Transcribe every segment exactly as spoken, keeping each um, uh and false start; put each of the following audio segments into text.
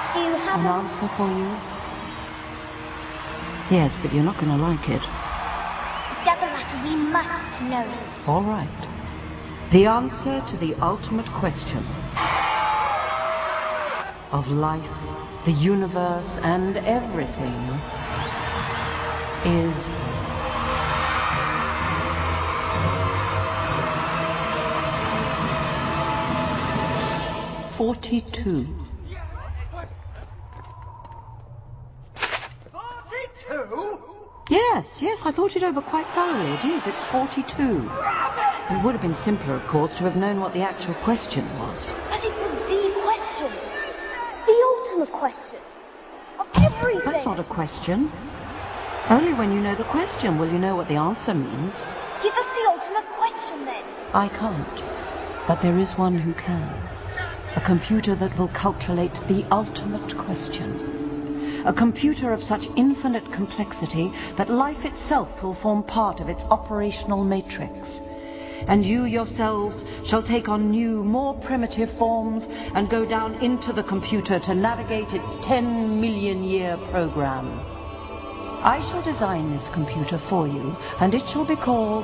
Do you have an a... answer for you? Yes, but you're not going to like it. It doesn't matter. We must know it. All right. The answer to the ultimate question of life, the universe, and everything is... forty-two. forty-two? Yes, yes, I thought it over quite thoroughly. It is, it's forty-two. It would have been simpler, of course, to have known what the actual question was. But it was the question. The ultimate question. Of everything. That's not a question. Only when you know the question will you know what the answer means. Give us the ultimate question, then. I can't. But there is one who can. A computer that will calculate the ultimate question. A computer of such infinite complexity that life itself will form part of its operational matrix. And you yourselves shall take on new, more primitive forms and go down into the computer to navigate its ten million year program. I shall design this computer for you, and it shall be called...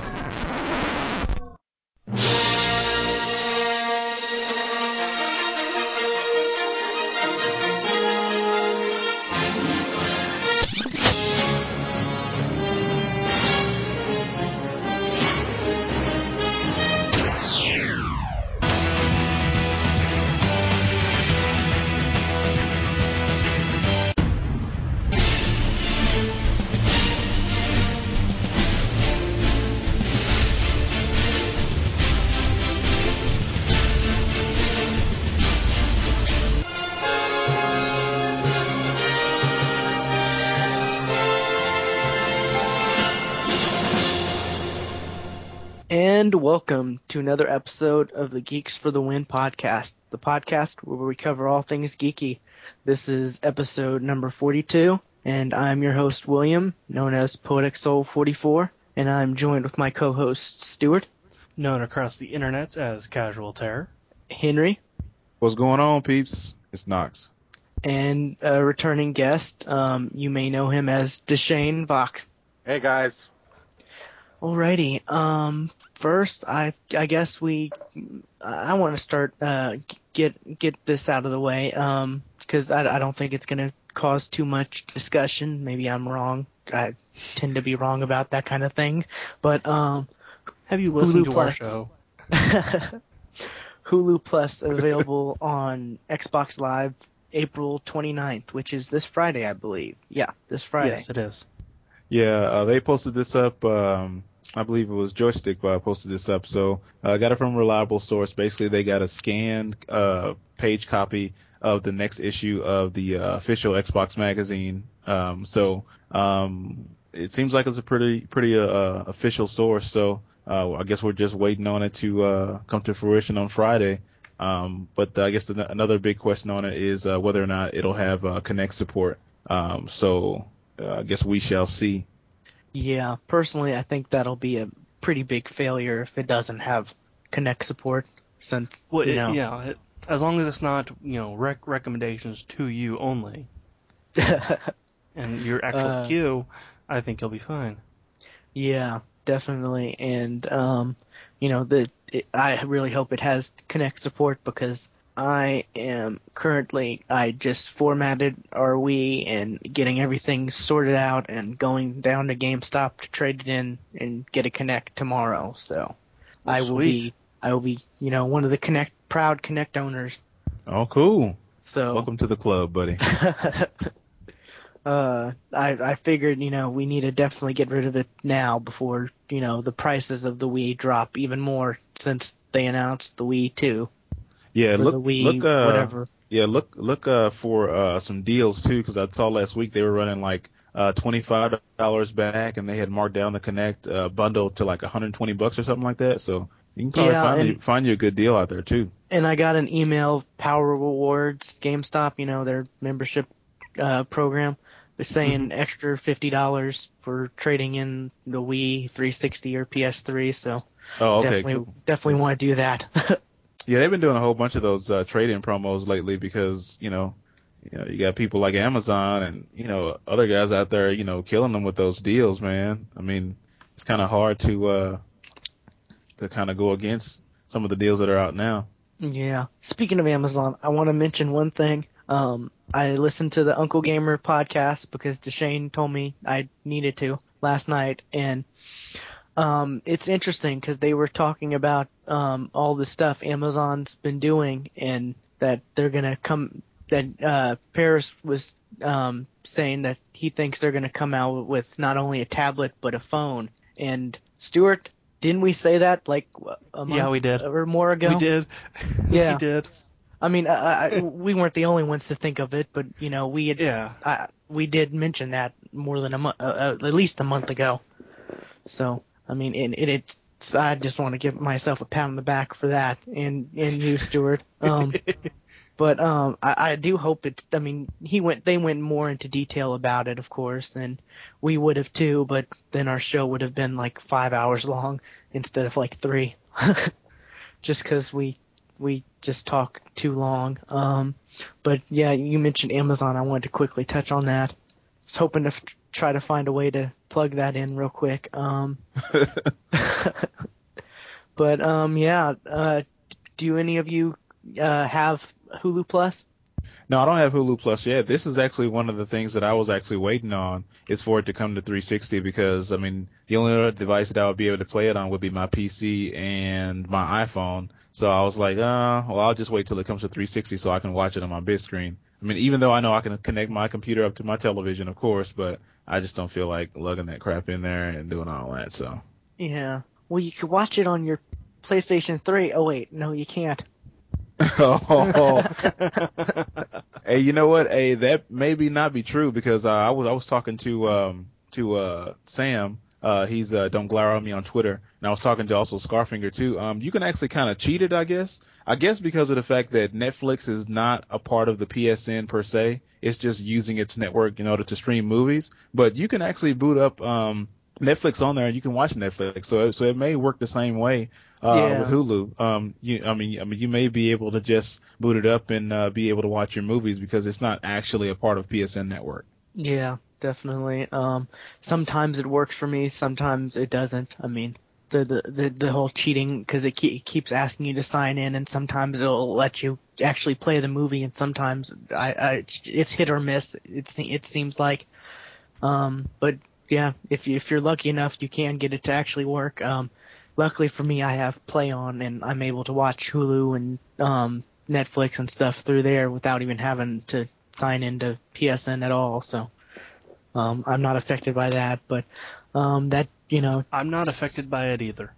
And welcome to another episode of the Geeks for the Win podcast, the podcast where we cover all things geeky. This is episode number forty-two, and I'm your host, William, known as Poetic Soul forty-four, and I'm joined with my co-host, Stuart. Known across the internets as Casual Terror. Henry. What's going on, peeps? It's Knox. And a returning guest, um, you may know him as Deshane Vox. Hey, guys. Alrighty. Um, first, I I guess we I want to start uh get get this out of the way. Um, because I I don't think it's gonna cause too much discussion. Maybe I'm wrong. I tend to be wrong about that kind of thing. But um, have you listened Hulu to Plus. our show? Hulu Plus available on Xbox Live April twenty-ninth, which is this Friday, I believe. Yeah, this Friday. Yes, it is. Yeah, uh, they posted this up. Um, I believe it was Joystick uh, posted this up. So I uh, got it from a reliable source. Basically, they got a scanned uh, page copy of the next issue of the uh, official Xbox magazine. Um, so um, it seems like it's a pretty pretty uh, official source. So uh, I guess we're just waiting on it to uh, come to fruition on Friday. Um, but I guess the, another big question on it is uh, whether or not it'll have uh, Kinect support. Um, so uh, I guess we shall see. Yeah, personally, I think that'll be a pretty big failure if it doesn't have Kinect support. Since well, you it, know, yeah, it, as long as it's not you know rec- recommendations to you only, and your actual uh, queue, I think you'll be fine. Yeah, definitely, and um, you know, the it, I really hope it has Kinect support because I am currently, I just formatted our Wii and getting everything sorted out and going down to GameStop to trade it in and get a Kinect tomorrow. So Oh, I will sweet. be, I will be, you know, one of the Kinect, proud Kinect owners. Oh, cool. So welcome to the club, buddy. uh, I, I figured, you know, we need to definitely get rid of it now before, you know, the prices of the Wii drop even more since they announced the Wii two. Yeah, For look, the Wii, look, uh, whatever. Yeah, look, look uh, for uh, some deals too, because I saw last week they were running like uh, twenty-five dollars back, and they had marked down the Kinect uh, bundle to like one hundred twenty bucks or something like that. So you can probably Yeah, find and- you, find you a good deal out there too. And I got an email, Power Rewards, GameStop, you know, their membership uh, program. They're saying Mm-hmm. extra fifty dollars for trading in the Wii three sixty or P S three. So Oh, okay, definitely, cool. definitely want to do that. Yeah, they've been doing a whole bunch of those uh, trade-in promos lately because, you know, you know, you got people like Amazon and, you know, other guys out there, you know, killing them with those deals, man. I mean, it's kind of hard to, uh, to kind of go against some of the deals that are out now. Yeah. Speaking of Amazon, I want to mention one thing. Um, I listened to the Uncle Gamer podcast because Deshane told me I needed to last night, and um, it's interesting because they were talking about um, all the stuff Amazon's been doing, and that they're gonna come. That uh, Paris was um, saying that he thinks they're gonna come out with not only a tablet but a phone. And Stuart, didn't we say that like a month Yeah, we did. or more ago? We did. Yeah. We did. I mean, I, I, we weren't the only ones to think of it, but you know, we had, Yeah. I, we did mention that more than a month, uh, uh, at least a month ago. So, I mean, it, it, it's, I just want to give myself a pat on the back for that, and and you, Stuart. Um, but um, I, I do hope it. I mean, he went, they went more into detail about it, of course, and we would have too. But then our show would have been like five hours long instead of like three, just because we. we just talk too long. Um, but yeah, you mentioned Amazon. I wanted to quickly touch on that. I was hoping to f- try to find a way to plug that in real quick. Um, but um, yeah, uh, do any of you uh, have Hulu Plus? No, I don't have Hulu Plus yet. This is actually one of the things that I was actually waiting on, is for it to come to three sixty, because, I mean, the only other device that I would be able to play it on would be my P C and my iPhone. So I was like, uh, well, I'll just wait till it comes to three sixty so I can watch it on my big screen. I mean, even though I know I can connect my computer up to my television, of course, but I just don't feel like lugging that crap in there and doing all that, so. Yeah. Well, you could watch it on your PlayStation three. Oh, wait. No, you can't. Oh. Hey, you know what? Hey, that maybe not be true, because uh, I was I was talking to um to uh Sam. Uh, he's uh, Don't Glare on Me on Twitter, and I was talking to also Scarfinger too. Um, you can actually kind of cheat it, I guess. I guess because of the fact that Netflix is not a part of the P S N per se. It's just using its network in order to stream movies. But you can actually boot up um Netflix on there, and you can watch Netflix. So so it may work the same way uh, Yeah. with Hulu. Um, you, I mean, I mean, you may be able to just boot it up and uh, be able to watch your movies, because it's not actually a part of P S N network. Yeah, definitely. Um, sometimes it works for me, sometimes it doesn't. I mean, the the the, the whole cheating, because it, ke- it keeps asking you to sign in, and sometimes it'll let you actually play the movie, and sometimes I, I it's hit or miss. It's it seems like. Um, but yeah, if you, if you're lucky enough, you can get it to actually work. Um, luckily for me, I have Play On, and I'm able to watch Hulu and um Netflix and stuff through there without even having to sign into P S N at all, so um, I'm not affected by that. But um, that you know, I'm not affected by it either.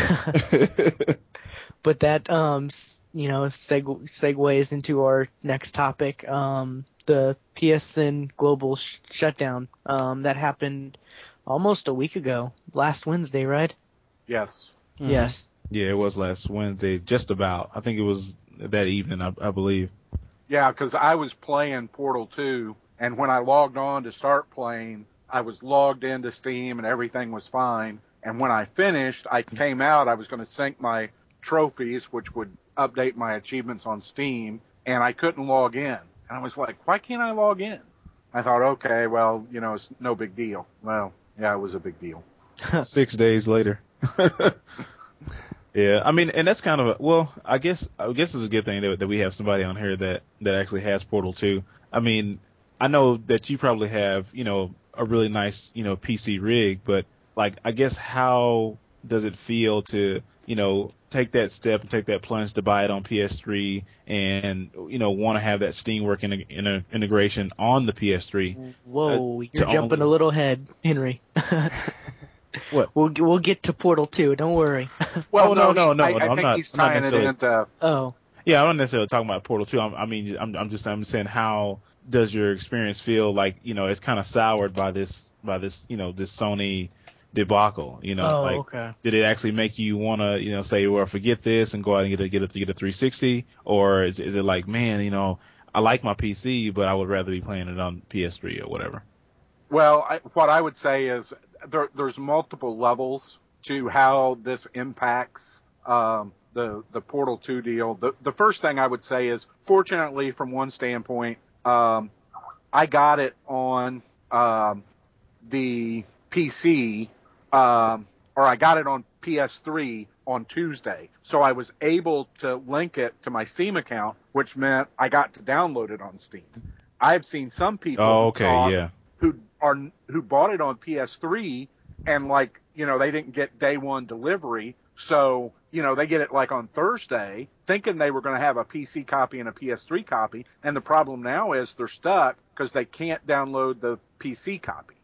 but that um, s- you know, seg- segues into our next topic, um, the P S N global sh- shutdown. Um, that happened almost a week ago, last Wednesday, right? Yes. Mhm. Yes. Yeah, it was last Wednesday, just about. I think it was that evening, I, I believe. Yeah, because I was playing Portal two, and when I logged on to start playing, I was logged into Steam and everything was fine. And when I finished, I came out, I was going to sync my trophies, which would update my achievements on Steam, and I couldn't log in. And I was like, why can't I log in? I thought, okay, well, you know, it's no big deal. Well, yeah, it was a big deal. Six days later. Yeah, I mean, and that's kind of a, well, I guess I guess it's a good thing that, that we have somebody on here that that actually has Portal two. I mean, I know that you probably have, you know, a really nice, you know, P C rig, but like, I guess how does it feel to, you know, take that step and take that plunge to buy it on P S three and, you know, want to have that Steamwork in, in a, integration on the P S three? Whoa, Uh, you're to jumping only- a little ahead, Henry. What? We'll we'll get to Portal two. Don't worry. Well, Oh, no, no, no, he- no, I, no, I I'm think not- he's I'm not tying it necessarily- into. Oh. Yeah, I'm not necessarily talking about Portal two. I'm, I mean, I'm, I'm just, I'm saying, how does your experience feel? Like, you know, it's kind of soured by this, by this, you know, this Sony debacle. You know, Oh, like, okay. did it actually make you want to, you know, say, well, forget this and go out and get a, get a, get a three sixty, or is, is it like, man, you know, I like my P C, but I would rather be playing it on P S three or whatever. Well, I, what I would say is there, there's multiple levels to how this impacts um, the the Portal two deal. The the first thing I would say is, fortunately, from one standpoint, Um, I got it on um, the P C, um, or I got it on P S three on Tuesday. So I was able to link it to my Steam account, which meant I got to download it on Steam. I've seen some people Oh, who okay, talk, yeah. who are who bought it on P S three and like, you know, they didn't get day one delivery. So, you know, they get it like on Thursday thinking they were going to have a P C copy and a P S three copy. And the problem now is they're stuck because they can't download the P C copy.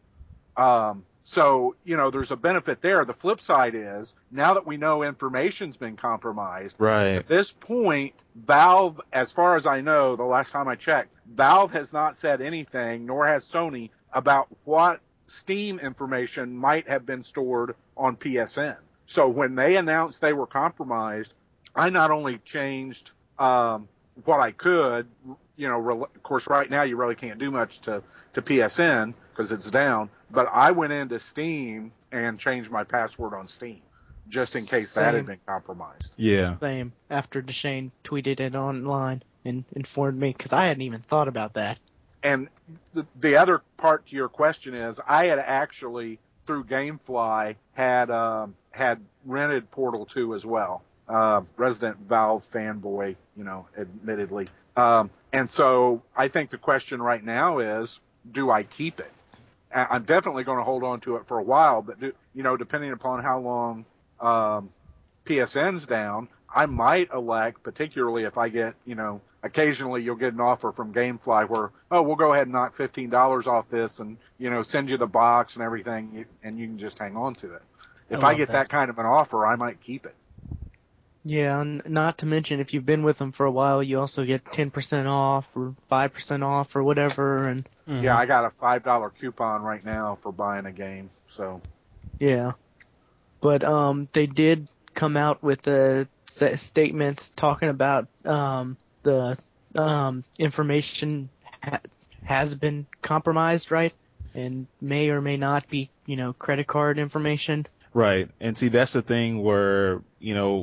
Um, so, you know, there's a benefit there. The flip side is now that we know information's been compromised, Right. at this point, Valve, as far as I know, the last time I checked, Valve has not said anything, nor has Sony, about what Steam information might have been stored on P S N. So when they announced they were compromised, I not only changed um, what I could, you know, re- of course, right now you really can't do much to, to P S N because it's down, but I went into Steam and changed my password on Steam just in case that had Same. been compromised. Yeah. Same. After Deshane tweeted it online and informed me, because I hadn't even thought about that. And the, the other part to your question is, I had actually through GameFly had um, had rented Portal two as well. Uh, resident Valve fanboy, you know, admittedly. Um, and so I think the question right now is, do I keep it? I- I'm definitely going to hold on to it for a while, but do, you know, depending upon how long um, P S N's down, I might elect, particularly if I get, you know, occasionally you'll get an offer from GameFly where, oh, we'll go ahead and knock fifteen dollars off this and, you know, send you the box and everything, and you can just hang on to it. If I, love get that. that kind of an offer, I might keep it. Yeah, and not to mention, if you've been with them for a while, you also get ten percent off or five percent off or whatever, and Mhm. Yeah, I got a five dollar coupon right now for buying a game, so. yeah. But um, they did come out with a s- statement talking about um, the um, information ha- has been compromised, right? And may or may not be, you know, credit card information. Right. And see, that's the thing where, you know,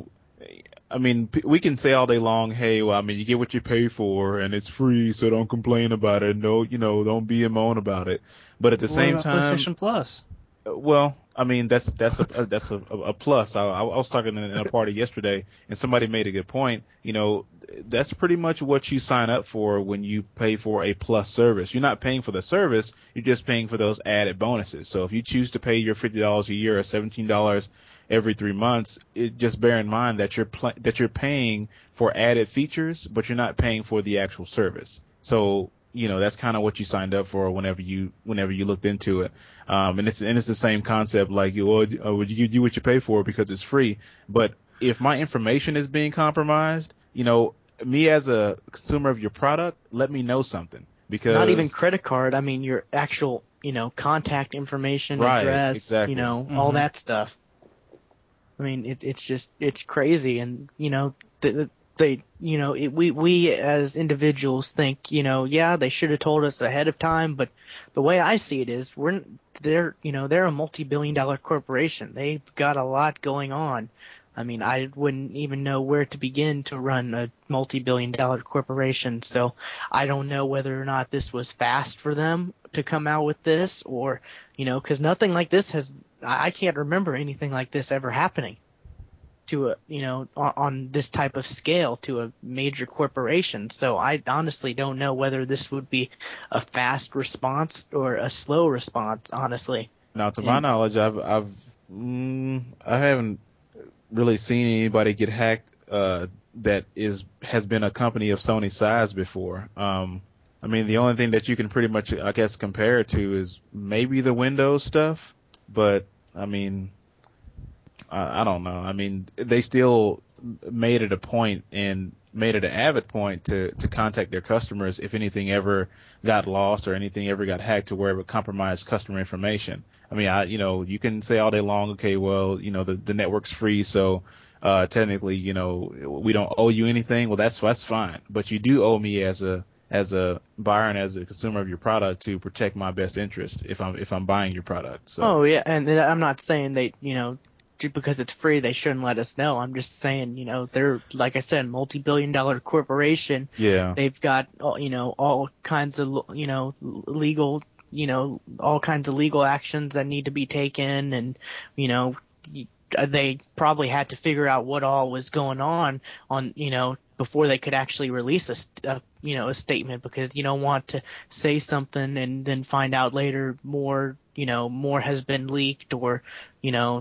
I mean, p- we can say all day long, hey, well, I mean, you get what you pay for and it's free, so don't complain about it. No, you know, don't be a moan about it. But at the What same about time, PlayStation Plus? well, I mean, that's that's a that's a, a plus. I, I was talking in a party yesterday, and somebody made a good point. You know, that's pretty much what you sign up for when you pay for a plus service. You're not paying for the service; you're just paying for those added bonuses. So if you choose to pay your fifty dollars a year or seventeen dollars every three months, it, just bear in mind that you're pl- that you're paying for added features, but you're not paying for the actual service. So you know, that's kind of what you signed up for whenever you whenever you looked into it. Um, and it's and it's the same concept, like, well, uh, would you do what you pay for because it's free? But if my information is being compromised, you know, me as a consumer of your product, let me know something, because Not even credit card. I mean, your actual, you know, contact information, Right, address, exactly. you know, all Mhm. that stuff. I mean, it, it's just, it's crazy. And, you know, the, they, you know, it, we, we as individuals think, you know, yeah, they should have told us ahead of time. But the way I see it is we're, they're, you know, they're a multi-billion dollar corporation. They've got a lot going on. I mean, I wouldn't even know where to begin to run a multi-billion dollar corporation. So I don't know whether or not this was fast for them to come out with this, or, you know, because nothing like this has, I I can't remember anything like this ever happening to a, you know, on, on this type of scale to a major corporation. So I honestly don't know whether this would be a fast response or a slow response, honestly. now to my And knowledge, I've I've mm, I haven't really seen anybody get hacked uh, that is has been a company of Sony size before. Um, I mean, the only thing that you can pretty much, I guess, compare it to is maybe the Windows stuff. But I mean, I, I don't know. I mean, they still made it a point and made it an avid point to to contact their customers if anything ever got lost or anything ever got hacked to where it would compromise customer information. I mean, I you know, you can say all day long, okay, well, you know, the the network's free, so uh, technically, you know, we don't owe you anything. Well, that's that's fine, but you do owe me as a as a buyer and as a consumer of your product to protect my best interest if I'm if I'm buying your product. So oh yeah, and I'm not saying they, you know, just because it's free, they shouldn't let us know. I'm just saying, you know, they're, like I said, multi-billion dollar corporation. Yeah. They've got, all, you know, all kinds of, you know, legal, you know, all kinds of legal actions that need to be taken. And, you know, they probably had to figure out what all was going on on, you know, before they could actually release a, a, you know, a statement, because you don't want to say something and then find out later more, you know, more has been leaked, or, you know,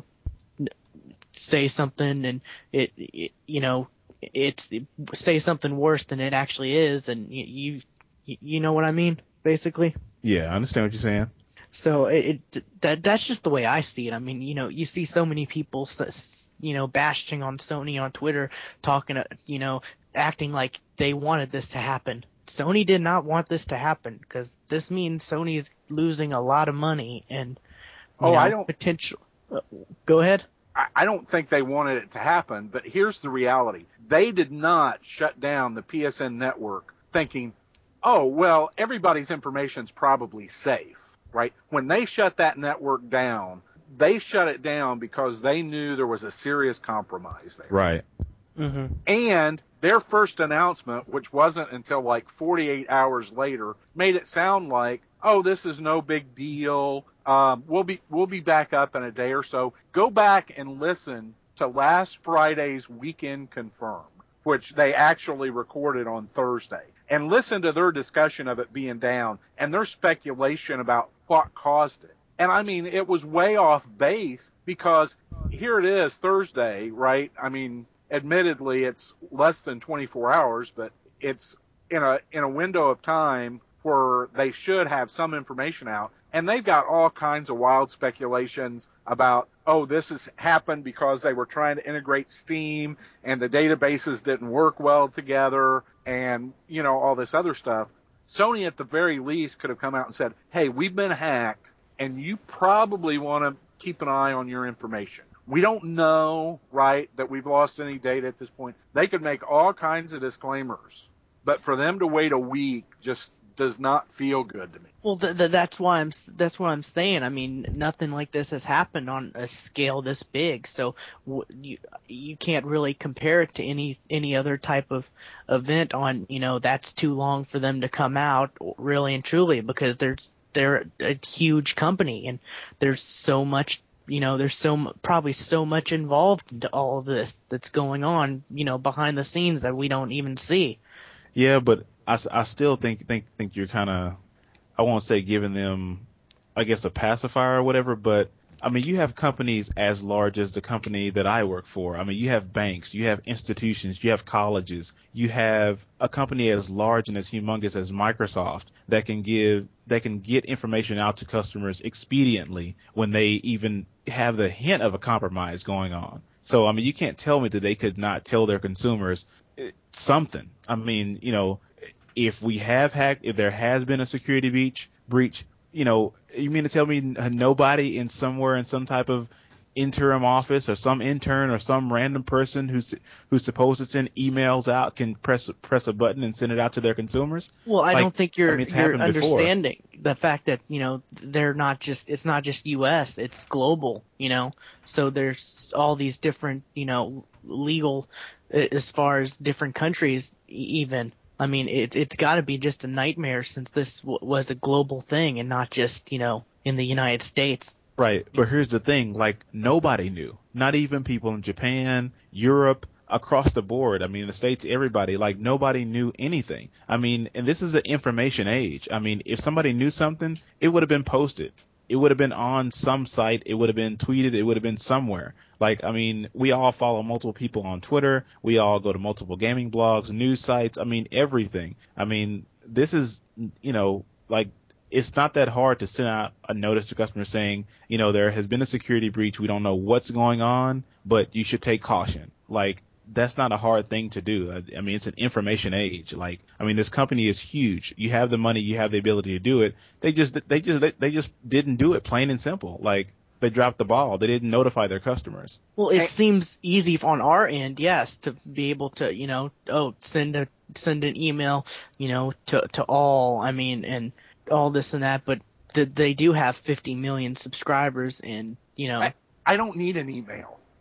say something and it, it you know, it's say something worse than it actually is. And you, you, you know what I mean, basically? Yeah, I understand what you're saying. So it, it that that's just the way I see it. I mean, you know, you see so many people, you know, bashing on Sony on Twitter, talking, you know, acting like they wanted this to happen. Sony did not want this to happen, because this means Sony's losing a lot of money and, you Oh, know, I don't- potential. Uh, go ahead. I, I don't think they wanted it to happen, but here's the reality. They did not shut down the P S N network thinking, oh, well, everybody's information's probably safe, right? When they shut that network down, they shut it down because they knew there was a serious compromise there. Right. Mm-hmm. And their first announcement, which wasn't until like forty-eight hours later, made it sound like, oh, this is no big deal. Um, we'll be we'll be back up in a day or so. Go back and listen to last Friday's Weekend Confirmed, which they actually recorded on Thursday, and listen to their discussion of it being down and their speculation about what caused it. And I mean, it was way off base, because here it is, Thursday, right? I mean, admittedly, it's less than twenty-four hours, but it's in a in a window of time where they should have some information out. And they've got all kinds of wild speculations about, oh, this has happened because they were trying to integrate Steam and the databases didn't work well together, and, you know, all this other stuff. Sony, at the very least, could have come out and said, hey, we've been hacked, and you probably want to keep an eye on your information. We don't know, right, that we've lost any data at this point. They could make all kinds of disclaimers, but for them to wait a week just does not feel good to me. Well, th- th- that's why I'm that's what I'm saying. I mean, nothing like this has happened on a scale this big, so w- you you can't really compare it to any any other type of event. On, you know, that's too long for them to come out, really and truly, because there's they're a huge company and there's so much. You know, there's so probably so much involved into all of this that's going on, you know, behind the scenes that we don't even see. Yeah, but I, I still think think think you're kind of, I won't say giving them, I guess, a pacifier or whatever, but I mean, you have companies as large as the company that I work for. I mean, you have banks, you have institutions, you have colleges, you have a company as large and as humongous as Microsoft that can give, that can get information out to customers expediently when they even have the hint of a compromise going on. So, I mean, you can't tell me that they could not tell their consumers something. I mean, you know, if we have hacked, if there has been a security breach, breach, you know, you mean to tell me nobody in somewhere in some type of interim office or some intern or some random person who's who's supposed to send emails out can press press a button and send it out to their consumers? Well, I Like, don't think you're I mean, it's you're happened before. understanding the fact that, you know, they're not just it's not just U S, it's global, you know. So there's all these different, you know, legal, as far as different countries even. I mean, it, it's got to be just a nightmare, since this w- was a global thing and not just, you know, in the United States. Right, but here's the thing, like, nobody knew. Not even people in Japan, Europe, across the board. I mean, in the States, everybody, like, nobody knew anything. I mean, and this is an information age. I mean, if somebody knew something, it would have been posted. It would have been on some site. It would have been tweeted. It would have been somewhere. Like, I mean, we all follow multiple people on Twitter. We all go to multiple gaming blogs, news sites. I mean, everything. I mean, this is, you know, like, it's not that hard to send out a notice to customers saying, you know, there has been a security breach. We don't know what's going on, but you should take caution. Like, that's not a hard thing to do. I, I mean, it's an information age. Like, I mean, this company is huge. You have the money, you have the ability to do it. They just, they just, they, they just didn't do it, plain and simple. Like, they dropped the ball. They didn't notify their customers. Well, it Hey. seems easy on our end, yes, to be able to, you know, oh, send a send an email, you know, to to all. I mean, and all this and that, but th- they do have fifty million subscribers, and, you know, I, I don't need an email.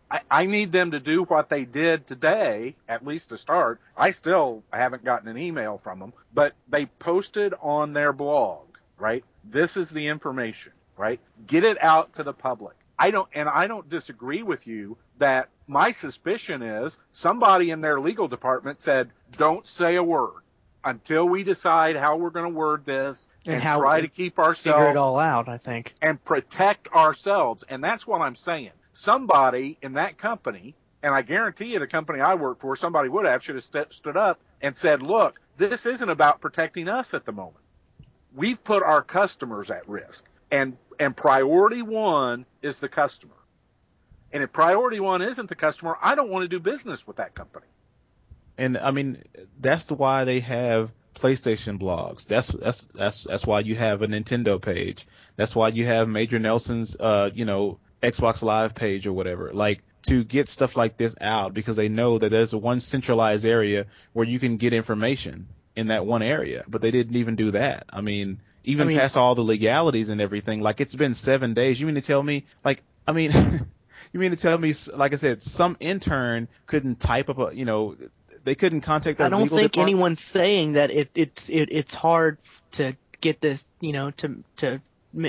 I, I need them to do what they did today, at least to start. I still haven't gotten an email from them, but they posted on their blog, right? This is the information, right? Get it out to the public. I don't, and I don't disagree with you that my suspicion is somebody in their legal department said, don't say a word until we decide how we're going to word this and, And how try to keep figure ourselves it all out, I think. and protect ourselves. And that's what I'm saying. Somebody in that company, and I guarantee you the company I work for, somebody would have, should have st- stood up and said, look, this isn't about protecting us at the moment. We've put our customers at risk. And and priority one is the customer. And if priority one isn't the customer, I don't want to do business with that company. And I mean, that's the why they have PlayStation blogs. That's that's that's that's why you have a Nintendo page. That's why you have Major Nelson's uh, you know, Xbox Live page or whatever. Like, to get stuff like this out, because they know that there's a one centralized area where you can get information in that one area. But they didn't even do that. I mean, even I mean, past all the legalities and everything, like, it's been seven days. You mean to tell me, like, I mean, you mean to tell me, like I said, some intern couldn't type up a, you know, they couldn't contact their legal department? I don't think department? anyone's saying that it, it's it, it's hard to get this, you know, to to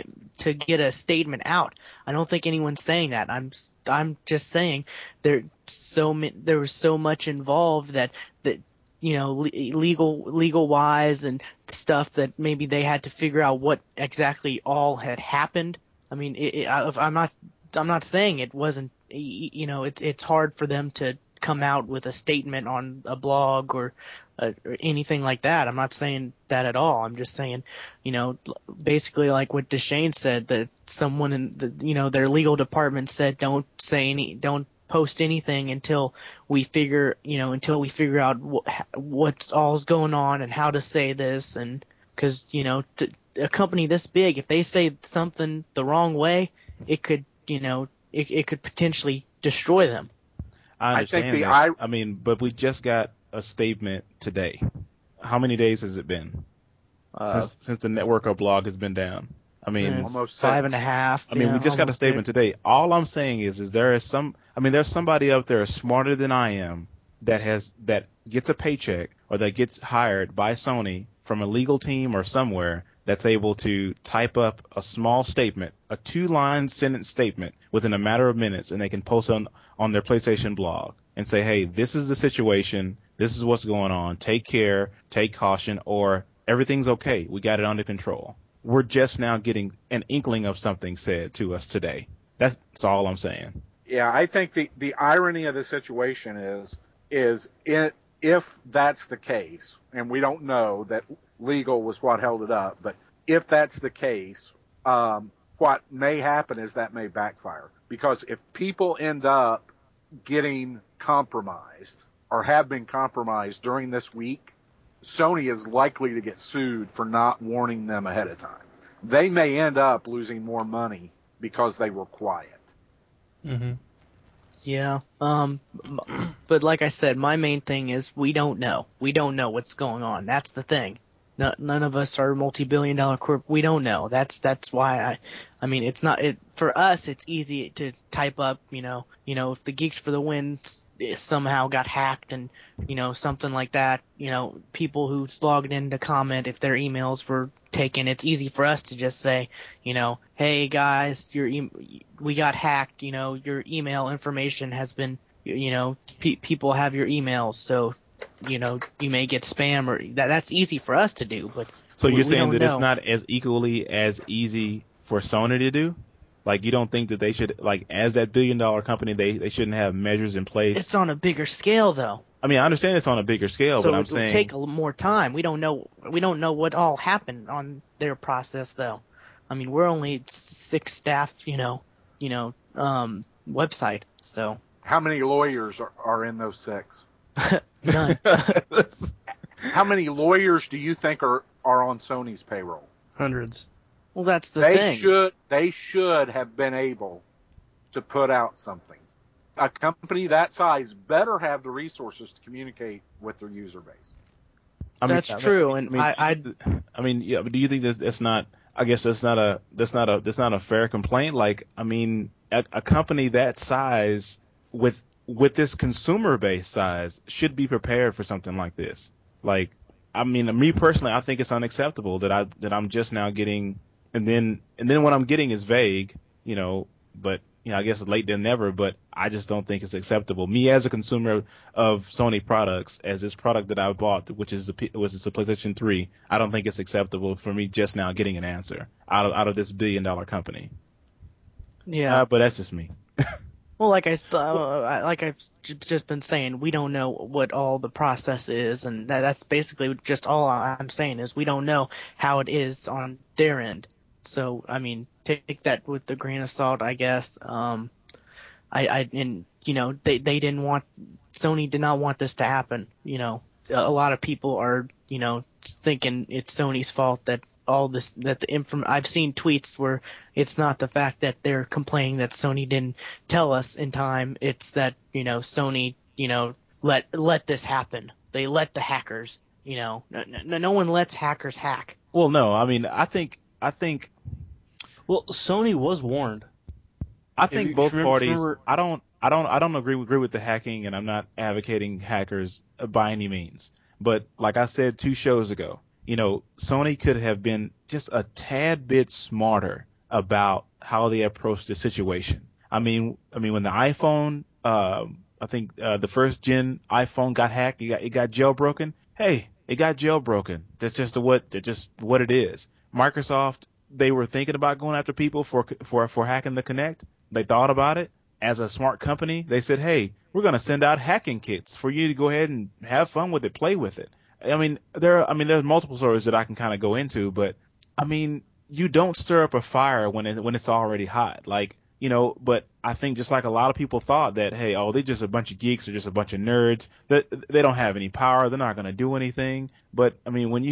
to get a statement out. I don't think anyone's saying that. I'm I'm just saying there so there was so much involved that that you know legal legal wise and stuff that maybe they had to figure out what exactly all had happened. I mean, it, it, I, I'm not I'm not saying it wasn't, you know, it's it's hard for them to come out with a statement on a blog or, uh, or anything like that. I'm not saying that at all. I'm just saying, you know, basically like what Deshane said, that someone in the, you know, their legal department said, don't say any, don't post anything until we figure, you know, until we figure out wh- what's all's going on and how to say this. And cause, you know, th- a company this big, if they say something the wrong way, it could, you know, it, it could potentially destroy them. I understand I think the that. I, I mean, but we just got a statement today. How many days has it been uh, since since the Networker blog has been down? I mean, almost five and a half. I mean, yeah, we just got a statement there. today. All I'm saying is, is there is some. I mean, there's somebody out there smarter than I am that has that gets a paycheck or that gets hired by Sony from a legal team or somewhere that's able to type up a small statement, a two-line sentence statement within a matter of minutes, and they can post on, on their PlayStation blog and say, hey, this is the situation, this is what's going on, take care, take caution, or everything's okay, we got it under control. We're just now getting an inkling of something said to us today. That's, that's all I'm saying. Yeah, I think the, the irony of the situation is, is it, if that's the case, and we don't know that legal was what held it up, but if that's the case, um, what may happen is that may backfire. Because if people end up getting compromised or have been compromised during this week, Sony is likely to get sued for not warning them ahead of time. They may end up losing more money because they were quiet. Mm-hmm. Yeah, um, but like I said, my main thing is we don't know. We don't know what's going on. That's the thing. No, none of us are multi-billion dollar corp. We don't know. That's that's why I, I mean, it's not it for us. It's easy to type up. You know, you know, if the Geeks for the Win somehow got hacked and you know something like that. You know, people who logged in to comment if their emails were taken. It's easy for us to just say, you know, hey guys, your e- we got hacked. You know, your email information has been, you know, pe- people have your emails, so you know you may get spam or that. That's easy for us to do, but so we, you're we saying don't that know. It's not as equally as easy for Sony to do? Like, you don't think that they should, like, as that billion dollar company, they, they shouldn't have measures in place? It's on a bigger scale, though. I mean, I understand it's on a bigger scale, so but I'm it will saying take a little more time. We don't know. We don't know what all happened on their process, though. I mean, we're only six staff, you know, you know, um, website. So How many lawyers are, are in those six? none. How many lawyers do you think are, are on Sony's payroll? Hundreds. Well, that's the they thing. should they should have been able to put out something. A company that size better have the resources to communicate with their user base. I mean, That's I mean, true, I and mean, I, I, I mean, yeah, but do you think that that's not? I guess that's not a that's not a that's not a fair complaint. Like, I mean, a, a company that size with with this consumer base size, should be prepared for something like this. Like, I mean, me personally, I think it's unacceptable that I that I'm just now getting, and then and then what I'm getting is vague, you know. But you know, I guess it's late than never. But I just don't think it's acceptable. Me as a consumer of Sony products, as this product that I bought, which is a which is a PlayStation three, I don't think it's acceptable for me just now getting an answer out of out of this billion dollar company. Yeah. Uh, but that's just me. Well, like I uh, like I've just been saying, we don't know what all the process is, and that, that's basically just all I'm saying is we don't know how it is on their end. So, I mean, take that with a grain of salt, I guess. Um, I, I and you know they they didn't want Sony did not want this to happen. You know, a lot of people are you know thinking it's Sony's fault that all this that the inform I've seen tweets where it's not the fact that they're complaining that Sony didn't tell us in time, it's that you know Sony you know let let this happen. They let the hackers, you know, no, no, no one lets hackers hack. Well, no, I mean, I think I think Well, Sony was warned. I think you- both remember- parties. remember- I don't. I don't. I don't agree agree with the hacking, and I'm not advocating hackers by any means. But like I said two shows ago, you know, Sony could have been just a tad bit smarter about how they approached the situation. I mean, I mean, when the iPhone, uh, I think uh, the first gen iPhone got hacked, it got it got jailbroken. Hey, it got jailbroken. That's just the what. That's just what it is. Microsoft, they were thinking about going after people for for for hacking the Kinect. They thought about it. As a smart company, they said, hey, we're going to send out hacking kits for you to go ahead and have fun with it, play with it. I mean, there are, I mean, there's multiple stories that I can kind of go into, but I mean, you don't stir up a fire when it, when it's already hot. Like, you know, but I think just like a lot of people thought that, hey, oh, they're just a bunch of geeks or just a bunch of nerds, that they don't have any power. They're not going to do anything. But I mean, when you,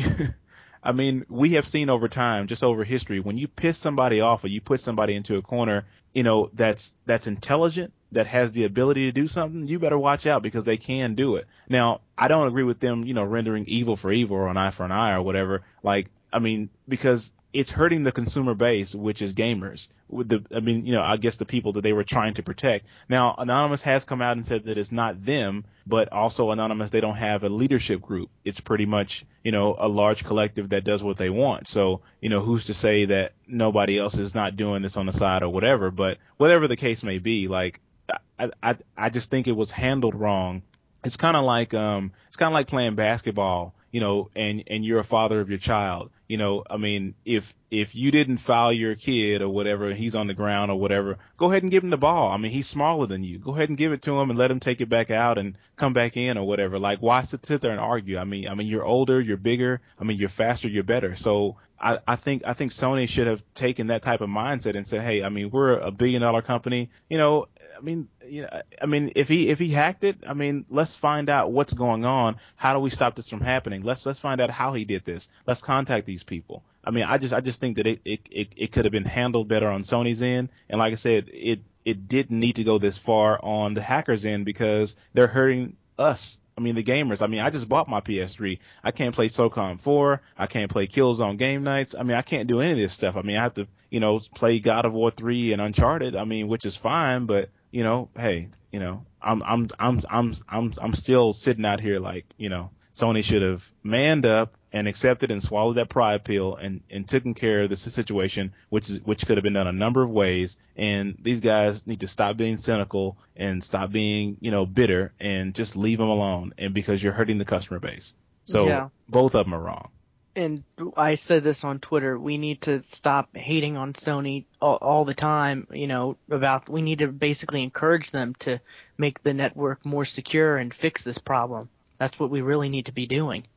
I mean, we have seen over time, just over history, when you piss somebody off or you put somebody into a corner, you know, that's that's intelligent, that has the ability to do something, you better watch out because they can do it. Now, I don't agree with them, you know, rendering evil for evil or an eye for an eye or whatever. Like, I mean, because it's hurting the consumer base, which is gamers. With the, I mean, you know, I guess the people that they were trying to protect. Now, Anonymous has come out and said that it's not them, but also Anonymous, they don't have a leadership group. It's pretty much, you know, a large collective that does what they want. So, you know, who's to say that nobody else is not doing this on the side or whatever? But whatever the case may be, like, I, I, I just think it was handled wrong. It's kind of like, um, it's kind of like playing basketball, you know, and, and you're a father of your child. You know, I mean, if, if you didn't foul your kid or whatever, he's on the ground or whatever, go ahead and give him the ball. I mean, he's smaller than you. Go ahead and give it to him and let him take it back out and come back in or whatever. Like, why sit, sit there and argue? I mean, I mean, you're older, you're bigger. I mean, you're faster, you're better. So I, I think, I think Sony should have taken that type of mindset and said, hey, I mean, we're a billion dollar company. You know, I mean, you know, I mean, if he, if he hacked it, I mean, let's find out what's going on. How do we stop this from happening? Let's, let's find out how he did this. Let's contact these people. I mean, I just, I just think that it, it, it, it could have been handled better on Sony's end. And like I said, it, it didn't need to go this far on the hackers' end because they're hurting us. I mean, the gamers. I mean, I just bought my P S three. I can't play SOCOM four. I can't play Killzone game nights. I mean, I can't do any of this stuff. I mean, I have to, you know, play God of War three and Uncharted. I mean, which is fine, but you know, hey, you know, I'm, I'm, I'm, I'm, I'm, I'm still sitting out here like, you know, Sony should have manned up and accepted and swallowed that pride pill and, and taken care of this situation, which is, which could have been done a number of ways. And these guys need to stop being cynical and stop being, you know, bitter and just leave them alone. And because you're hurting the customer base. So Yeah. both of them are wrong. And I said this on Twitter, we need to stop hating on Sony all, all the time, you know, about, we need to basically encourage them to make the network more secure and fix this problem. That's what we really need to be doing.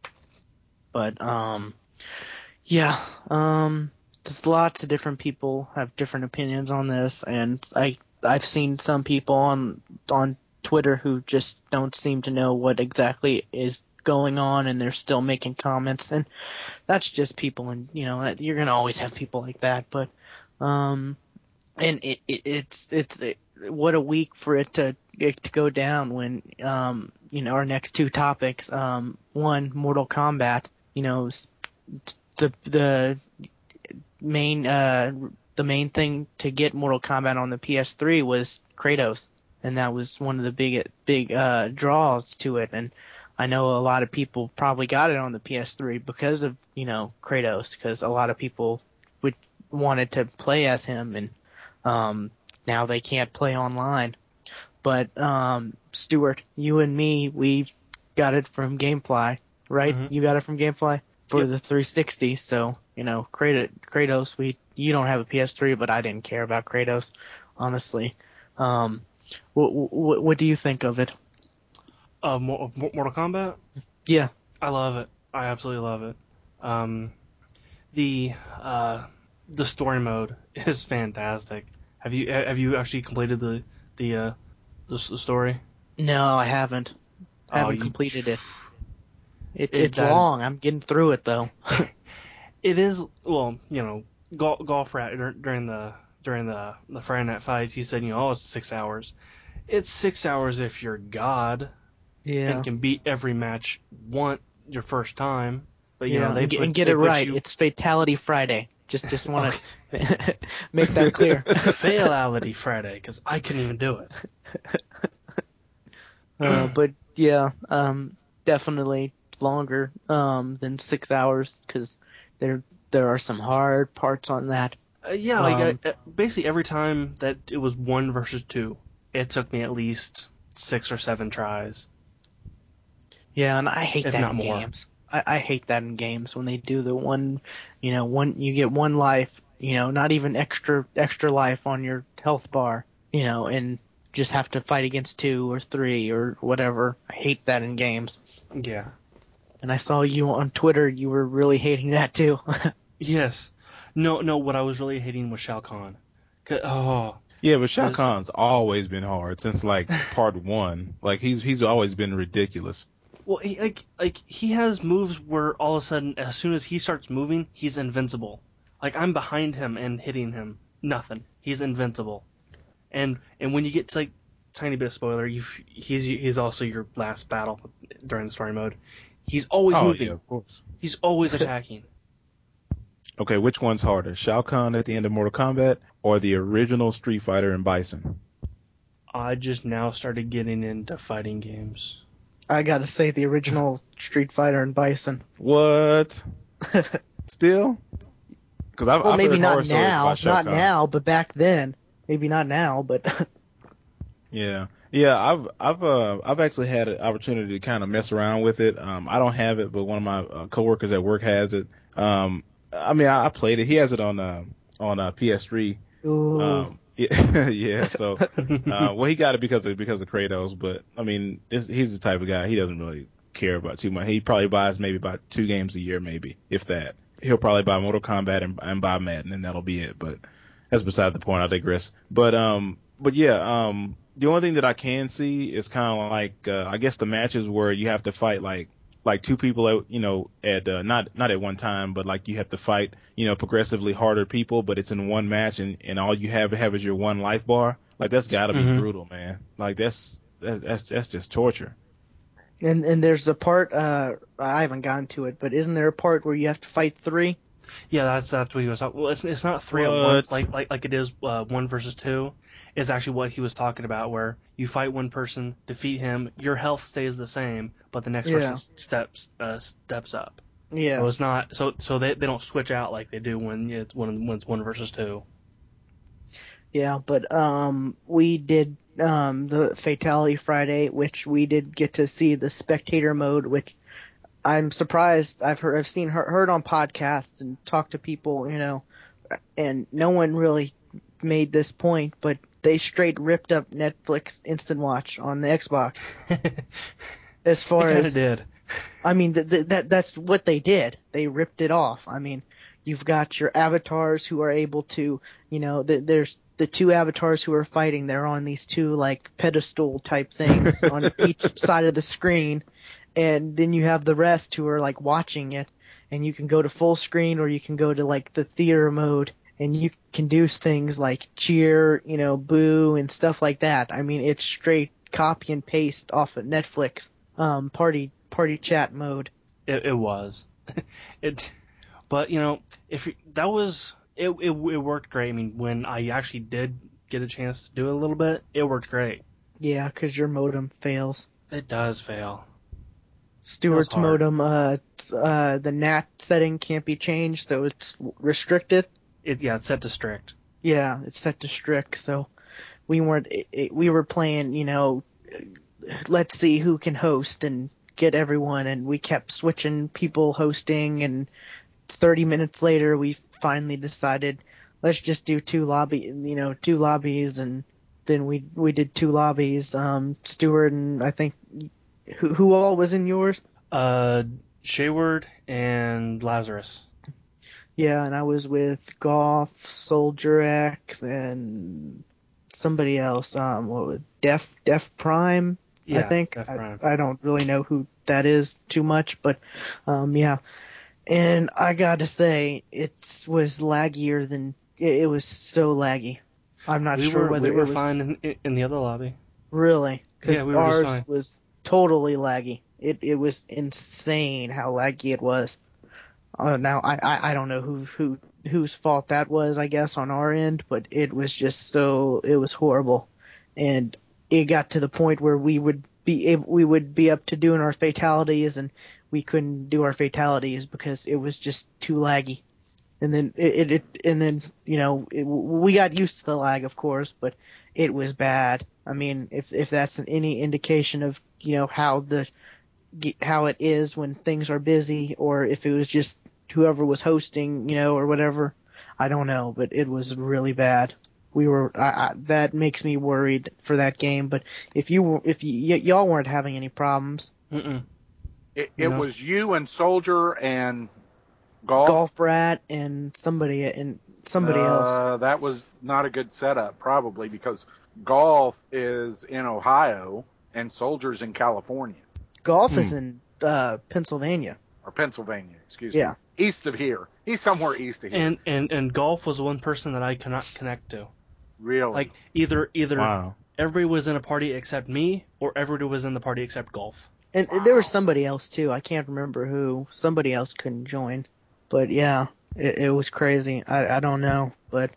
But, um, yeah, um, there's lots of different people have different opinions on this, and I, I've seen some people on, on Twitter who just don't seem to know what exactly is going on, and they're still making comments, and that's just people, and, you know, you're gonna always have people like that, but, um, and it, it it's, it's, it, what a week for it to, it to go down when, um, you know, our next two topics, um, one, Mortal Kombat, you know, the the main uh the main thing to get Mortal Kombat on the P S three was Kratos. and that was one of the big big uh, draws to it. And I know a lot of people probably got it on the P S three because of, you know, Kratos, because a lot of people would wanted to play as him, and um, now they can't play online. But um, Stuart, you and me, we got it from GameFly, right? Mm-hmm. You got it from GameFly for Yep. the three sixty. So, you know, Kratos, Kratos, we you don't have a P S three, but I didn't care about Kratos, honestly. Um, what, what what do you think of it? Uh, Mo- of Mo- Mortal Kombat? Yeah. I love it. I absolutely love it. Um, the uh, the story mode is fantastic. Have you have you actually completed the the uh, the, the story? No, I haven't. Oh, Haven't you- completed it. It, It- it's that- long. I'm getting through it though. It is, well, you know, Golf, golf rat dur- during the during the the Friday Night Fights, he said, you know, oh, it's six hours. It's six hours if you're God Yeah. and can beat every match one your first time. But you Yeah, know, they and, get- put, and get they it put right. You, It's Fatality Friday. Just just want to make that clear. Fatality Friday, because I couldn't even do it. Uh, but yeah, um, definitely longer um, than six hours because there there are some hard parts on that. Uh, yeah, like Um, I, uh, basically every time that it was one versus two, it took me at least six or seven tries. Yeah, and I hate If that not in more. games. I, I hate that in games when they do the one, you know, one you get one life, you know, not even extra extra life on your health bar, you know, and just have to fight against two or three or whatever. I hate that in games. Yeah. And I saw you on Twitter, you were really hating that too. Yes. No, no. What I was really hating was Shao Kahn. 'Cause- Oh, Yeah, but Shao This- Kahn's always been hard since like part one. Like he's he's always been ridiculous. well, he, like like he has moves where all of a sudden, as soon as he starts moving, he's invincible. Like I'm behind him and hitting him, nothing. He's invincible. And and when you get to like tiny bit of spoiler, you he's he's also your last battle during the story mode. He's always Oh moving. yeah, of course. He's always attacking. Okay, which one's harder, Shao Kahn at the end of Mortal Kombat or the original Street Fighter and Bison? I just now started getting into fighting games. I gotta say the original Street Fighter and Bison. What? Still? Because I've, Well, I've maybe heard horror not stories now, about Shao not Kahn. now, but back then. Maybe not now, but Yeah, yeah. I've I've uh I've actually had an opportunity to kind of mess around with it. Um, I don't have it, but one of my uh, coworkers at work has it. Um, I mean, I, I played it. He has it on uh on uh, P S three. ooh, Um, yeah, yeah. So, uh, well, he got it because of because of Kratos. But I mean, this, he's the type of guy he doesn't really care about too much. He probably buys maybe about two games a year, maybe if that. He'll probably buy Mortal Kombat and, and buy Madden, and that'll be it. But that's beside the point. I digress. But um, but yeah, um, the only thing that I can see is kind of like uh, I guess the matches where you have to fight like like two people at, you know, at uh, not not at one time, but like you have to fight, you know, progressively harder people, but it's in one match, and, and all you have to have is your one life bar. Like that's got to be Mhm. brutal, man. Like that's that's that's, that's just torture. and and there's a part uh I haven't gotten to it, but isn't there a part where you have to fight three? Yeah, that's that's what he was talking. Well, it's it's not three What? at once like like like it is uh, one versus two. It's actually what he was talking about, where you fight one person, defeat him, your health stays the same, but the next Yeah. person steps uh, steps up. Yeah. So it's not so so they they don't switch out like they do when it's when when it's one versus two. Yeah, but um, we did um the Fatality Friday, which we did get to see the spectator mode, which I'm surprised. I've heard, I've seen, heard, heard on podcasts and talked to people, you know, and no one really made this point, but they straight ripped up Netflix Instant Watch on the Xbox. As They far kind of as, did. I mean, th- th- that that's what they did. They ripped it off. I mean, you've got your avatars who are able to, you know, th- there's the two avatars who are fighting. They're on these two like pedestal type things on each side of the screen, and then you have the rest who are like watching it. And you can go to full screen or you can go to like the theater mode, and you can do things like cheer, you know, boo and stuff like that. I mean, it's straight copy and paste off of Netflix um, party party chat mode. It, it was. it, but you know, if you- that was it, it, it worked great. I mean, when I actually did get a chance to do it a little bit, it worked great. Yeah, because your modem fails. It does fail. Stuart's Feels hard. modem, uh, it's, uh, the N A T setting can't be changed, so it's restricted. It yeah, it's set to strict. Yeah, it's set to strict, so we weren't, it, it, we were playing, you know, let's see who can host and get everyone, and we kept switching people hosting, and thirty minutes later we finally decided, let's just do two lobby, you know, two lobbies, and then we we did two lobbies. Um, Stuart and I think who who all was in yours? Uh, Shayward and Lazarus. Yeah, and I was with Golf, Soldier X, and somebody else. Um, what was Def Def Prime? Yeah, I think. Def I, Prime. I don't really know who that is too much, but um, yeah. And I gotta say, it was laggier than it, it was so laggy. I'm not we sure were whether we were it was fine in, in the other lobby. really, because Yeah, we were just ours fine. was totally laggy. It it was insane how laggy it was. Uh, now I, I I don't know who who whose fault that was. I guess on our end, but it was just so it was horrible, and it got to the point where we would be able, we would be up to doing our fatalities, and we couldn't do our fatalities because it was just too laggy. And then it, it, it and then you know it, we got used to the lag, of course, but it was bad. I mean, if if that's any indication of you know how the how it is when things are busy, or if it was just whoever was hosting, you know, or whatever. I don't know, but it was really bad. We were I, I, that makes me worried for that game. But if you were, if y- y- y'all weren't having any problems, Mm-mm. It, it No. was you and Soldier and Golf. Golf Rat and somebody and somebody else. Uh, that was not a good setup, probably, because Golf is in Ohio and Soldier's in California. Golf Hmm. is in uh, Pennsylvania. Or Pennsylvania, excuse Yeah. me. East of here. He's somewhere east of here. And and and Golf was the one person that I cannot connect to. really? Like either either Wow. everybody was in a party except me, or everybody was in the party except Golf. And there was somebody else too. I can't remember who. Somebody else couldn't join. But yeah, it, it was crazy. I I don't know, but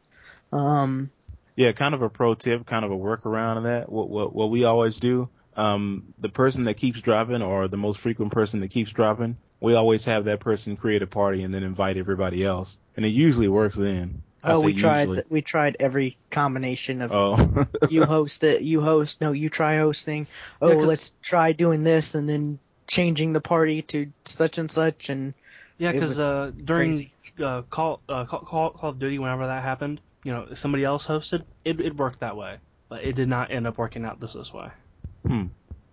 um Yeah, kind of a pro tip, kind of a workaround of that. What what what we always do, um, the person that keeps dropping or the most frequent person that keeps dropping, we always have that person create a party and then invite everybody else, and it usually works then. I oh say we tried usually. th- we tried every combination of Oh. you host it, you host, no, you try hosting. Oh, Yeah, 'cause- let's try doing this and then changing the party to such and such and Yeah, It because was uh, during crazy. uh, Call, uh, Call Call Call of Duty, whenever that happened, you know, if somebody else hosted, it it worked that way, but it did not end up working out this this way. Hmm.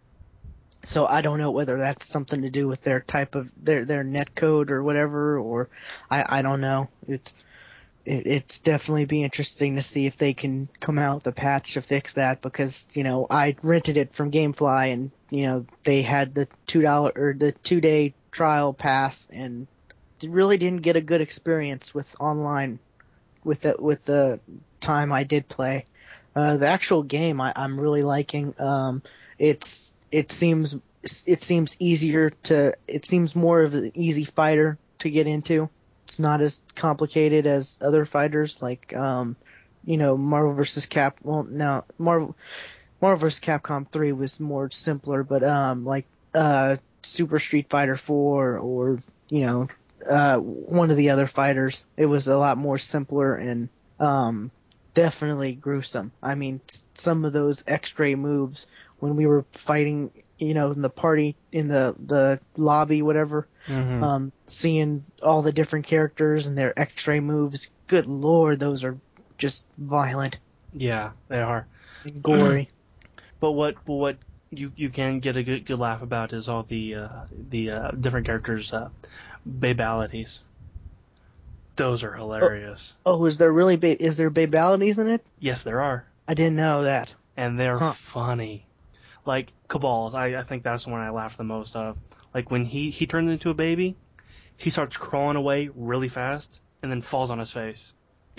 So I don't know whether that's something to do with their type of their their net code or whatever, or I I don't know. It's it, it's definitely be interesting to see if they can come out with a patch to fix that, because you know I rented it from GameFly and you know they had the two dollar or the two day trial pass and really didn't get a good experience with online with the with the time I did play. Uh, the actual game I, I'm really liking. Um, it's it seems it seems easier to it seems more of an easy fighter to get into. It's not as complicated as other fighters like um, you know Marvel versus Cap. Well, no, Marvel Marvel versus Capcom three was more simpler, but um, like uh, Super Street Fighter four or you know uh, one of the other fighters, it was a lot more simpler and um, definitely gruesome. I mean, s- some of those X-ray moves when we were fighting, you know, in the party, in the, the lobby, whatever, Mm-hmm. um, seeing all the different characters and their X-ray moves, good lord, those are just violent Yeah, they are. and gory. But what but what you you can get a good good laugh about is all the uh, the uh, different characters' uh, babalities. Those are hilarious. Oh, is there really, ba- is there babalities in it? Yes, there are, I didn't know that. and they're Huh. funny. Like Cabal's, I, I think that's the one I laughed the most of. Like when he he turns into a baby, he starts crawling away really fast and then falls on his face.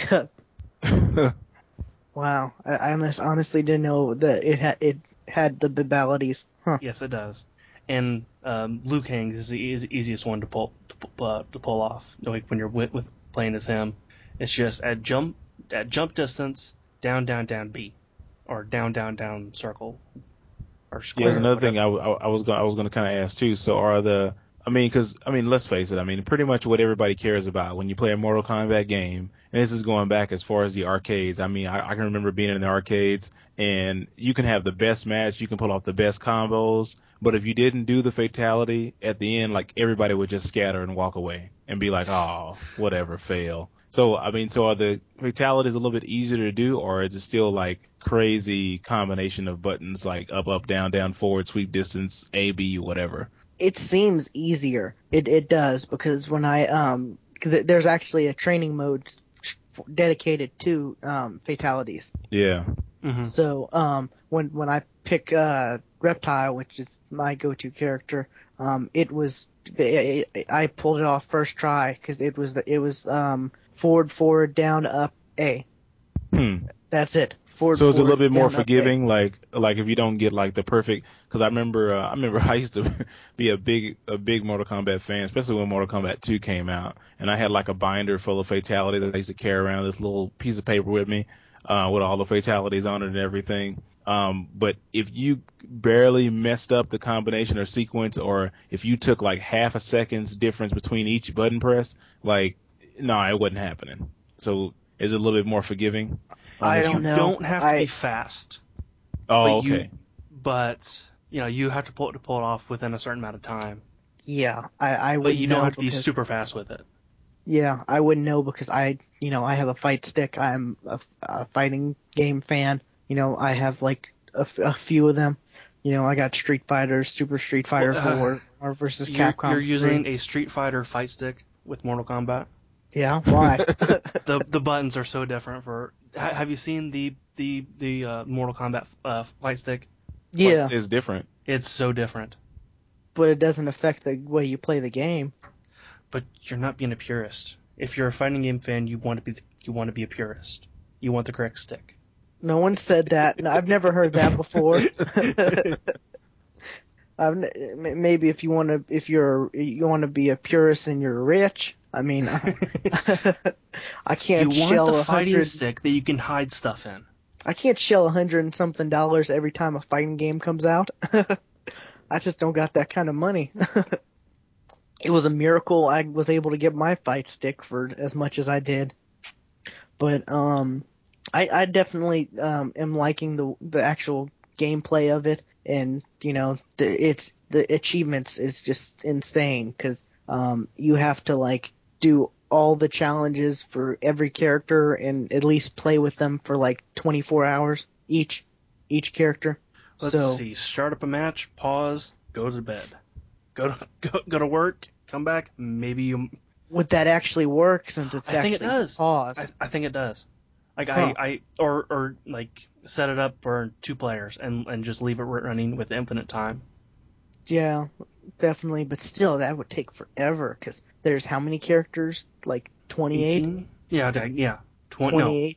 Wow, I, I honest, honestly didn't know that it had it had the babalities. Huh. Yes, it does. And um, Liu Kang is the easy, easiest one to pull to, pu- uh, to pull off. Like when you're with, with playing as him, it's just at jump at jump distance, down, down, down, B, or down, down, down, circle, or Yeah, square. there's or another thing I, whatever. w- I, I was going I was going to kind of ask too. So are the I mean, because I mean, let's face it. I mean, pretty much what everybody cares about when you play a Mortal Kombat game, and this is going back as far as the arcades. I mean, I, I can remember being in the arcades, and you can have the best match, you can pull off the best combos, but if you didn't do the fatality at the end, like everybody would just scatter and walk away and be like, oh, whatever, fail. So I mean, so are the fatalities a little bit easier to do, or is it still like crazy combination of buttons like up, up, down, down, forward, sweep, distance, A, B, whatever? It seems easier. It it does, because when I um, 'cause th- there's actually a training mode dedicated to um fatalities. Yeah. Mhm. So um, when when I pick uh Reptile, which is my go-to character, um, it was I, I pulled it off first try because it was the, it was um forward, forward, down, up, A. Hmm. That's it. Forward, So it's a little forward, bit more down, up, A. forgiving, like like if you don't get like the perfect. Because I remember, uh, I remember I used to be a big a big Mortal Kombat fan, especially when Mortal Kombat two came out, and I had like a binder full of fatalities that I used to carry around, this little piece of paper with me, uh, with all the fatalities on it and everything. Um, but if you barely messed up the combination or sequence, or if you took like half a second's difference between each button press, like no, it wasn't happening. So is it a little bit more forgiving? on I this don't one? You know. don't have to I- be fast, Oh, but okay. you, but you know, you have to pull it to pull it off within a certain amount of time. Yeah, I I But would you know don't have to be because super fast with it. yeah, I wouldn't know because I, you know, I have a fight stick. I'm a, a fighting game fan. You know, I have like a, f- a few of them. You know, I got Street Fighter, Super Street Fighter Well, uh, four, or versus You're, Capcom. you're using three. a Street Fighter fight stick with Mortal Kombat. Yeah, why? The the buttons are so different. For ha- have you seen the the the uh, Mortal Kombat uh, fight stick? yeah, It's different. It's so different. but it doesn't affect the way you play the game. But you're not being a purist. If you're a fighting game fan, you want to be the, you want to be a purist. You want the correct stick. No one said that. No, I've never heard that before. I've, n- m- maybe if you want to, if you're you want to be a purist and you're rich. I mean, I, I can't You want shell the a fighting hundred. stick that you can hide stuff in. I can't shell a hundred and something dollars every time a fighting game comes out. I just don't got that kind of money. It was a miracle I was able to get my fight stick for as much as I did. But um, I, I definitely um, am liking the the actual gameplay of it, and you know, the, it's the achievements is just insane because um, you have to like do all the challenges for every character and at least play with them for like twenty-four hours each each character. Let's so see. Start up a match. Pause. Go to bed. Go to go, go to work. Come back. Maybe you. would that actually work since it's I think actually it does. pause? I, I think it does. Like Huh. I, I or or like set it up for two players and and just leave it running with infinite time. Yeah, definitely, but still, that would take forever because there's how many characters? Like twenty-eight? eighteen? Yeah, da- yeah. Twenty. No. twenty-eight?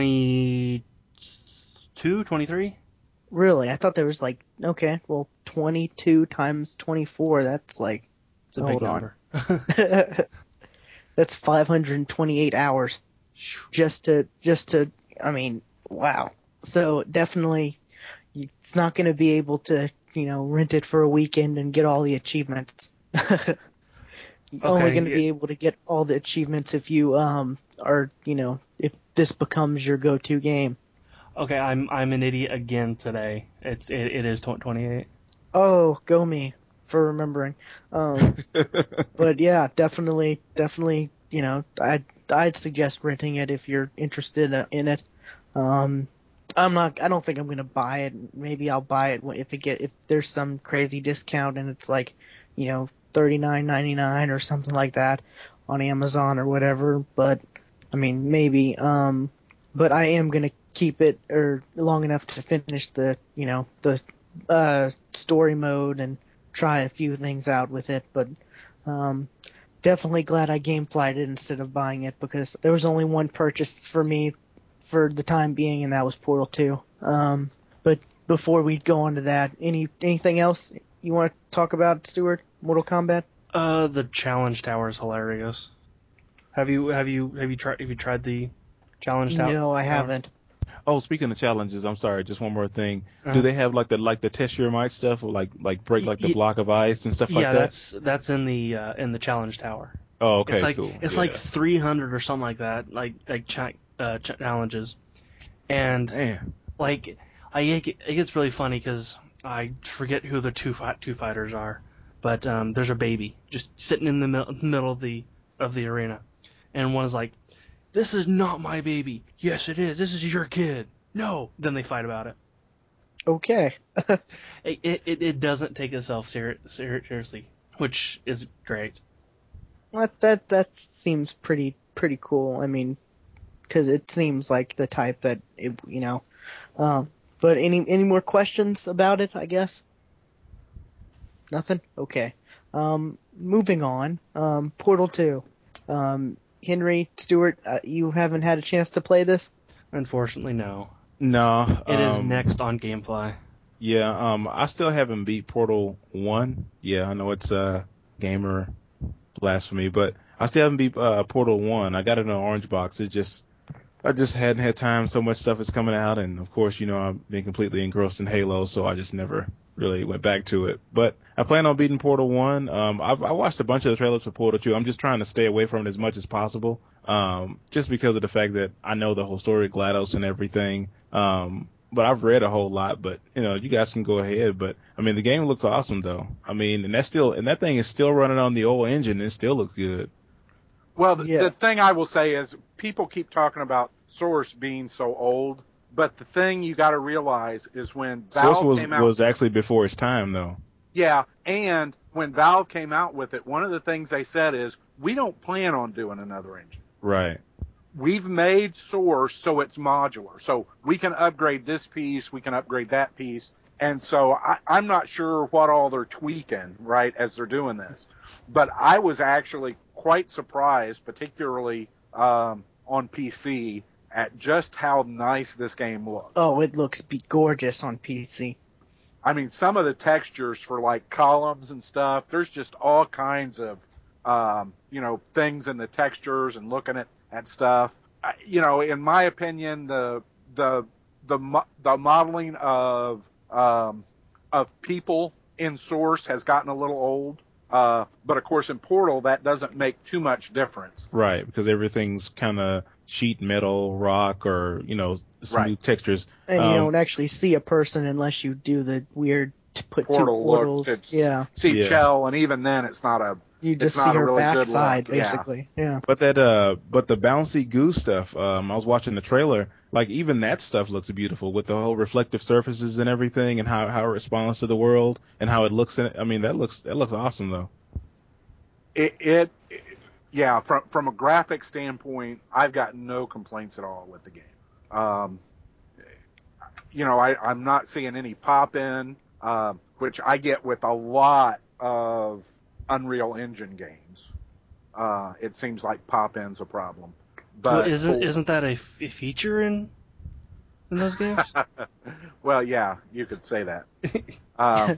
twenty-two, twenty-three? Really? I thought there was like, okay, well, twenty-two times twenty-four, that's like, It's a hold big on. number. That's five hundred twenty-eight hours just to, just to, I mean, wow. So definitely, it's not going to be able to, you know, rent it for a weekend and get all the achievements. You're only Okay, going to yeah. be able to get all the achievements if you um are, you know, if this becomes your go-to game. Okay, I'm I'm an idiot again today. It's it, it is twenty-eight. Oh, go me for remembering. Um, but yeah, definitely, definitely, you know, I'd I'd suggest renting it if you're interested in it. Um, I'm not. I don't think I'm gonna buy it. Maybe I'll buy it if it get if there's some crazy discount and it's like, you know, thirty-nine ninety-nine or something like that on Amazon or whatever. But I mean, maybe. Um, but I am gonna keep it or long enough to finish the, you know, the uh story mode and try a few things out with it. But um, definitely glad I gameflied it instead of buying it because there was only one purchase for me for the time being, and that was Portal two. Um, but before we go on to that, any anything else you want to talk about, Stuart? Mortal Kombat? Uh, the challenge tower is hilarious. Have you have you have you tried have you tried the challenge tower? No, I haven't. Oh, speaking of challenges, I'm sorry, just one more thing. Uh-huh. Do they have like the like the test your might stuff, or like like break like the Y- block of ice and stuff yeah, like that? that's that's in the uh, in the challenge tower. Oh, okay, It's like cool. it's yeah. like three hundred or something like that, like like ch- uh, ch- challenges, and Man. like I it gets really funny because I forget who the two fight, two fighters are, but um, there's a baby just sitting in the mil- middle of the of the arena, and one is like, "This is not my baby." "Yes, it is. This is your kid." "No." Then they fight about it. Okay. It it, it doesn't take itself ser- ser- seriously, which is great. That that that seems pretty pretty cool. I mean, because it seems like the type that it, you know. Um, but any any more questions about it? I guess. Nothing. Okay. Um, moving on. Um, Portal two. Um, Henry Stewart, uh, you haven't had a chance to play this. Unfortunately, no. No. It is um, next on GameFly. Yeah, um, I still haven't beat Portal one. Yeah, I know it's uh, gamer blasphemy, but I still haven't beat uh, Portal one. I got it in an orange box. It just, I just hadn't had time. So much stuff is coming out, and of course, you know, I've been completely engrossed in Halo, so I just never really went back to it. But I plan on beating Portal one. Um, I've, I watched a bunch of the trailers for Portal two. I'm just trying to stay away from it as much as possible, um, just because of the fact that I know the whole story of GLaDOS and everything. Um, but I've read a whole lot. But you know, you guys can go ahead. But I mean, the game looks awesome, though. I mean, and that's still, and that thing is still running on the old engine, and it still looks good. Well, the, Yeah. the thing I will say is people keep talking about Source being so old, but the thing you got to realize is when Valve Source was came out, was actually before its time, though. yeah, and when Valve came out with it, one of the things they said is we don't plan on doing another engine. Right. We've made Source so it's modular, so we can upgrade this piece, we can upgrade that piece, and so I, I'm not sure what all they're tweaking, right, as they're doing this. But I was actually quite surprised, particularly um, on P C, at just how nice this game looks. Oh, it looks be gorgeous on P C. I mean, some of the textures for like columns and stuff, there's just all kinds of, um, you know, things in the textures and looking at, at stuff. I, you know, in my opinion, the, the, the, mo- the modeling of, um, of people in Source has gotten a little old. Uh, but of course in Portal, that doesn't make too much difference. Right, because everything's kind of sheet metal, rock, or, you know, smooth Right. textures. And you Um, don't actually see a person unless you do the weird to put Portal two look, portals. it's, Yeah. see Yeah. Chell, and even then it's not a, You it's just see not a her really good backside, look. Yeah. basically. Yeah. But that, uh, but the bouncy goo stuff, um, I was watching the trailer, like even that stuff looks beautiful with the whole reflective surfaces and everything and how, how it responds to the world and how it looks in it. I mean, that looks, that looks awesome though. It, it, it, yeah, from from a graphic standpoint, I've got no complaints at all with the game. Um, you know, I, I'm not seeing any pop in, um, which I get with a lot of Unreal Engine games. Uh, it seems like pop in's a problem. Well, But isn't for- isn't that a, f- a feature in in those games? well, yeah, you could say that. Um,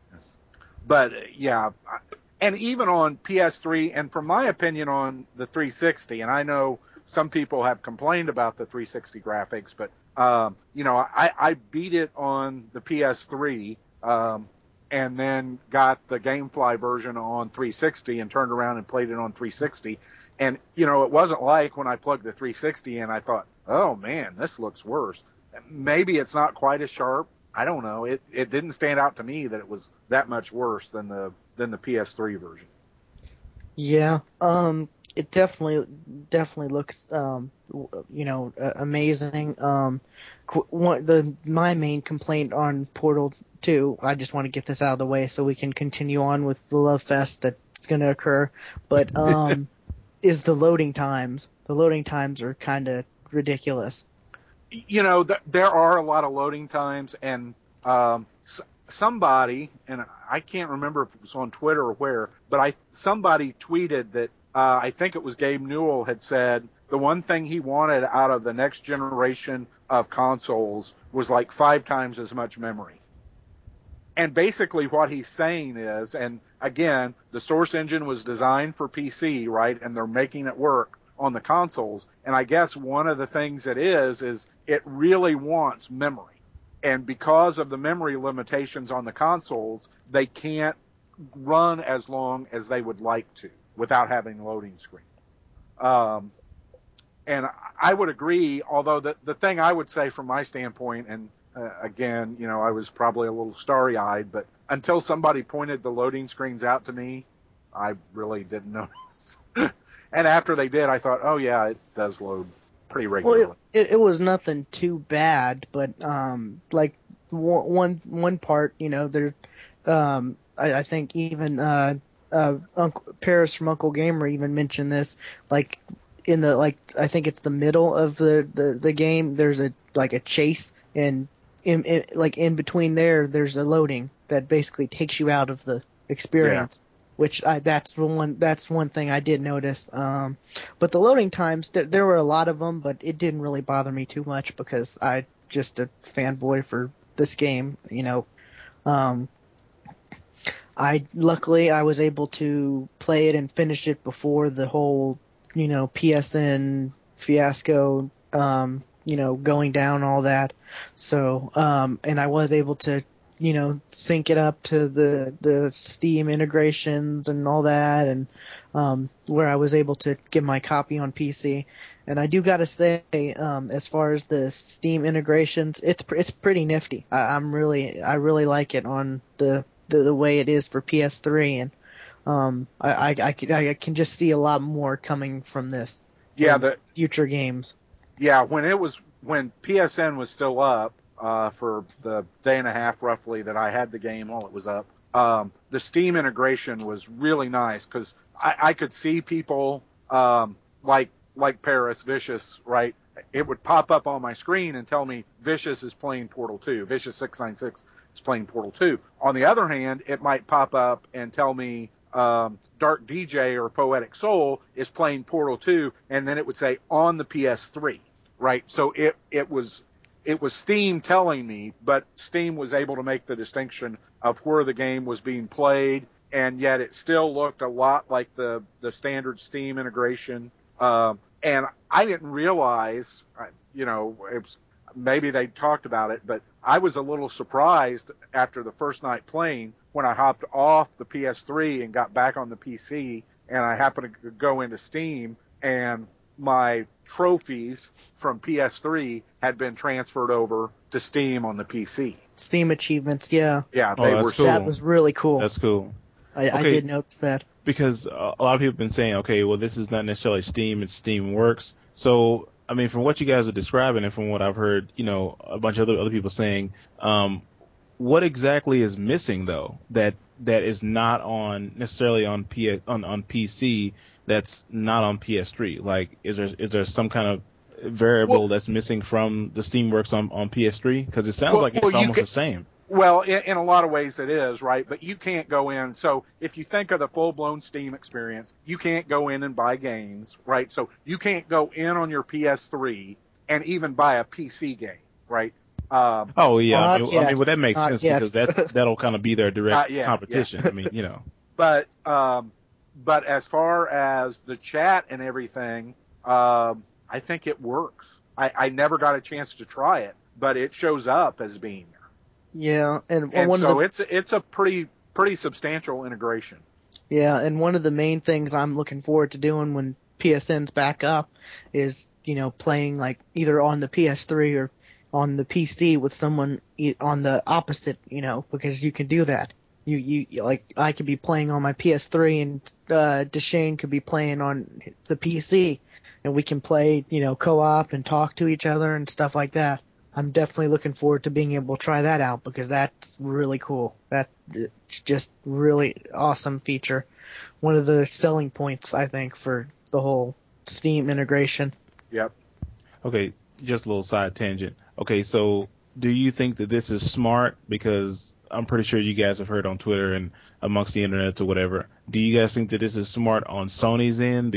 but yeah, and even on P S three, and from my opinion on the three sixty, and I know some people have complained about the three sixty graphics, but um, you know, I, I beat it on the P S three, um, and then got the GameFly version on three sixty and turned around and played it on three sixty. And you know, it wasn't like when I plugged the three sixty in, I thought, oh man, this looks worse. Maybe it's not quite as sharp. I don't know. It it didn't stand out to me that it was that much worse than the than the P S three version. Yeah, um, it definitely definitely looks, um, w- you know, uh, amazing. Um, qu- one the my main complaint on Portal two, I just want to get this out of the way so we can continue on with the love fest that's going to occur. But um, is the loading times? The loading times are kind of ridiculous. You know, th- there are a lot of loading times, and um, s- somebody, and I can't remember if it was on Twitter or where, but I somebody tweeted that uh, I think it was Gabe Newell had said the one thing he wanted out of the next generation of consoles was like five times as much memory. And basically what he's saying is, and again, the Source engine was designed for P C, right? And they're making it work on the consoles. And I guess one of the things it is, is it really wants memory. And because of the memory limitations on the consoles, they can't run as long as they would like to without having loading screen. Um, and I would agree, although the, the thing I would say from my standpoint, and uh, again, you know, I was probably a little starry-eyed, but until somebody pointed the loading screens out to me, I really didn't notice. And after they did, I thought, oh yeah, it does load pretty regularly. Well, it, it, it was nothing too bad, but um, like one one one part, you know, there, um, I, I think even uh, uh, Uncle Paris from Uncle Gamer even mentioned this, like in the like I think it's the middle of the, the, the game. There's a like a chase, and in, in like in between there, there's a loading that basically takes you out of the experience. Yeah. Which I, that's one that's one thing I did notice. Um, but the loading times, th- there were a lot of them, but it didn't really bother me too much because I just a fanboy for this game. You know, um, I luckily I was able to play it and finish it before the whole you know P S N fiasco. Um, you know, going down all that. So um, and I was able to. you know, sync it up to the, the Steam integrations and all that, and um, where I was able to get my copy on P C. And I do got to say, um, as far as the Steam integrations, it's it's pretty nifty. I, I'm really I really like it on the, the, the way it is for P S three, and um, I, I, I, can, I can just see a lot more coming from this. Yeah, the future games. Yeah, when it was when P S N was still up. Uh, for the day and a half roughly that I had the game while it was up, um, the Steam integration was really nice because I, I could see people um, like like Paris Vicious, right? It would pop up on my screen and tell me Vicious is playing Portal two, Vicious six ninety-six is playing Portal two. On the other hand, it might pop up and tell me um, Dark D J or Poetic Soul is playing Portal two, and then it would say on the P S three, right? So it it was. It was Steam telling me, but Steam was able to make the distinction of where the game was being played, and yet it still looked a lot like the, the standard Steam integration. Um, and I didn't realize, you know, it was, maybe they talked about it, but I was a little surprised after the first night playing when I hopped off the P S three and got back on the P C, and I happened to go into Steam, and my trophies from P S three had been transferred over to Steam on the P C. Steam achievements, yeah. Yeah, oh, they that's were cool. That was really cool. That's cool. I, okay. I did notice that. Because a lot of people have been saying, okay, well, this is not necessarily Steam, it's Steam Works. So, I mean, from what you guys are describing and from what I've heard, you know, a bunch of other, other people saying, um, what exactly is missing, though, that that is not on necessarily on P on, on P C that's not on P S three? Like, is there is there some kind of variable well, that's missing from the Steamworks on, on P S three? Because it sounds well, like it's well, almost can, the same. Well, in, in a lot of ways it is, right? But you can't go in. So if you think of the full-blown Steam experience, you can't go in and buy games, right? So you can't go in on your P S three and even buy a P C game, right? Um, oh yeah, well, I, mean, I mean, well, that makes not sense yet. because that's that'll kind of be their direct uh, yeah, competition. Yeah. I mean, you know. But um, but as far as the chat and everything, um, I think it works. I, I never got a chance to try it, but it shows up as being there. Yeah, and, and one so of the, it's it's a pretty pretty substantial integration. Yeah, and one of the main things I'm looking forward to doing when P S N's back up is, you know, playing like either on the P S three or on the P C with someone on the opposite, you know, because you can do that. You you like I could be playing on my P S three and uh, Deshane could be playing on the P C, and we can play, you know, co-op and talk to each other and stuff like that. I'm definitely looking forward to being able to try that out because that's really cool. That's just really awesome feature. One of the selling points, I think, for the whole Steam integration. Yep. Okay, just a little side tangent. Okay, so do you think that this is smart? Because I'm pretty sure you guys have heard on Twitter and amongst the internet or whatever. Do you guys think that this is smart on Sony's end?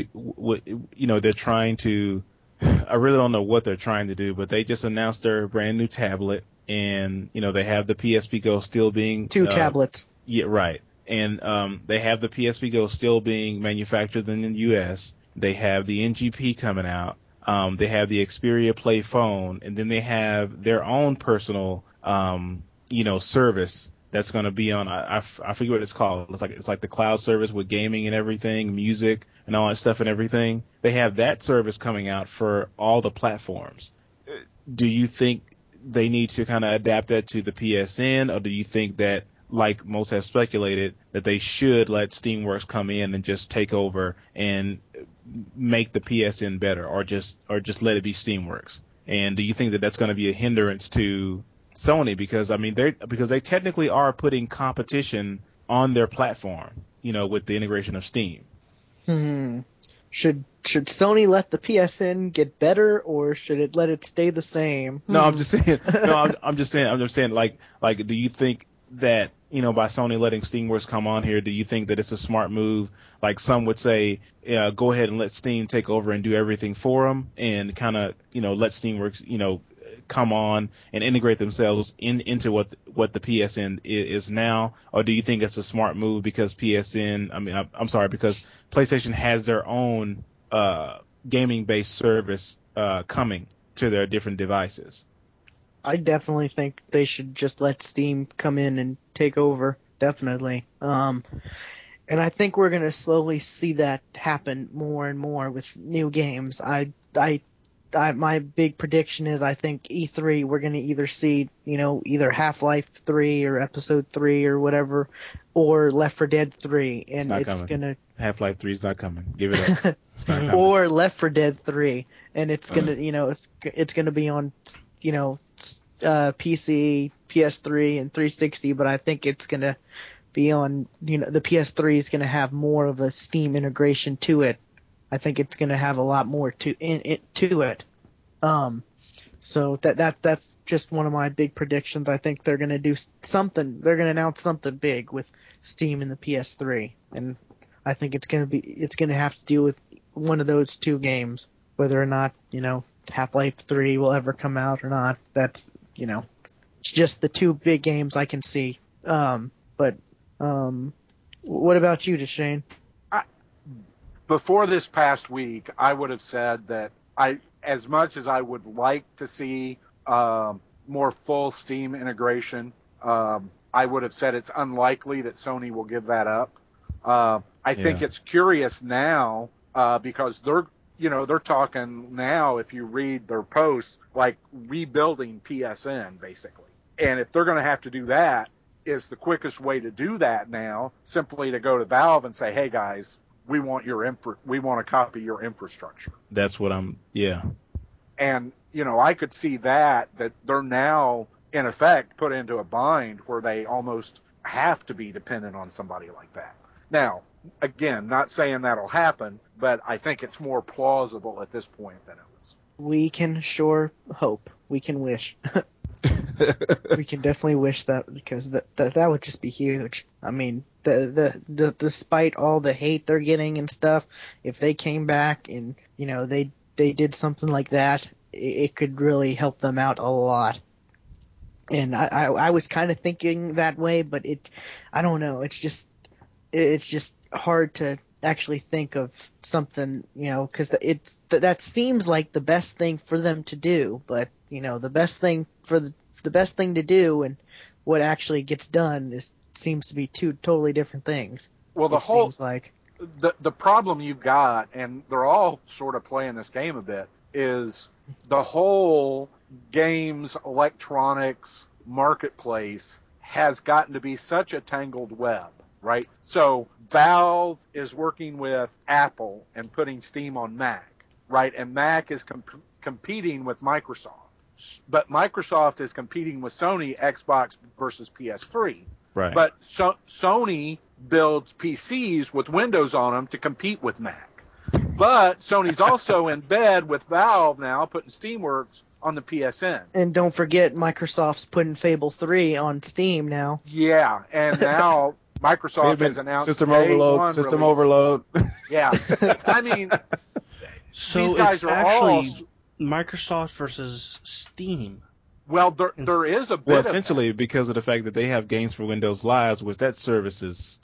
You know, they're trying to... I really don't know what they're trying to do, but they just announced their brand new tablet, and you know they have the P S P Go still being two uh, tablets. Yeah, right. And um, they have the P S P Go still being manufactured in the U S. They have the N G P coming out. Um, they have the Xperia Play phone, and then they have their own personal, um, you know, service that's going to be on. I, I, f- I forget what it's called. It's like it's like the cloud service with gaming and everything, music and all that stuff and everything. They have that service coming out for all the platforms. Do you think they need to kind of adapt that to the P S N, or do you think that, like most have speculated, that they should let Steamworks come in and just take over and make the P S N better, or just or just let it be Steamworks? And do you think that that's going to be a hindrance to Sony? Because I mean, they because they technically are putting competition on their platform, you know, with the integration of Steam. Hmm. Should should Sony let the P S N get better, or should it let it stay the same? No, I'm Hmm. just saying. No, I'm, I'm just saying. I'm just saying. Like, like, do you think that, you know, by Sony letting Steamworks come on here, do you think that it's a smart move? Like some would say, yeah, go ahead and let Steam take over and do everything for them, and kind of, you know, let Steamworks, you know, come on and integrate themselves in into what what the P S N is, is now? Or do you think it's a smart move because P S N? I mean, I, I'm sorry, because PlayStation has their own uh, gaming-based service uh, coming to their different devices. I definitely think they should just let Steam come in and take over. Definitely. Um, and I think we're gonna slowly see that happen more and more with new games. I, I, I my big prediction is I think E three we're gonna either see, you know, either Half-Life three or Episode three or whatever, or Left four Dead three, and It's not it's coming. gonna Half-Life three is not coming. Give it up. It's not coming. or Left four Dead three, and it's gonna, you know, it's it's gonna be on, you know, uh, P C, P S three, and three sixty. But I think it's gonna be on, you know, the P S three is gonna have more of a Steam integration to it. I think it's gonna have a lot more to in it to it. Um, so that that that's just one of my big predictions. I think they're gonna do something. They're gonna announce something big with Steam and the P S three, and I think it's gonna be it's gonna have to deal with one of those two games, whether or not, you know, Half-Life three will ever come out or not. That's, you know, it's just the two big games I can see. Um, but um, what about you, Deshane? I, before this past week, I would have said that I, as much as I would like to see um, more full Steam integration, um, I would have said it's unlikely that Sony will give that up. Uh, I Yeah. think it's curious now uh, because they're, you know, they're talking now, if you read their posts, like rebuilding P S N basically. And if they're going to have to do that, is the quickest way to do that now simply to go to Valve and say, hey guys, we want your infra- we want to copy your infrastructure. That's what I'm. Yeah. And, you know, I could see that, that they're now, in effect, put into a bind where they almost have to be dependent on somebody like that. Now, again, not saying that'll happen, but I think it's more plausible at this point than it was. We can sure hope. We can wish. We can definitely wish that, because that, that that would just be huge. I mean, the, the the despite all the hate they're getting and stuff, if they came back and, you know, they they did something like that, it, it could really help them out a lot. And I I, I was kind of thinking that way, but it, I don't know. It's just it's just hard to actually think of something, you know, because it's that seems like the best thing for them to do, but, you know, the best thing for the the best thing to do and what actually gets done is seems to be two totally different things. Well, the it whole seems like the the problem you've got, and they're all sort of playing this game a bit, is the whole games electronics marketplace has gotten to be such a tangled web, right? So Valve is working with Apple and putting Steam on Mac, right? And Mac is comp- competing with Microsoft. But Microsoft is competing with Sony, Xbox versus P S three. Right. But so- Sony builds P Cs with Windows on them to compete with Mac. But Sony's also in bed with Valve now, putting Steamworks on the P S N. And don't forget, Microsoft's putting Fable three on Steam now. Yeah, and now Microsoft has announced System day overload. one System release. overload. Yeah, I mean, So these guys it's are actually all Microsoft versus Steam. well. There, there is a bit Well, of essentially that. because of the fact that they have games for Windows Live, which that service is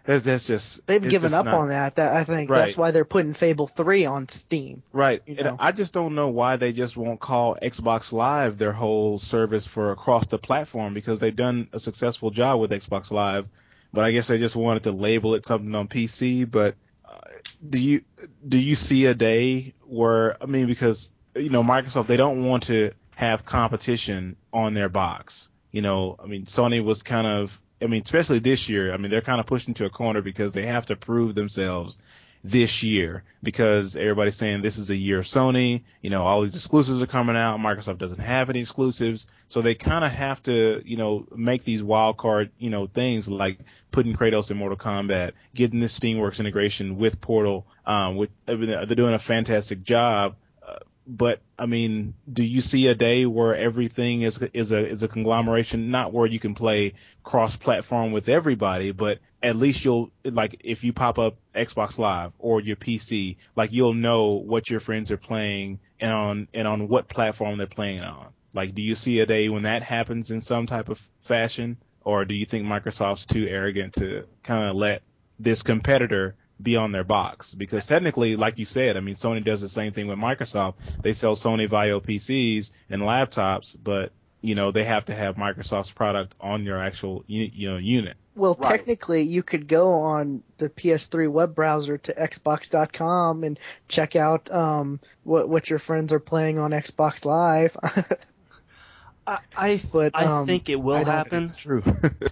That's, that's just They've it's given just up not, on that. That I think Right. that's why they're putting Fable three on Steam. Right. You And know. I just don't know why they just won't call Xbox Live their whole service for across the platform, because they've done a successful job with Xbox Live. But I guess they just wanted to label it something on P C. But uh, do you do you see a day where, I mean, because, you know, Microsoft, they don't want to have competition on their box. You know, I mean, Sony was kind of, I mean, especially this year, I mean, they're kind of pushed into a corner because they have to prove themselves this year, because everybody's saying this is a year of Sony. You know, all these exclusives are coming out. Microsoft doesn't have any exclusives. So they kind of have to, you know, make these wild card, you know, things like putting Kratos in Mortal Kombat, getting this Steamworks integration with Portal. Um, with, I mean, they're doing a fantastic job. Uh, but I mean, do you see a day where everything is is a is a conglomeration, not where you can play cross-platform with everybody, but at least you'll, like, if you pop up Xbox Live or your P C, like, you'll know what your friends are playing and on and on what platform they're playing on. Like, do you see a day when that happens in some type of fashion, or do you think Microsoft's too arrogant to kind of let this competitor be on their box? Because technically, like you said, I mean, Sony does the same thing with Microsoft. They sell Sony Vaio P Cs and laptops, but, you know, they have to have Microsoft's product on your actual, you know, unit. Well, Right. technically, you could go on the P S three web browser to Xbox dot com and check out um, what what your friends are playing on Xbox Live. I I, th- But, I um, think it will I don't- happen, It's true.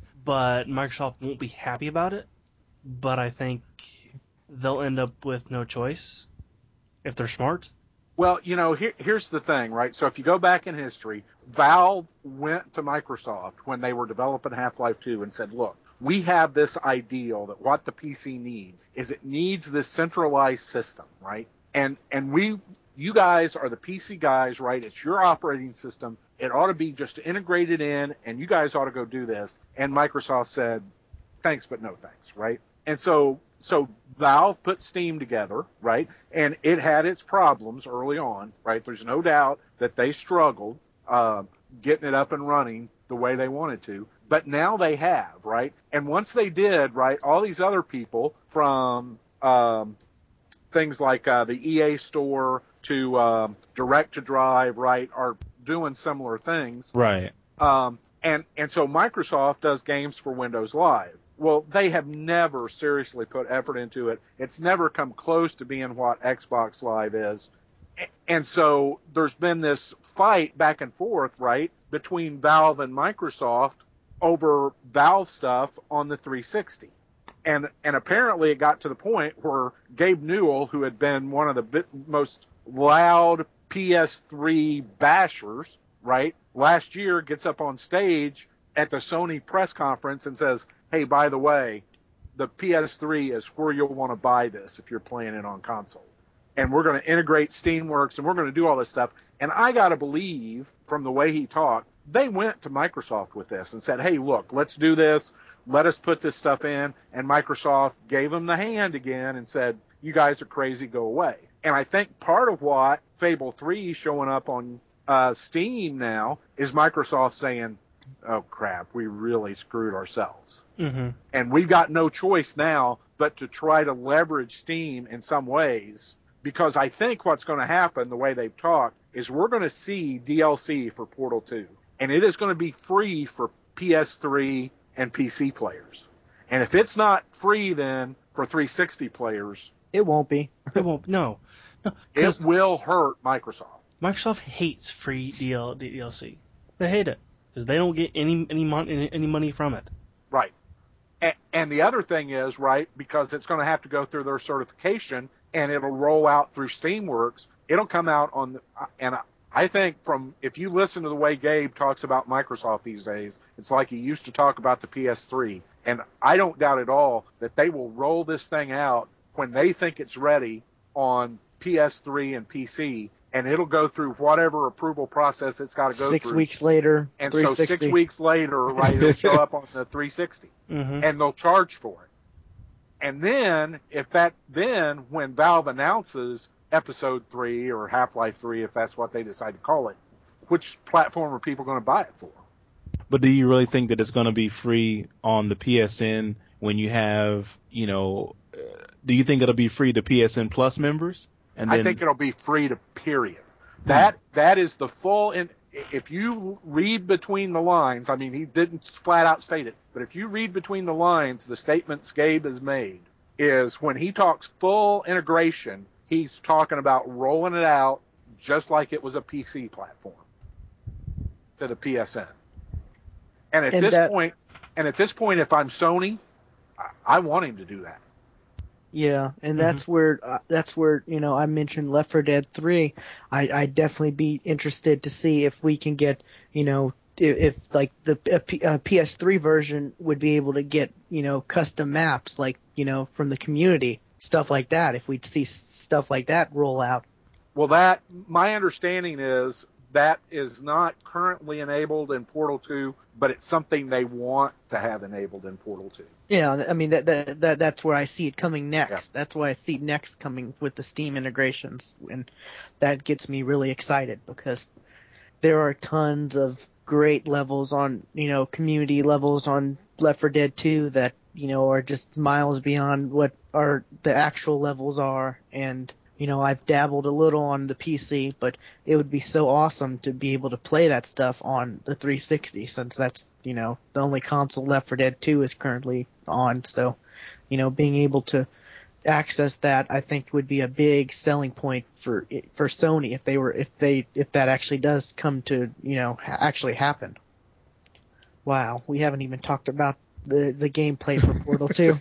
but Microsoft won't be happy about it. But I think they'll end up with no choice if they're smart. Well, you know, here, here's the thing, right? So if you go back in history, Valve went to Microsoft when they were developing Half-Life two and said, look, we have this ideal that what the P C needs is it needs this centralized system, right? And and we, you guys are the P C guys, right? It's your operating system. It ought to be just integrated in, and you guys ought to go do this. And Microsoft said, thanks, but no thanks, right? And so so Valve put Steam together, right? And it had its problems early on, right? There's no doubt that they struggled uh, getting it up and running the way they wanted to. But now they have, right? And once they did, right, all these other people from um, things like uh, the E A store to um, Direct to Drive, right, are doing similar things. Right. Um, and, and so Microsoft does games for Windows Live. Well, they have never seriously put effort into it. It's never come close to being what Xbox Live is. And so there's been this fight back and forth, right, between Valve and Microsoft over Valve stuff on the three sixty. And and apparently it got to the point where Gabe Newell, who had been one of the bit, most loud P S three bashers, right, last year gets up on stage at the Sony press conference and says, hey, by the way, the P S three is where you'll want to buy this if you're playing it on console. And we're going to integrate Steamworks, and we're going to do all this stuff. And I got to believe, from the way he talked, they went to Microsoft with this and said, hey, look, let's do this. Let us put this stuff in. And Microsoft gave them the hand again and said, you guys are crazy, go away. And I think part of what Fable three showing up on uh, Steam now is Microsoft saying, oh, crap, we really screwed ourselves. Mm-hmm. And we've got no choice now but to try to leverage Steam in some ways, because I think what's going to happen, the way they've talked, is we're going to see D L C for Portal two. And it is going to be free for P S three and P C players. And if it's not free then for three sixty players, It won't be. It won't. No, no, it because will hurt Microsoft. Microsoft hates free D L D L C. They hate it because they don't get any any money any money from it. Right. And, and the other thing is, right, because it's going to have to go through their certification and it'll roll out through Steamworks, it'll come out on the, and I think from, if you listen to the way Gabe talks about Microsoft these days, it's like he used to talk about the P S three. And I don't doubt at all that they will roll this thing out when they think it's ready on P S three and P C, and it'll go through whatever approval process it's got to go Six through. weeks later, And so three sixty. six weeks later, right, it'll show up on the three sixty. Mm-hmm. And they'll charge for it. And then, if that, then when Valve announces Episode three or Half-Life three, if that's what they decide to call it, which platform are people going to buy it for? But do you really think that it's going to be free on the P S N when you have, you know, uh, do you think it'll be free to P S N Plus members? And then, I think it'll be free to period. Hmm. That that is the full. In if you read between the lines, I mean, he didn't flat out state it, but if you read between the lines, the statements Gabe has made is when he talks full integration, he's talking about rolling it out just like it was a P C platform to the P S N. And at And this that- point, and at this point, if I'm Sony, I, I want him to do that. Yeah, and that's where uh, that's where you know I mentioned Left four Dead three. I I'd definitely be interested to see if we can get you know if, if like the uh, P, uh, P S three version would be able to get you know custom maps like you know from the community, stuff like that. If we'd see stuff like that roll out. Well, that my understanding is that is not currently enabled in Portal two, but it's something they want to have enabled in Portal two. Yeah, I mean that that, that that's where I see it coming next. Yeah. That's why I see it next coming with the Steam integrations, and that gets me really excited because there are tons of great levels on you know community levels on Left four Dead two that you know are just miles beyond what are the actual levels are, and you know I've dabbled a little on the P C, but it would be so awesome to be able to play that stuff on the three sixty since that's you know the only console Left four Dead two is currently on. So, you know, being able to access that, I think, would be a big selling point for for Sony if they were if they if that actually does come to you know ha- actually happen. Wow, we haven't even talked about the the gameplay for Portal two.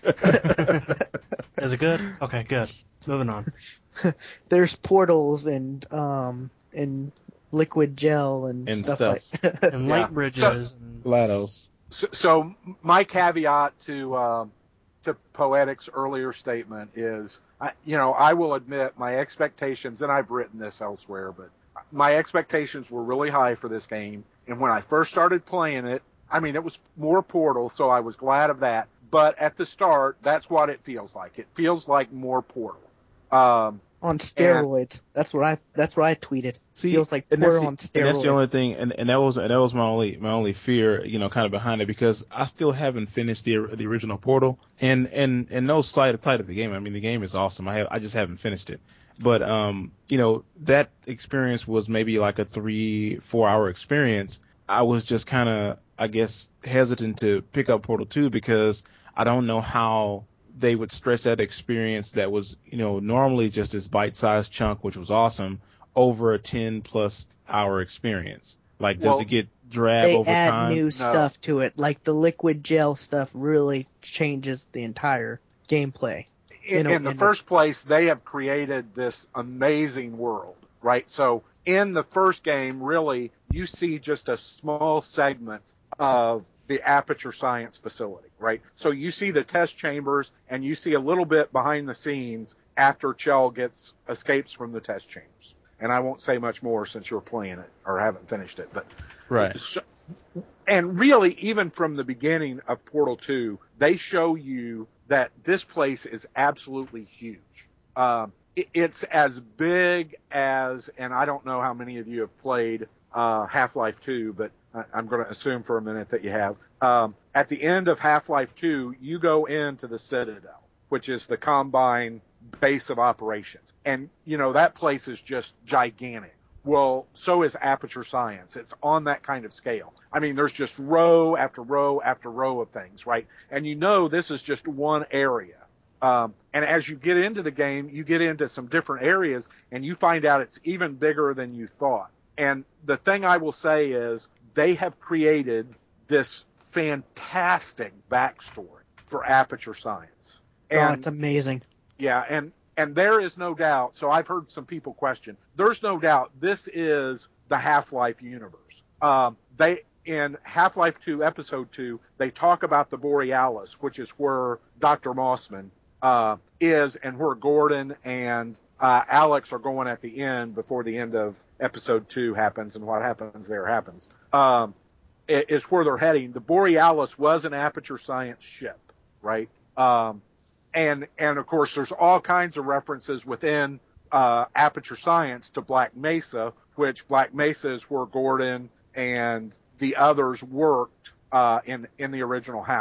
Is it good? Okay, good. Moving on. There's portals and um and liquid gel and, And stuff, stuff. like And light Yeah. bridges. and GLaDOS. So, so my caveat to um, to Poetic's earlier statement is, I, you know, I will admit my expectations, and I've written this elsewhere, but my expectations were really high for this game. And when I first started playing it, I mean, it was more Portal, so I was glad of that. But at the start, that's what it feels like. It feels like more Portal. Um, on steroids. That's what I that's what I tweeted. See, Feels like and that's, Portal the, on and that's the steroids. only thing, and, and that was and that was my only my only fear, you know, kind of behind it, because I still haven't finished the the original Portal, and and and no slight of sight of the game. I mean, the game is awesome. I have I just haven't finished it, but um, you know, that experience was maybe like a three four hour experience. I was just kind of, I guess, hesitant to pick up Portal two because I don't know how they would stretch that experience that was, you know, normally just this bite-sized chunk, which was awesome, over a ten plus hour experience. Like, does Well, it get drab They over add time? new stuff to it. Like the liquid gel stuff really changes the entire gameplay. in, You know, in the in the- first place, they have created this amazing world, right? So in the first game, really, you see just a small segment of the Aperture Science facility, right? So you see the test chambers, and you see a little bit behind the scenes after Chell gets escapes from the test chambers. And I won't say much more since you're playing it or haven't finished it, but Right. so, and really, even from the beginning of Portal two, they show you that this place is absolutely huge. Um, it, it's as big as, and I don't know how many of you have played uh, Half-Life two, but I, I'm going to assume for a minute that you have. Um, at the end of Half-Life two, you go into the Citadel, which is the Combine base of operations. And, you know, that place is just gigantic. Well, so is Aperture Science. It's on that kind of scale. I mean, there's just row after row after row of things, right? And you know this is just one area. Um, and as you get into the game, you get into some different areas, and you find out it's even bigger than you thought. And the thing I will say is they have created this fantastic backstory for Aperture Science. oh, And it's amazing. yeah, and and there is no doubt. So I've heard some people question. There's no doubt this is the Half-Life universe. Um, they in Half-Life two, Episode two, they talk about the Borealis, which is where Doctor Mossman uh, is, and where Gordon and uh, Alex are going at the end before the end of Episode two happens, and what happens there happens. Um, it, is where they're heading. The Borealis was an Aperture Science ship, right? Um, And, and of course, there's all kinds of references within uh, Aperture Science to Black Mesa, which Black Mesa is where Gordon and the others worked uh, in in the original Half-Life.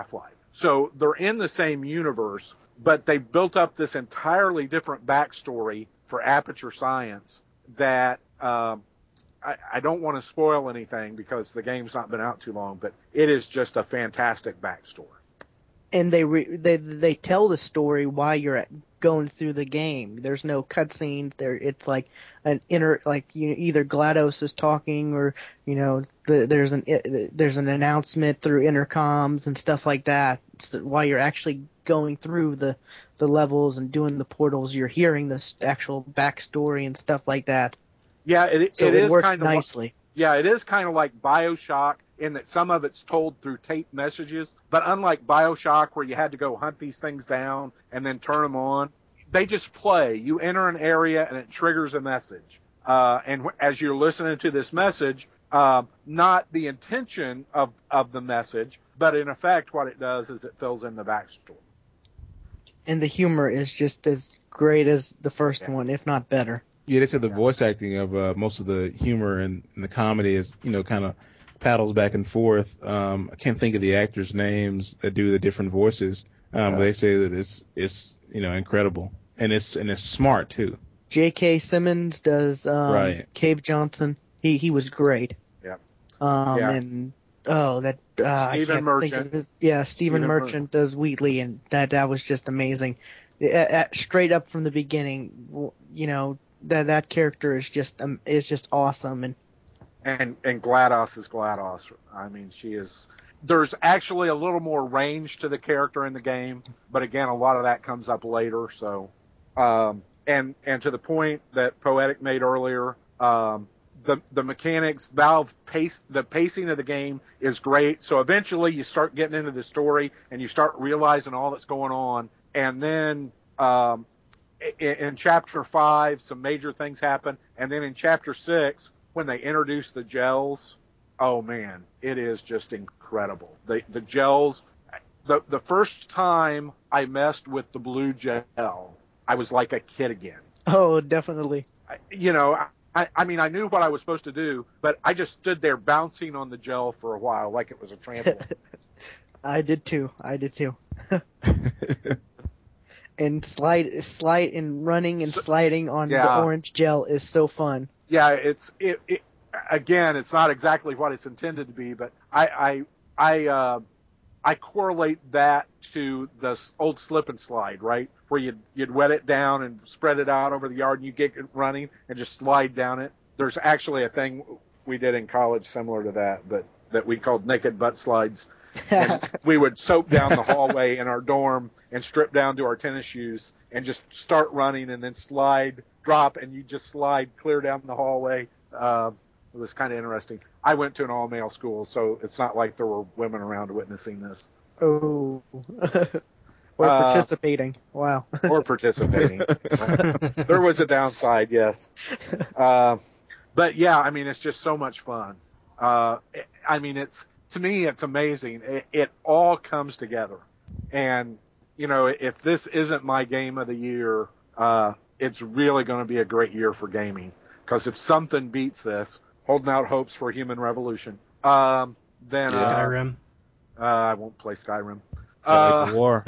So they're in the same universe, but they built up this entirely different backstory for Aperture Science that um, I, I don't want to spoil anything because the game's not been out too long, but it is just a fantastic backstory. And they re- they they tell the story while you're at, going through the game. There's no cutscenes. There, it's like an inner, like you either GLaDOS is talking or you know the, there's an it, there's an announcement through intercoms and stuff like that. So while you're actually going through the the levels and doing the portals, you're hearing the actual backstory and stuff like that. Yeah, it, so it, it is works kind of nicely. Like, yeah, it is kind of like BioShock in that some of it's told through tape messages, but unlike BioShock where you had to go hunt these things down and then turn them on, they just play. You enter an area and it triggers a message. Uh, and w- as you're listening to this message, uh, not the intention of, of the message, but in effect what it does is it fills in the backstory. And the humor is just as great as the first Yeah. one, if not better. Yeah, they said the voice acting of uh, most of the humor and, and the comedy is, you know, kind of paddles back and forth. Um, I can't think of the actors' names that do the different voices. Um, but they say that it's it's you know incredible and it's and it's smart too. J K. Simmons does um, Right. Cave Johnson. He he was great. Yeah. Um, Yeah. and oh that uh, Stephen I can't Merchant. Think of his, yeah, Stephen, Stephen Merchant, Merchant. does Wheatley, and that that was just amazing. Uh, uh, straight up from the beginning, w- you know that that character is just um, is just awesome. And And and GLaDOS is GLaDOS. I mean, she is. There's actually a little more range to the character in the game, but again, a lot of that comes up later. So, um, and and to the point that Poetic made earlier, um, the the mechanics, Valve pace, the pacing of the game is great. So eventually, you start getting into the story and you start realizing all that's going on, and then. Um, in, in chapter five, some major things happen, and then in chapter six, when they introduce the gels, oh man, it is just incredible. The the gels, the the first time I messed with the blue gel, I was like a kid again. oh, definitely. I, you know, I I mean I knew what I was supposed to do, but I just stood there bouncing on the gel for a while like it was a trampoline. I did too. I did too. And slide, slide, and running and So- sliding on yeah. the orange gel is so fun. Yeah, it's it, it again, it's not exactly what it's intended to be, but I I I uh, I correlate that to the s- old slip and slide, right? Where you'd you'd wet it down and spread it out over the yard, and you get it running and just slide down it. There's actually a thing we did in college similar to that, but that we called naked butt slides. And we would soap down the hallway in our dorm and strip down to our tennis shoes and just start running and then slide, drop, and you just slide clear down the hallway. Uh, it was kind of interesting. I went to an all-male school, so it's not like there were women around witnessing this. Oh. Or Uh, participating. Wow. Or participating. There was a downside, yes. Uh, but yeah, I mean, it's just so much fun. Uh, I mean, it's, to me, it's amazing. It, it all comes together. And, you know, if this isn't my game of the year, uh, it's really going to be a great year for gaming. Because if something beats this, holding out hopes for Human Revolution, um, then uh, Skyrim. uh, I won't play Skyrim. Uh, like Uh, the war.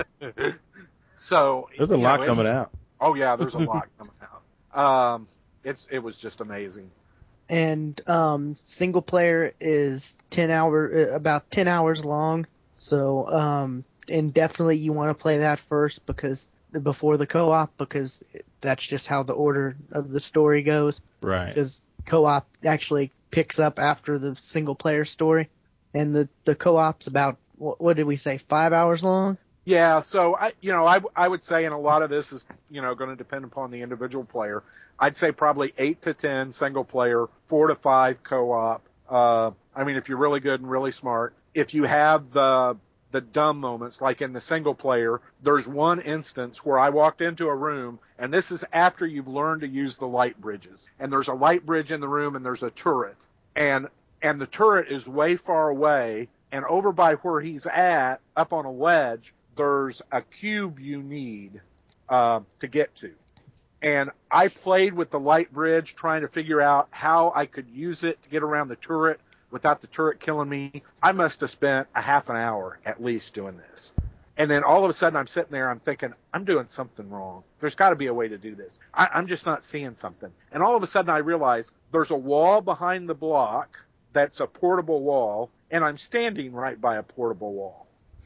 so There's a you lot know, coming it's- out. Oh yeah, there's a lot coming out. Um, it's it was just amazing. And um, single player is ten hour, uh, about ten hours long. So, um, and definitely you want to play that first because before the co-op, because that's just how the order of the story goes. Right. Because co-op actually picks up after the single player story, and the the co-op's about what, what did we say, five hours long? Yeah, so I you know I I would say, and a lot of this is you know going to depend upon the individual player. I'd say probably eight to ten single player, four to five co-op. Uh, I mean, if you're really good and really smart, if you have the the dumb moments, like in the single player, there's one instance where I walked into a room, and this is after you've learned to use the light bridges, and there's a light bridge in the room, and there's a turret, and and the turret is way far away, and over by where he's at, up on a ledge, there's a cube you need uh, to get to. And I played with the light bridge trying to figure out how I could use it to get around the turret without the turret killing me. I must have spent a half an hour at least doing this. And then all of a sudden I'm sitting there, I'm thinking, I'm doing something wrong. There's got to be a way to do this. I, I'm just not seeing something. And all of a sudden I realize there's a wall behind the block that's a portable wall, and I'm standing right by a portable wall.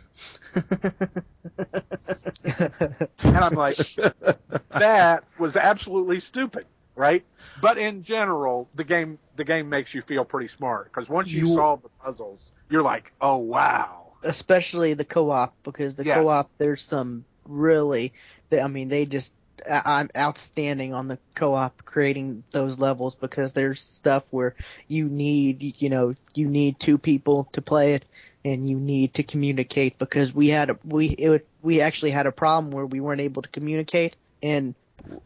And I'm like, that was absolutely stupid, right? But in general, the game the game makes you feel pretty smart, because once you, you solve the puzzles, you're like, oh, wow. Especially the co-op, because the yes. co-op, there's some really, I mean, they just, I'm outstanding on the co-op creating those levels, because there's stuff where you need, you know, you need two people to play it, and you need to communicate, because we had a, we it, we actually had a problem where we weren't able to communicate, and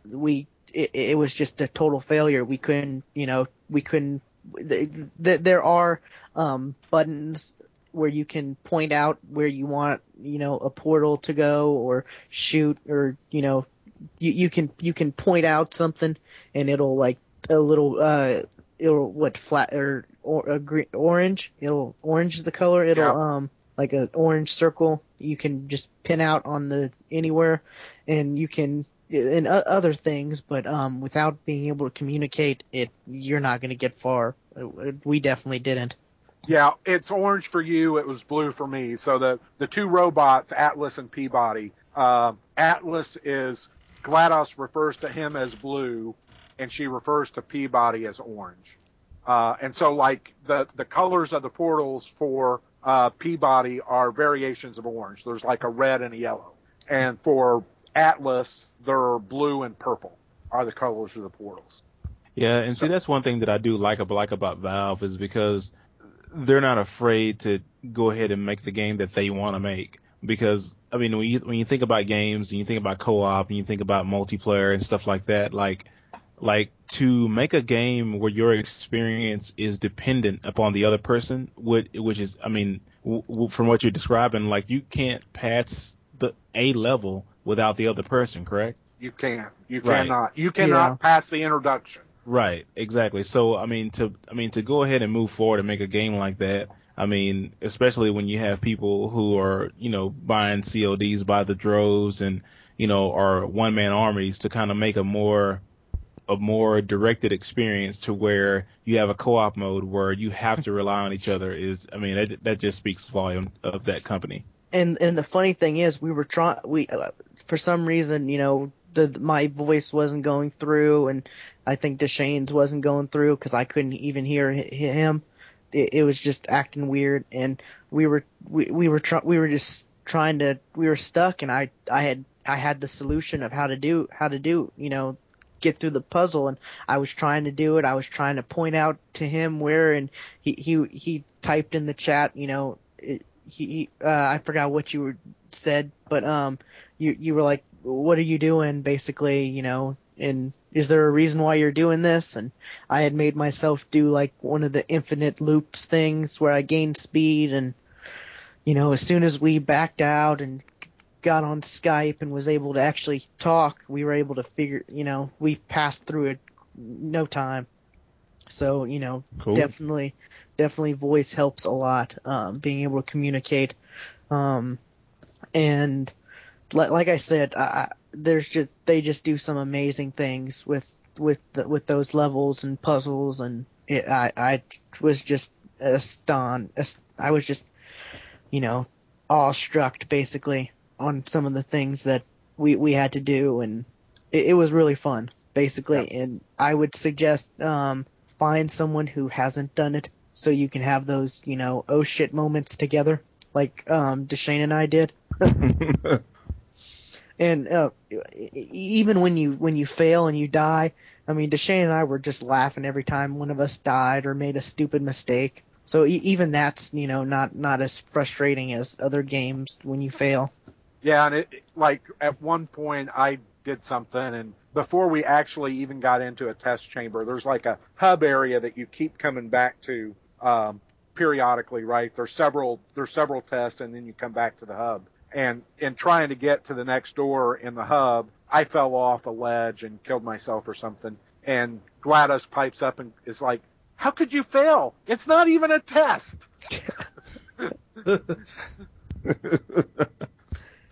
we it, it was just a total failure. We couldn't, you know, we couldn't. Th- th- there are um, buttons where you can point out where you want, you know, a portal to go, or shoot, or, you know, you, you can you can point out something, and it'll like a little uh it'll what flat or or a green, orange it'll orange is the color it'll yeah. um like an orange circle you can just pin out on the anywhere, and you can and other things, but um without being able to communicate it, you're not going to get far. We definitely didn't. Yeah, it's orange for you. It was blue for me. So the, the two robots, Atlas and Peabody, uh, Atlas is, GLaDOS refers to him as blue, and she refers to Peabody as orange. Uh, and so, like, the, the colors of the portals for uh, Peabody are variations of orange. There's like a red and a yellow. And for Atlas, they're blue and purple are the colors of the portals. Yeah, and so, see, that's one thing that I do like, like about Valve, is because they're not afraid to go ahead and make the game that they want to make. Because, I mean, when you, when you think about games, and you think about co-op, and you think about multiplayer and stuff like that, like, like to make a game where your experience is dependent upon the other person, which is, I mean, w- w- from what you're describing, like, you can't pass the a level without the other person, correct? You can't. You right. cannot. You cannot yeah. pass the introduction. Right, exactly. So, I mean, to I mean to go ahead and move forward and make a game like that, I mean, especially when you have people who are, you know, buying C O Ds by the droves, and, you know, are one-man armies, to kind of make a more a more directed experience to where you have a co-op mode where you have to rely on each other, is, I mean, that, that just speaks volume of that company. And and the funny thing is, we were trying, we uh, for some reason, you know, the my voice wasn't going through, and I think Deshane's wasn't going through, because I couldn't even hear him. It, it was just acting weird, and we were we we were try, we were just trying to we were stuck, and I I had I had the solution of how to do how to do you know get through the puzzle, and I was trying to do it. I was trying to point out to him where, and he he he typed in the chat, you know. It, he uh, I forgot what you were said, but um you you were like, what are you doing, basically, you know, and is there a reason why you're doing this? And I had made myself do like one of the infinite loops things where I gained speed, and, you know, as soon as we backed out and got on Skype and was able to actually talk, we were able to figure, you know, we passed through it no time. So, you know, cool. definitely definitely voice helps a lot, um, being able to communicate. Um, and like, like I said, I, there's just, they just do some amazing things with, with, the, with those levels and puzzles. And it, I, I was just astonished. I was just, you know, awestruck basically on some of the things that we, we had to do. And it, it was really fun, basically. Yeah. And I would suggest, um, find someone who hasn't done it, so you can have those, you know, oh shit moments together, like um, Deshane and I did. And uh, even when you when you fail and you die, I mean, Deshane and I were just laughing every time one of us died or made a stupid mistake. So e- even that's, you know, not not as frustrating as other games when you fail. Yeah, and it, like at one point I did something, and before we actually even got into a test chamber, there's like a hub area that you keep coming back to um, periodically, right? There's several there's several tests, and then you come back to the hub. And in trying to get to the next door in the hub, I fell off a ledge and killed myself or something. And GLaDOS pipes up and is like, "How could you fail? It's not even a test."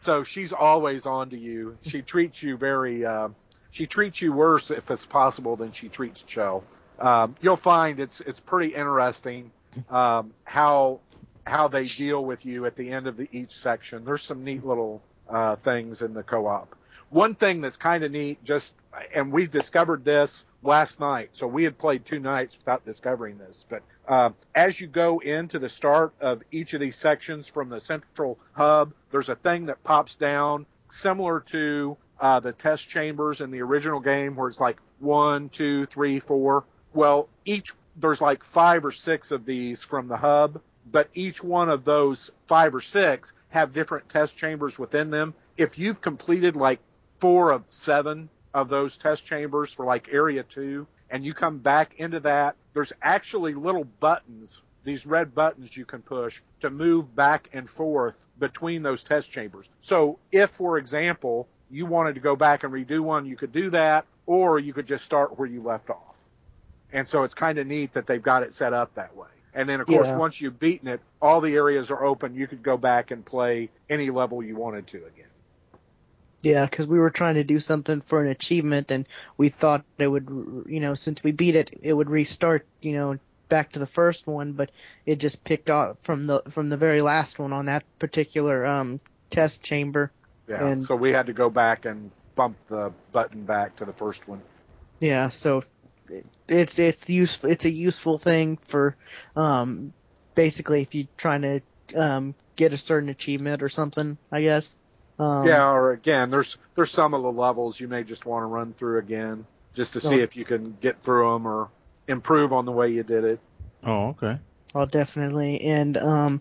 So she's always on to you. She treats you very, uh, she treats you worse if it's possible than she treats Cho. Um, you'll find it's it's pretty interesting um, how how they deal with you at the end of the, each section. There's some neat little uh, things in the co-op. One thing that's kind of neat, just and we discovered this last night, so we had played two nights without discovering this. But uh, as you go into the start of each of these sections from the central hub, there's a thing that pops down similar to uh, the test chambers in the original game, where it's like one, two, three, four. Well, each there's like five or six of these from the hub, but each one of those five or six have different test chambers within them. If you've completed like four of seven of those test chambers for like area two, and you come back into that, there's actually little buttons, these red buttons you can push to move back and forth between those test chambers. So if, for example, you wanted to go back and redo one, you could do that, or you could just start where you left off. And so it's kind of neat that they've got it set up that way. And then, of course, Yeah. once you've beaten it, all the areas are open. You could go back and play any level you wanted to again. Yeah, because we were trying to do something for an achievement, and we thought it would, you know, since we beat it, it would restart, you know, back to the first one, but it just picked up from the from the very last one on that particular um, test chamber. Yeah, And, so we had to go back and bump the button back to the first one. Yeah, so it, it's it's useful. It's a useful thing for, um, basically if you're trying to um, get a certain achievement or something, I guess. Um, Yeah, or again, there's there's some of the levels you may just want to run through again, just to see Oh. if you can get through them or improve on the way you did it. Oh, okay. Oh, definitely. And um,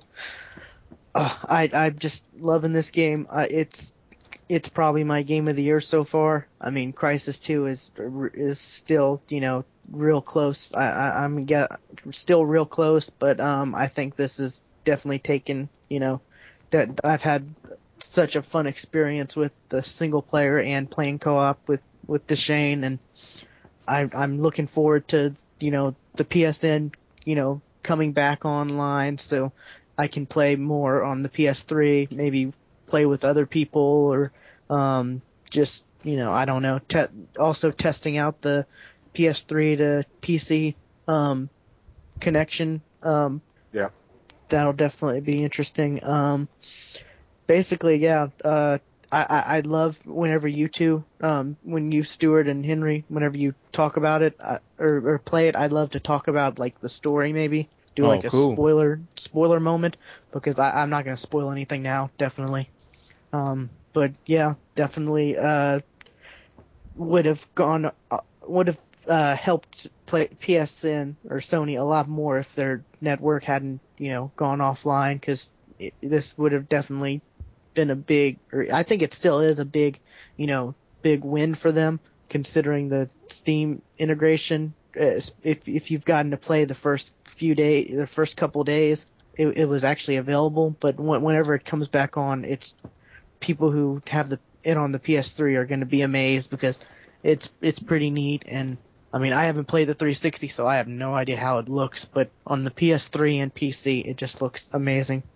uh, I I'm just loving this game. Uh, it's it's probably my game of the year so far. I mean, Crysis two is is still, you know, real close. I, I I'm get still real close, but um, I think this is definitely taken. You know, that I've had such a fun experience with the single player and playing co-op with with Deshane, and I, I'm looking forward to, you know, the P S N, you know, coming back online so I can play more on the P S three, maybe play with other people, or um, just, you know, I don't know, te- also testing out the P S three to P C um, connection. Um, Yeah. That'll definitely be interesting. Um, basically, yeah, uh, I, I, I love whenever you two, um, when you, Stuart and Henry, whenever you talk about it, uh, or, or play it, I'd love to talk about, like, the story, maybe. Do, Oh, like, a cool. spoiler, spoiler moment, because I, I'm not gonna spoil anything now, definitely. Um, but, yeah, definitely, uh, would have gone, uh, would have, uh, helped play P S N or Sony a lot more if their network hadn't, you know, gone offline, because this would have definitely been a big, or I think it still is a big, you know, big win for them, considering the Steam integration. If if you've gotten to play the first few days, the first couple days, it, it was actually available. But whenever it comes back on, it's people who have the it on the P S three are going to be amazed, because it's it's pretty neat. And I mean, I haven't played the three sixty, so I have no idea how it looks. But on the P S three and P C, it just looks amazing.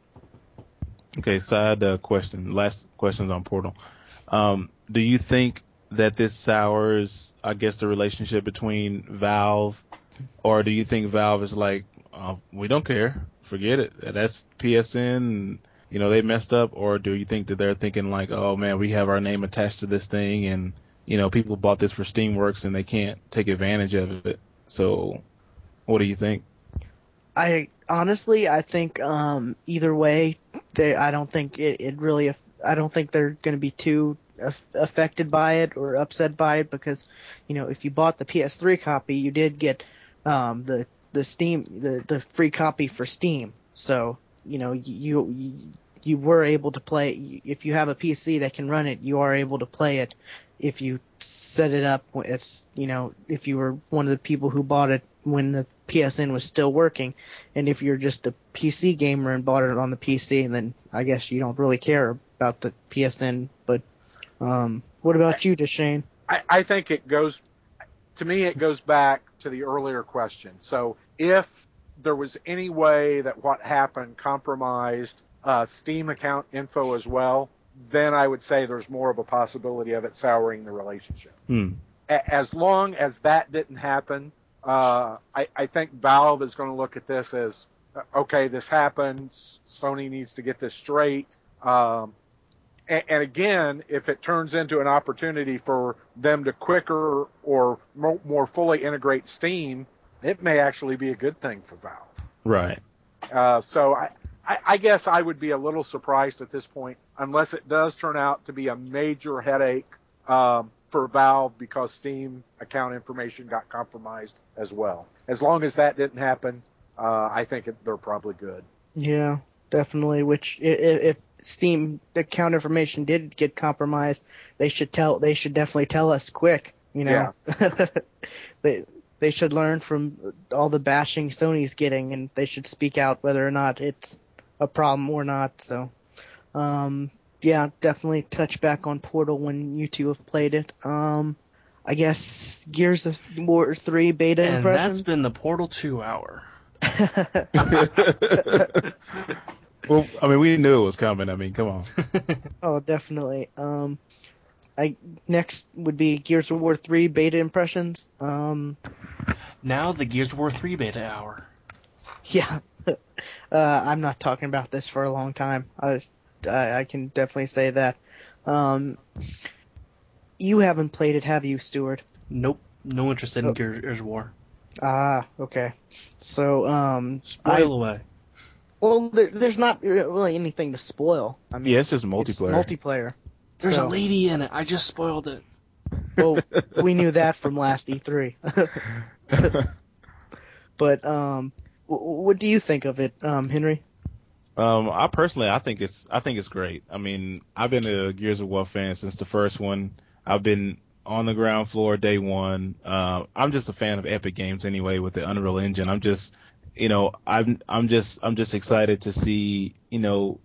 Okay, side uh, question. Last questions on Portal. Um, do you think that this sours, I guess, the relationship between Valve, or do you think Valve is like, oh, we don't care, forget it, that's P S N, and, you know, they messed up, or do you think that they're thinking like, oh man, we have our name attached to this thing, and, you know, people bought this for Steamworks and they can't take advantage of it. So, what do you think? I honestly, I think um, either way, they. I don't think it, it really. I don't think they're going to be too af- affected by it or upset by it, because, you know, if you bought the P S three copy, you did get um, the the Steam the, the free copy for Steam. So, you know, you, you you were able to play. If you have a P C that can run it, you are able to play it. If you set it up, it's, you know, if you were one of the people who bought it when the P S N was still working, and if you're just a P C gamer and bought it on the P C, then I guess you don't really care about the P S N. But um, what about you, Deshane? I, I think it goes, to me, it goes back to the earlier question. So if there was any way that what happened compromised uh, Steam account info as well, then I would say there's more of a possibility of it souring the relationship. Hmm. A- as long as that didn't happen, uh, I, I think Valve is going to look at this as, okay, this happens. Sony needs to get this straight. Um, and, and again, if it turns into an opportunity for them to quicker or more, more fully integrate Steam, it may actually be a good thing for Valve. Right. Uh, so I, I, I guess I would be a little surprised at this point, unless it does turn out to be a major headache um, for Valve because Steam account information got compromised as well. As long as that didn't happen, uh, I think it, they're probably good. Yeah, definitely. Which if, if Steam account information did get compromised, they should tell. They should definitely tell us quick. You know, yeah. they they should learn from all the bashing Sony's getting, and they should speak out whether or not it's a problem or not. So, um, yeah, definitely touch back on Portal when you two have played it. Um, I guess Gears of War three beta and impressions. And that's been the Portal two hour. Well, I mean, we knew it was coming. I mean, come on. Oh, definitely. Um, I next would be Gears of War three beta impressions. Um, now the Gears of War three beta hour. Yeah, uh, I'm not talking about this for a long time. I, I, I can definitely say that. Um, you haven't played it, have you, Stuart? Nope, no interest in oh. Gears of War. Ah, okay. So, um, spoil I, away. Well, there, there's not really anything to spoil. I mean, yeah, it's just multiplayer. It's multiplayer. There's so. a lady in it. I just spoiled it. Well, we knew that from last E three. But um, w- what do you think of it, um, Henry? Um, I personally, I think it's, I think it's great. I mean, I've been a Gears of War fan since the first one. I've been on the ground floor day one. Uh, I'm just a fan of Epic Games anyway with the Unreal Engine. I'm just, you know, I'm, I'm just, I'm just excited to see, you know,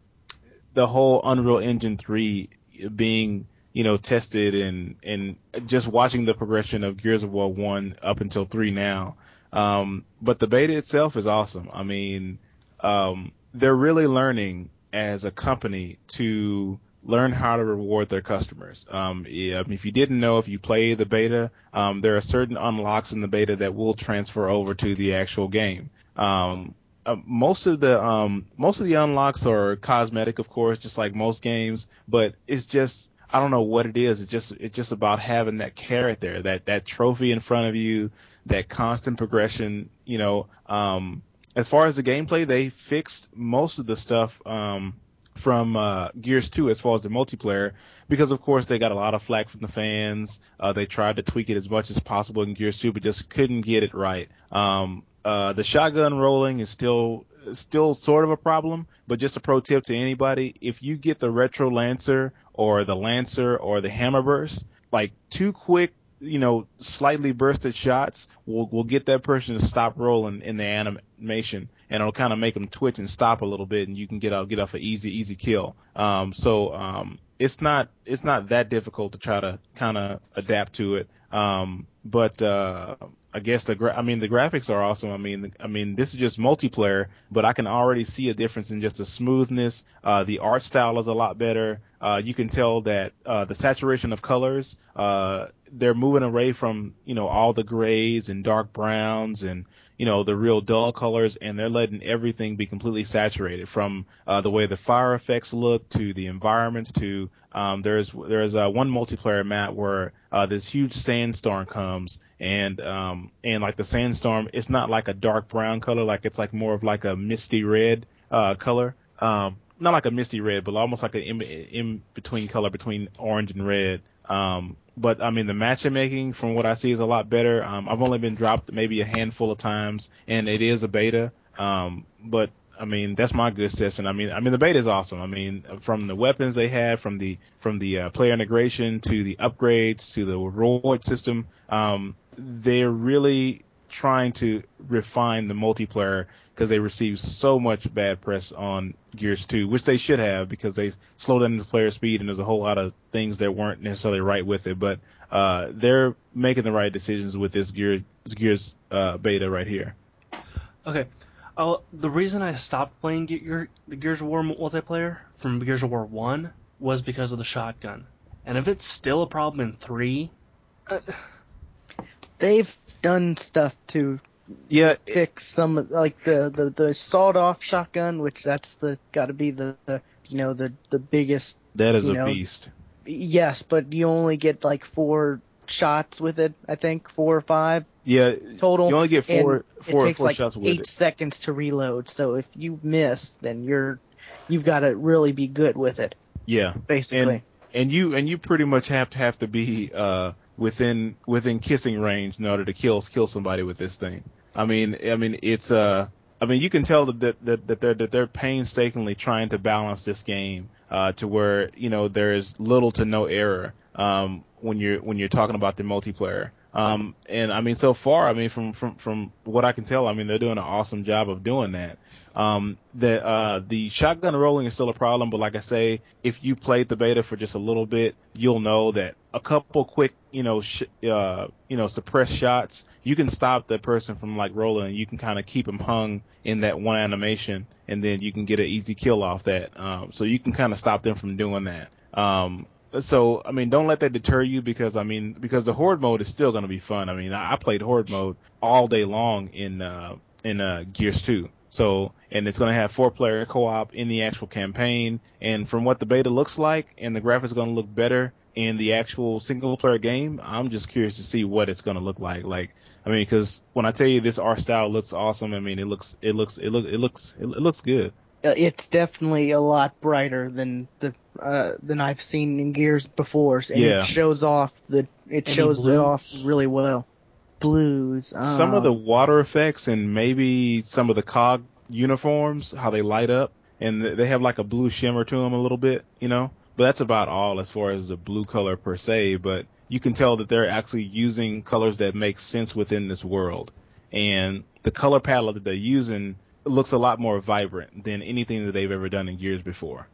the whole Unreal Engine three being, you know, tested and, and just watching the progression of Gears of War one up until three now. Um, but the beta itself is awesome. I mean, um, they're really learning as a company to learn how to reward their customers. Um, yeah, I mean, if you didn't know, if you play the beta, um, there are certain unlocks in the beta that will transfer over to the actual game. Um, uh, most of the um, most of the unlocks are cosmetic, of course, just like most games. But it's just, I don't know what it is. It's just it's just about having that carrot there, that that trophy in front of you, that constant progression. You know, um, as far as the gameplay, they fixed most of the stuff um, from uh, Gears two as far as the multiplayer, because of course they got a lot of flack from the fans. Uh, they tried to tweak it as much as possible in Gears two, but just couldn't get it right. Um, uh, the shotgun rolling is still still sort of a problem, but just a pro tip to anybody: if you get the Retro Lancer or the Lancer or the Hammerburst, like two quick, you know, slightly bursted shots will will get that person to stop rolling in the animation, and it'll kind of make them twitch and stop a little bit, and you can get out get off an easy easy kill. Um, so um, it's not it's not that difficult to try to kind of adapt to it. Um, but uh, I guess the gra- I mean the graphics are awesome. I mean I mean this is just multiplayer, but I can already see a difference in just the smoothness. Uh, the art style is a lot better. Uh, you can tell that uh, the saturation of colors, uh, they're moving away from, you know, all the grays and dark browns and, you know, the real dull colors, and they're letting everything be completely saturated, from uh, the way the fire effects look to the environments to um, there's there's uh, one multiplayer map where uh, this huge sandstorm comes, and um, and like the sandstorm, it's not like a dark brown color, like it's like more of like a misty red uh, color. Um, not like a misty red, but almost like an in, in between color between orange and red. Um, but I mean, the matchmaking from what I see is a lot better. Um, I've only been dropped maybe a handful of times, and it is a beta. Um, but I mean, that's my good session. I mean, I mean, the beta is awesome. I mean, from the weapons they have, from the from the uh, player integration to the upgrades to the reward system, um, they're really trying to refine the multiplayer, because they received so much bad press on Gears two, which they should have, because they slowed down the player speed and there's a whole lot of things that weren't necessarily right with it. But uh, they're making the right decisions with this Gears, Gears uh, beta right here. Okay. Uh, the reason I stopped playing Ge- Ge- the Gears of War multiplayer from Gears of War one was because of the shotgun. And if it's still a problem in three, uh, They've done stuff to Yeah, it- fix some of- like the the, the sawed off shotgun, which that's the got to be the, the you know the the biggest. that is you a know, beast. Yes, but you only get like four shots with it. I think four or five Yeah, total. you only get four and four it takes four like shots with eight it. seconds to reload. So if you miss, then you're you've got to really be good with it, Yeah, basically. and and you and you pretty much have to have to be uh within within kissing range in order to kill kill somebody with this thing. I mean, I mean it's uh I mean you can tell that that that they're that they're painstakingly trying to balance this game uh to where you know there is little to no error um when you're when you're talking about the multiplayer. Um and I mean so far I mean from from from what I can tell I mean they're doing an awesome job of doing that. Um, the uh, the shotgun rolling is still a problem, but like I say, if you played the beta for just a little bit, you'll know that a couple quick, you know, sh- uh, you know, suppressed shots, you can stop the person from like rolling, and you can kind of keep them hung in that one animation, and then you can get an easy kill off that. Um, so you can kind of stop them from doing that. Um, so I mean, don't let that deter you because I mean, because the horde mode is still going to be fun. I mean, I, I played horde mode all day long in uh, in uh, Gears two. So, and it's going to have four-player co-op in the actual campaign. And from what the beta looks like, and the graphics are going to look better in the actual single-player game, I'm just curious to see what it's going to look like. Like, I mean, because when I tell you this art style looks awesome, I mean, it looks, it looks, it look, it looks, it, looks good. Uh, it's definitely a lot brighter than the uh, than I've seen in Gears before, and Yeah. it shows off the it Any shows it off blues? really well. Blues. Um, Some of the water effects and maybe some of the cog uniforms, how they light up, and they have like a blue shimmer to them a little bit, you know. But that's about all as far as the blue color per se. But you can tell that they're actually using colors that make sense within this world, and the color palette that they're using looks a lot more vibrant than anything that they've ever done in Gears before.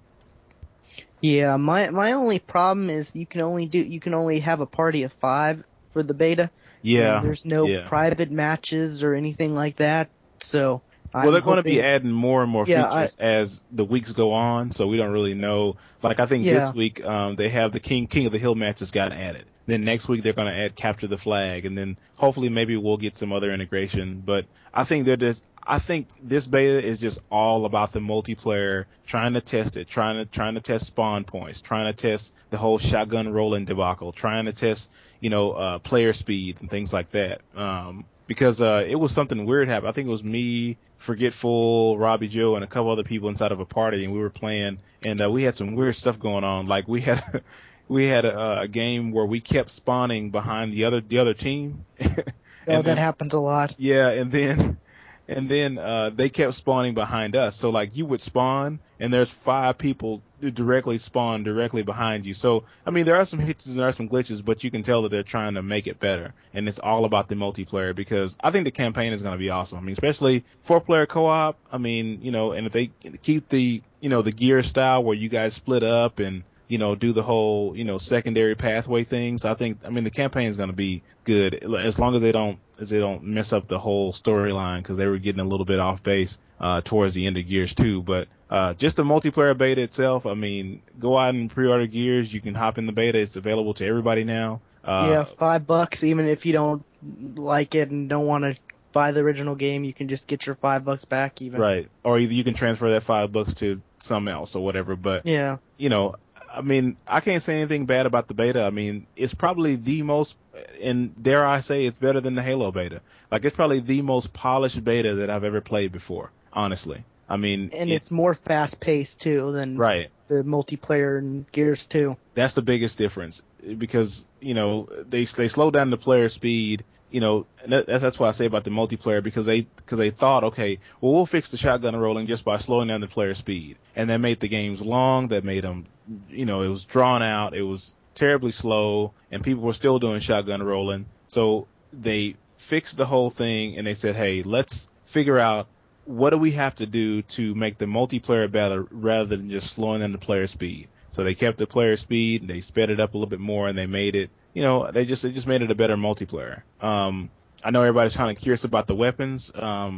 Yeah, my my only problem is you can only do you can only have a party of five for the beta. Yeah, And there's no yeah. private matches or anything like that. So Well, I'm they're going to hoping, be adding more and more Yeah, features as the weeks go on, so we don't really know. Like I think Yeah. this week um, they have the King King of the Hill matches got added. Then next week they're going to add Capture the Flag, and then hopefully maybe we'll get some other integration. But I think they're just. I think this beta is just all about the multiplayer, trying to test it, trying to trying to test spawn points, trying to test the whole shotgun rolling debacle, trying to test you know uh, player speed and things like that. Um, because uh, it was something weird happened. I think it was me, Forgetful, Robbie Joe, and a couple other people inside of a party, and we were playing, and uh, we had some weird stuff going on. Like we had we had a, a game where we kept spawning behind the other the other team. oh, and that then, happens a lot. yeah, and then and then uh, they kept spawning behind us. So like you would spawn, and there's five people directly spawn directly behind you. So I mean, there are some hitches and there are some glitches, but you can tell that they're trying to make it better. And it's all about the multiplayer because I think the campaign is going to be awesome. I mean, especially four-player co-op. I mean, you know, and if they keep the you know the gear style where you guys split up and you know, do the whole, you know, secondary pathway things. I think, I mean, the campaign is going to be good as long as they don't, as they don't mess up the whole storyline because they were getting a little bit off base uh, towards the end of Gears two. But uh, just the multiplayer beta itself, I mean, go out and pre-order Gears. You can hop in the beta. It's available to everybody now. Uh, yeah, five bucks. Even if you don't like it and don't want to buy the original game, you can just get your five bucks back. Even right, or either you can transfer that five bucks to something else or whatever. But yeah, you know. I mean, I can't say anything bad about the beta. I mean, it's probably the most, and dare I say, it's better than the Halo beta. Like, it's probably the most polished beta that I've ever played before, honestly. I mean, and it, it's more fast paced too than right. the multiplayer in Gears two. That's the biggest difference because, you know, they they slow down the player speed. You know, and that, that's why I say about the multiplayer because they because they thought, okay, well, we'll fix the shotgun rolling just by slowing down the player speed, and that made the games long. That made them, you know, it was drawn out. It was terribly slow, and people were still doing shotgun rolling. So they fixed the whole thing, and they said, hey, let's figure out what do we have to do to make the multiplayer better rather than just slowing down the player speed. So they kept the player speed, they sped it up a little bit more, and they made it. You know, they just they just made it a better multiplayer. Um, I know everybody's kind of curious about the weapons. Um,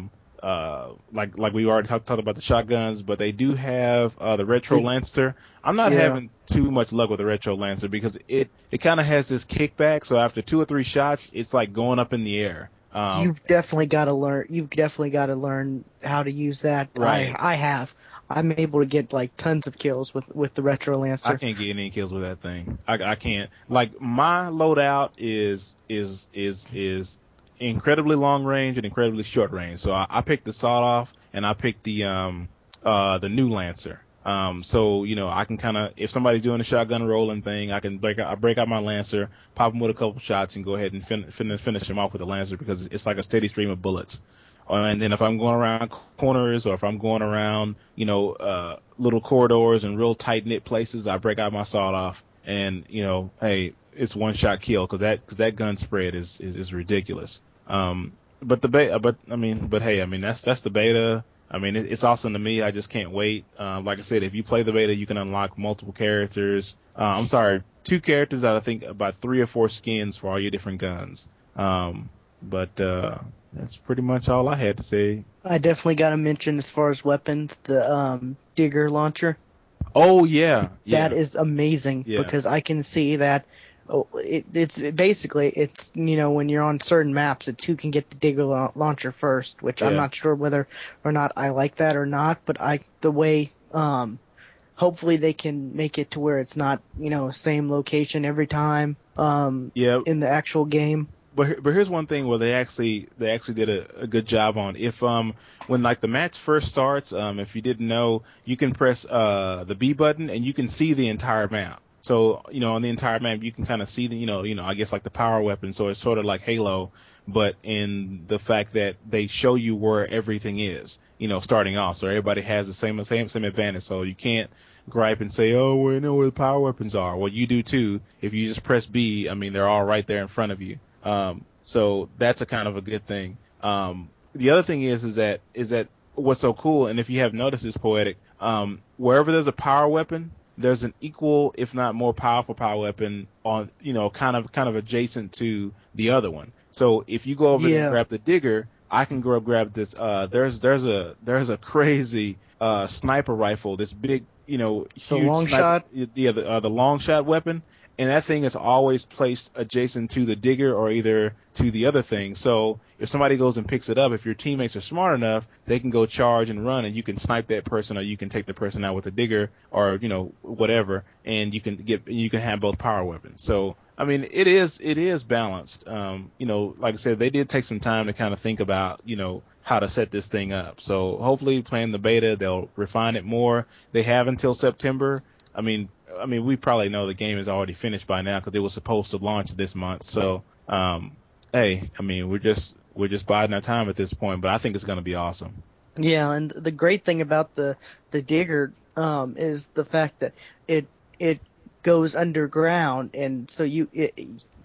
uh, like like we already talked, talked about the shotguns, but they do have uh, the Retro Lancer. I'm not Yeah. having too much luck with the Retro Lancer because it, it kind of has this kickback. So after two or three shots, it's like going up in the air. Um, You've definitely got to learn. You've definitely got to learn how to use that. Right. I I have. I'm able to get like tons of kills with with the Retro Lancer. I can't get any kills with that thing. I, I can't. Like my loadout is is is is incredibly long range and incredibly short range. So I, I picked the sawed off and I picked the um uh the new Lancer. Um, so you know I can kind of, if somebody's doing a shotgun rolling thing, I can break out, I break out my Lancer, pop them with a couple shots, and go ahead and fin- fin- finish them off with the Lancer because it's like a steady stream of bullets. And then if I'm going around corners or if I'm going around, you know, uh, little corridors and real tight knit places, I break out my sawed off, and you know, hey, it's one shot kill because that cause that gun spread is is, is ridiculous. Um, but the beta, but I mean, but hey, I mean that's that's the beta. I mean, it, it's awesome to me. I just can't wait. Um, like I said, if you play the beta, you can unlock multiple characters. Uh, I'm sorry, two characters out of I think about three or four skins for all your different guns. Um, but uh, that's pretty much all I had to say. I definitely got to mention as far as weapons, the um, Digger launcher. Oh yeah, yeah. That is amazing Yeah. because I can see that. Oh, it, it's basically it's you know when you're on certain maps, it's who can get the Digger la- launcher first, which I'm Yeah. not sure whether or not I like that or not. But I the way um, hopefully they can make it to where it's not you know same location every time um, Yeah. in the actual game. But here- but here's one thing where they actually they actually did a, a good job on. If um when like the match first starts, um if you didn't know, you can press uh the B button and you can see the entire map. So you know on the entire map you can kind of see the you know you know I guess like the power weapon. So it's sort of like Halo, but in the fact that they show you where everything is. You know starting off, so everybody has the same same same advantage. So you can't gripe and say, oh, we know where the power weapons are. Well, you do too. If you just press B, I mean they're all right there in front of you. Um, so that's a kind of a good thing. Um, the other thing is, is that, is that what's so cool, and if you have noticed this, Poetic, um, wherever there's a power weapon, there's an equal, if not more powerful power weapon on, you know, kind of, kind of adjacent to the other one. So if you go over there and Yeah. grab the Digger, I can go grab this, uh, there's, there's a, there's a crazy, uh, sniper rifle, this big, you know, The huge long sniper, shot? yeah, the, uh, the long shot weapon. And that thing is always placed adjacent to the Digger or either to the other thing. So if somebody goes and picks it up, if your teammates are smart enough, they can go charge and run, and you can snipe that person, or you can take the person out with the Digger, or you know whatever, and you can get you can have both power weapons. So I mean, it is it is balanced. Um, you know, like I said, they did take some time to kind of think about you know how to set this thing up. So hopefully, playing the beta, they'll refine it more. They have until September. I mean, I mean, we probably know the game is already finished by now because it was supposed to launch this month. So, um, hey, I mean, we're just we're just biding our time at this point, but I think it's going to be awesome. Yeah, and the great thing about the the Digger um, is the fact that it it goes underground, and so you it,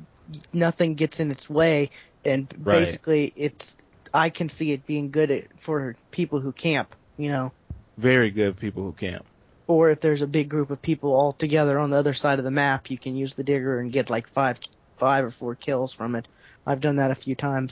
nothing gets in its way, and Right. basically it's I can see it being good at, for people who camp, you know, Very good people who camp. or if there's a big group of people all together on the other side of the map, you can use the Digger and get like five five or four kills from it. I've done that a few times.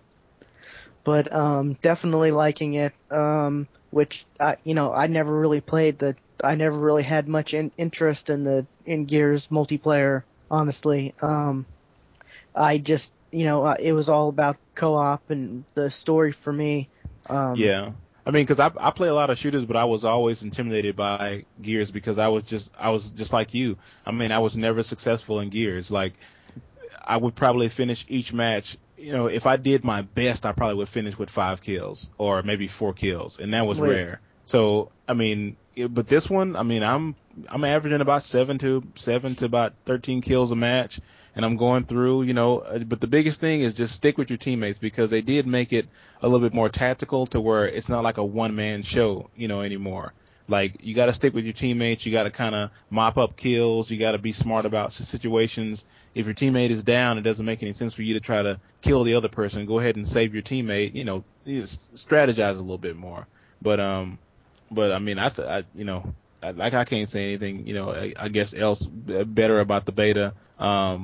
But um, definitely liking it. Um, which I, you know, I never really played the. I never really had much in, interest in the in Gears multiplayer. Honestly, um, I just, you know, uh, it was all about co-op and the story for me. Um, Yeah. I mean, because I I play a lot of shooters, but I was always intimidated by Gears because I was just I was just like you. I mean, I was never successful in Gears. Like, I would probably finish each match. You know, if I did my best, I probably would finish with five kills or maybe four kills, and that was Wait. rare. So, I mean, it, but this one, I mean, I'm I'm averaging about seven to seven to about thirteen kills a match, and I'm going through. You know, uh, but the biggest thing is just stick with your teammates because they did make it a little bit more tactical to where it's not like a one man show, you know, anymore. Like, you got to stick with your teammates. You got to kind of mop up kills. You got to be smart about situations. If your teammate is down, it doesn't make any sense for you to try to kill the other person. Go ahead and save your teammate. You know, you just strategize a little bit more. But um, but I mean, I, th- I you know, I, like I can't say anything. You know, I, I guess else better about the beta. Um,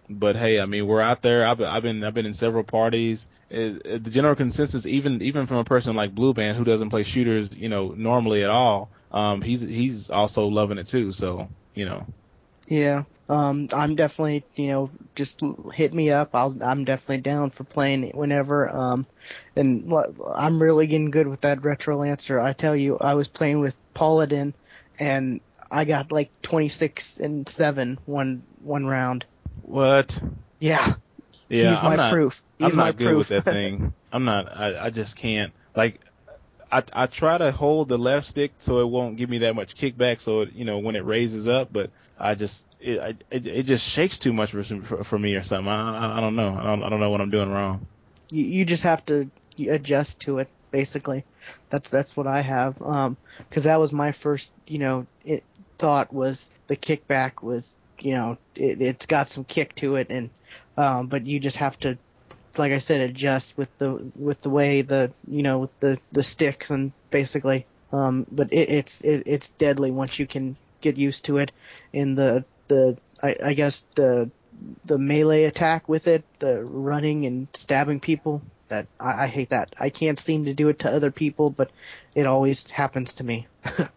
but hey, I mean, we're out there. I've, I've been I've been in several parties. It, it, the general consensus, even even from a person like Blue Band who doesn't play shooters, you know, normally at all, um, he's he's also loving it too. So you know, Yeah. Um, I'm definitely, you know, just l- hit me up. I'll, I'm definitely down for playing it whenever. Um, and what, I'm really getting good with that Retro Lancer. I tell you, I was playing with Paladin, and I got like twenty-six and seven one one round. what? Yeah. Yeah, He's I'm my not. proof. He's I'm my not good with proof. that thing. I'm not. I, I just can't. Like, I I try to hold the left stick so it won't give me that much kickback. So it, you know, when it raises up, but I just it I, it, it just shakes too much for, for for me or something. I, I I don't know. I don't I don't know what I'm doing wrong. you, you just have to adjust to it, basically. That's that's what I have. Um, because that was my first, you know, it, thought was the kickback was, you know, it, it's got some kick to it, and um, but you just have to, like I said, adjust with the with the way the, you know, with the the sticks and basically. Um, but it, it's it, it's deadly once you can get used to it. In the the I, I guess the the melee attack with it, the running and stabbing people, that I, I hate that. I can't seem to do it to other people, but it always happens to me.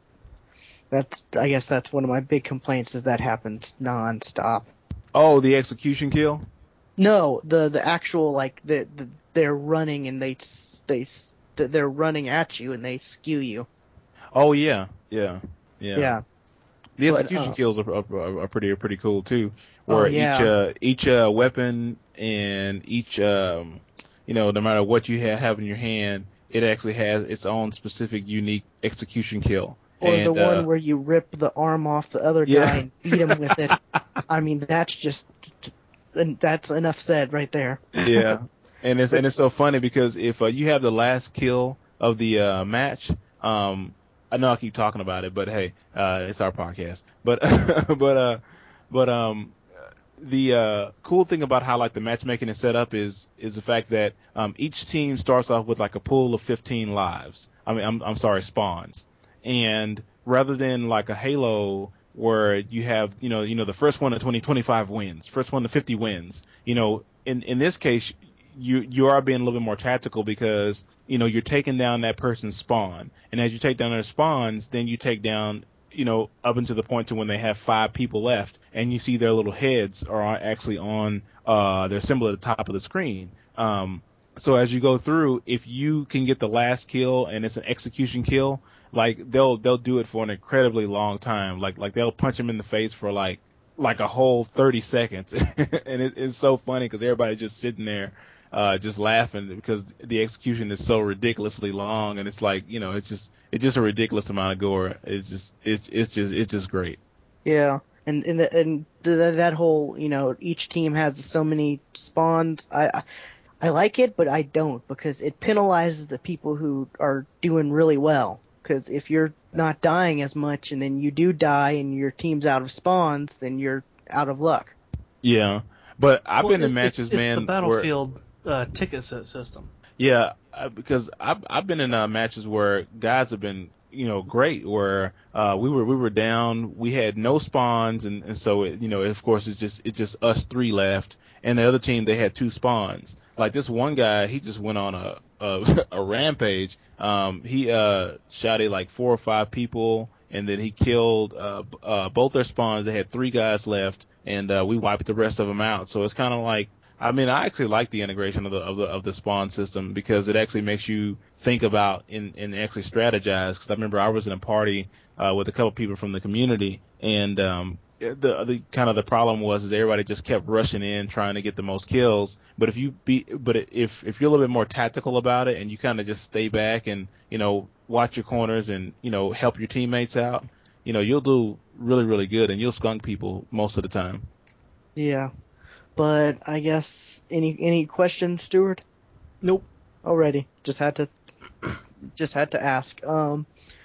That's I guess that's one of my big complaints is that happens nonstop. Oh, the execution kill. No, the the actual like the, the they're running and they they they're running at you and they skew you. Oh yeah, yeah, yeah. Yeah. The But, execution uh, kills are, are, are pretty are pretty cool too. Oh, Where each yeah. uh, each uh, weapon and each um, you know, no matter what you have, have in your hand, it actually has its own specific unique execution kill. Or and, the one uh, where you rip the arm off the other Yeah. guy and beat him with it. I mean, that's just that's enough said right there. Yeah, and it's But- and it's so funny because if uh, you have the last kill of the uh, match, um, I know I keep talking about it, but hey, uh, it's our podcast. But but uh, but um, the uh, cool thing about how like the matchmaking is set up is is the fact that um, each team starts off with like a pool of fifteen lives. I mean, I'm I'm sorry, spawns. And rather than like a Halo where you have, you know, you know, the first one to twenty, twenty-five wins, first one to fifty wins, you know, in, in this case, you, you are being a little bit more tactical because, you know, you're taking down that person's spawn. And as you take down their spawns, then you take down, you know, up until the point to when they have five people left and you see their little heads are actually on, uh, their symbol at the top of the screen. Um, so as you go through, if you can get the last kill and it's an execution kill, like they'll they'll do it for an incredibly long time. Like like they'll punch him in the face for like like a whole thirty seconds, and it, it's so funny because everybody's just sitting there, uh, just laughing because the execution is so ridiculously long, and it's like you know it's just it's just a ridiculous amount of gore. It's just it's it's just it's just great. Yeah, and and the, and the, that whole, you know, each team has so many spawns. I, I I like it, but I don't because it penalizes the people who are doing really well. Because if you're not dying as much and then you do die and your team's out of spawns, then you're out of luck. Yeah, but I've Well, been in it- matches, it's, it's man. the where, Battlefield uh, ticket set system. Yeah, I- because I've I've been in uh, matches where guys have been you know great where uh, we were we were down, we had no spawns, and, and so it, you know of course it's just it's just us three left, and the other team they had two spawns. Like this one guy, he just went on a a, a rampage. Um, he uh shot at like four or five people, and then he killed uh, b- uh both their spawns. They had three guys left, and uh, we wiped the rest of them out. So it's kind of like I mean, I actually like the integration of the of the of the spawn system because it actually makes you think about and, and actually strategize. Because I remember I was in a party uh, with a couple people from the community, and um, the the kind of the problem was is everybody just kept rushing in trying to get the most kills. But if you be but if if you're a little bit more tactical about it and you kind of just stay back and you know watch your corners and you know help your teammates out, you know you'll do really really good and you'll skunk people most of the time. Yeah. But I guess any any questions, Stuart? Nope. Already. Just had to just had to ask. Um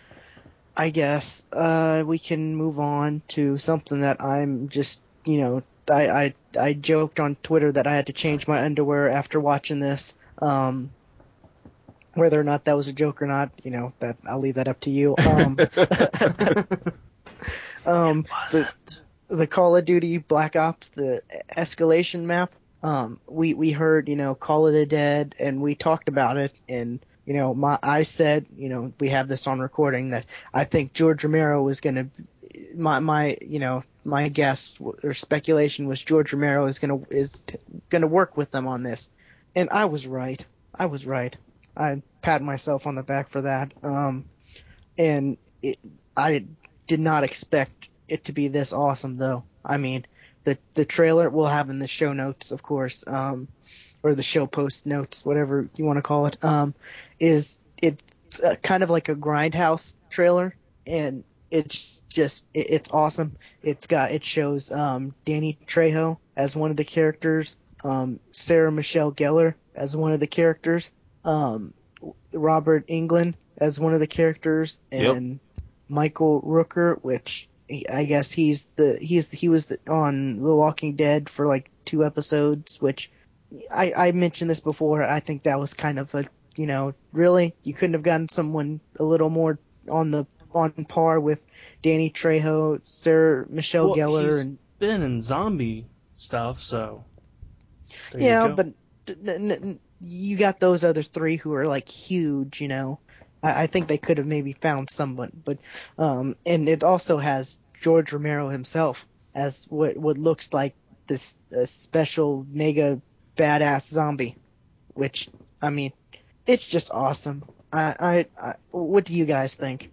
I guess uh we can move on to something that I'm just, you know, I I I joked on Twitter that I had to change my underwear after watching this. Um whether or not that was a joke or not, you know, that I'll leave that up to you. Um um Wasn't. the Call of Duty Black Ops, the escalation map. Um, we we heard, you know, Call of the Dead, and we talked about it, and you know, my I said, you know, we have this on recording that I think George Romero was gonna, my my you know my guess or speculation was George Romero is gonna is gonna work with them on this, and I was right. I was right. I pat myself on the back for that. Um, and it, I did not expect it to be this awesome, though. I mean, the the trailer we'll have in the show notes, of course, um, or the show post notes, whatever you want to call it, um, is it's uh, kind of like a Grindhouse trailer, and it's just it, it's awesome. It's got it shows um, Danny Trejo as one of the characters, um, Sarah Michelle Gellar as one of the characters, um, Robert Englund as one of the characters, and Yep. Michael Rooker, which he, I guess he's the he's he was the, on The Walking Dead for like two episodes, which I I mentioned this before. I think that was kind of a you know really you couldn't have gotten someone a little more on the on par with Danny Trejo, Sarah Michelle Well, Gellar, he's and been in zombie stuff, so there yeah, you go. but n- n- you got those other three who are like huge, you know. I, I think they could have maybe found someone, but um, and it also has George Romero himself as what what looks like this uh, special mega badass zombie, which I mean, it's just awesome. I, I, I what do you guys think?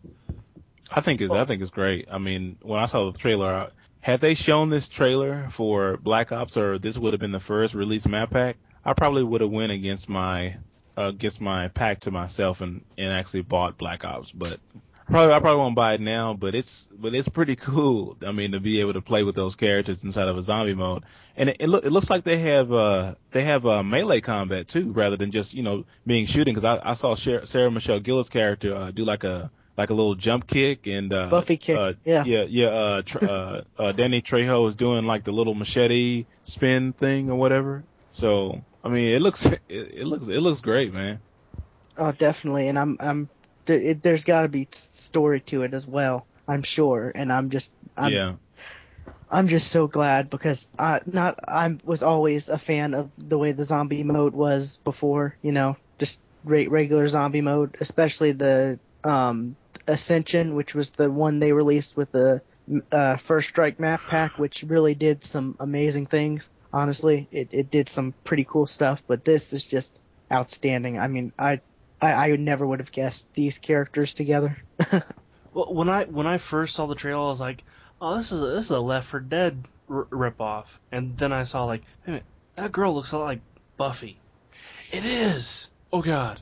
I think it's I think it's great. I mean, when I saw the trailer, I- had they shown this trailer for Black Ops, or this would have been the first release map pack, I probably would have went against my uh, against my pack to myself and, and actually bought Black Ops. But probably I probably won't buy it now. But it's but it's pretty cool. I mean, to be able to play with those characters inside of a zombie mode, and it, it, look, it looks like they have uh they have uh, melee combat too, rather than just you know being shooting. Because I, I saw Sarah Michelle Gellar's character uh, do like a like a little jump kick, and uh, Buffy kick, uh yeah. yeah, yeah, uh, tr- uh, uh, Danny Trejo was doing like the little machete spin thing or whatever. So I mean, it looks it, it looks it looks great, man. Oh, definitely, and I'm I'm th- it, there's got to be story to it as well, I'm sure, and I'm just I'm Yeah, I'm just so glad because I not I was always a fan of the way the zombie mode was before, you know, just re- regular zombie mode, especially the um Ascension, which was the one they released with the uh, First Strike map pack, which really did some amazing things. Honestly, it it did some pretty cool stuff, but this is just outstanding. I mean, I I, I never would have guessed these characters together. Well, when I when I first saw the trailer, I was like, "Oh, this is a, this is a Left four Dead r- ripoff." And then I saw like, "Hey, man, that girl looks a lot like Buffy." It is. Oh God.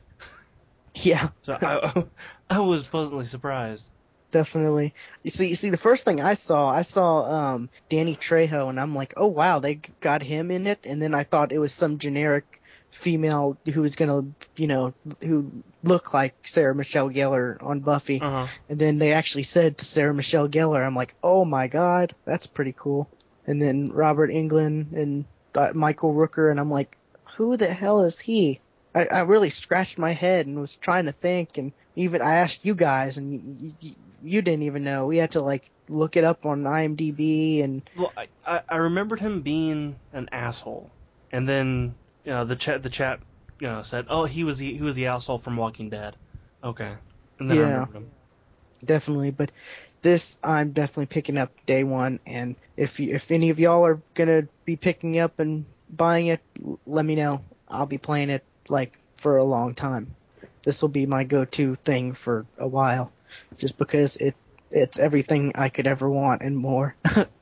Yeah. So I I was pleasantly surprised. Definitely. You see, you see, the first thing I saw, I saw um, Danny Trejo, and I'm like, oh wow, they got him in it. And then I thought it was some generic female who was gonna, you know, who looked like Sarah Michelle Gellar on Buffy. Uh huh. And then they actually said Sarah Michelle Gellar. I'm like, oh my god, that's pretty cool. And then Robert Englund and uh, Michael Rooker, and I'm like, who the hell is he? I, I really scratched my head and was trying to think, and even I asked you guys, and you, you, you didn't even know. We had to like look it up on IMDb, and Well, I, I I remembered him being an asshole, and then you know the chat the chat you know said, "Oh, he was the he was the asshole from Walking Dead." Okay, and then I yeah, remembered him. definitely. But this I'm definitely picking up day one, and if you, if any of y'all are gonna be picking up and buying it, l- let me know. I'll be playing it like for a long time. This will be my go-to thing for a while, just because it it's everything I could ever want and more.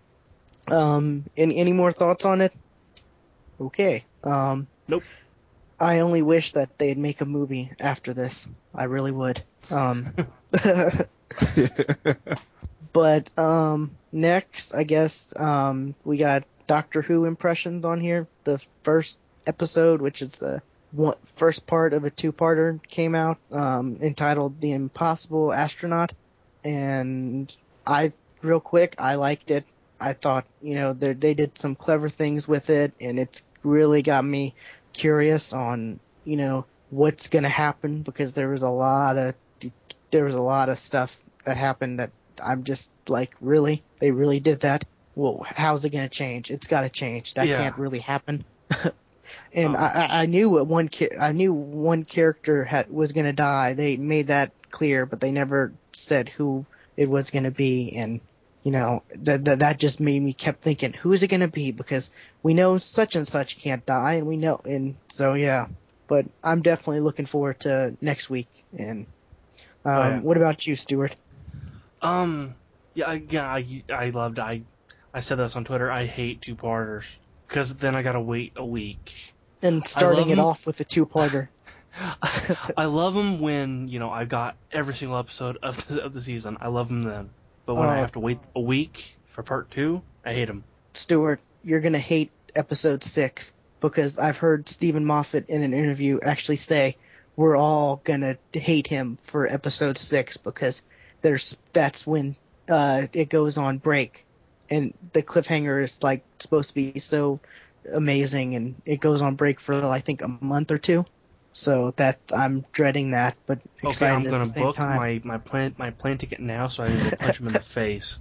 um, any any more thoughts on it? Okay. Um, Nope. I only wish that they'd make a movie after this. I really would. Um, but um, next, I guess um, we got Doctor Who impressions on here. The first episode, which is the one, first part of a two-parter, came out um, entitled "The Impossible Astronaut," and I, real quick, I liked it. I thought, you know, they they did some clever things with it, and it's really got me curious on, you know, what's going to happen, because there was a lot of there was a lot of stuff that happened that I'm just like, really? They really did that? well, how's it going to change? It's got to change. That Yeah. can't really happen. And Um, I, I- I knew what one cha- I knew one character had, was going to die. They made that clear, but they never said who it was going to be. And you know that that that just made me kept thinking, who is it going to be? Because we know such and such can't die, and we know, and so yeah. But I'm definitely looking forward to next week. And um, Oh, yeah. what about you, Stuart? Um, yeah, again, I, I loved, I, I said this on Twitter, I hate two-parters, because then I gotta wait a week. And starting love it 'em. off with a two-parter. I love them when, you know, I got every single episode of the, of the season. I love them then. But when I Oh. have to wait a week for part two, I hate them. Stuart, you're gonna hate episode six because I've heard Stephen Moffat in an interview actually say we're all gonna hate him for episode six because there's that's when uh, it goes on break, and the cliffhanger is like supposed to be so amazing, and it goes on break for I think a month or two. So that I'm dreading that, but Okay, excited I'm at gonna the same book time. my, my plane my plane ticket now so I can go punch him in the face.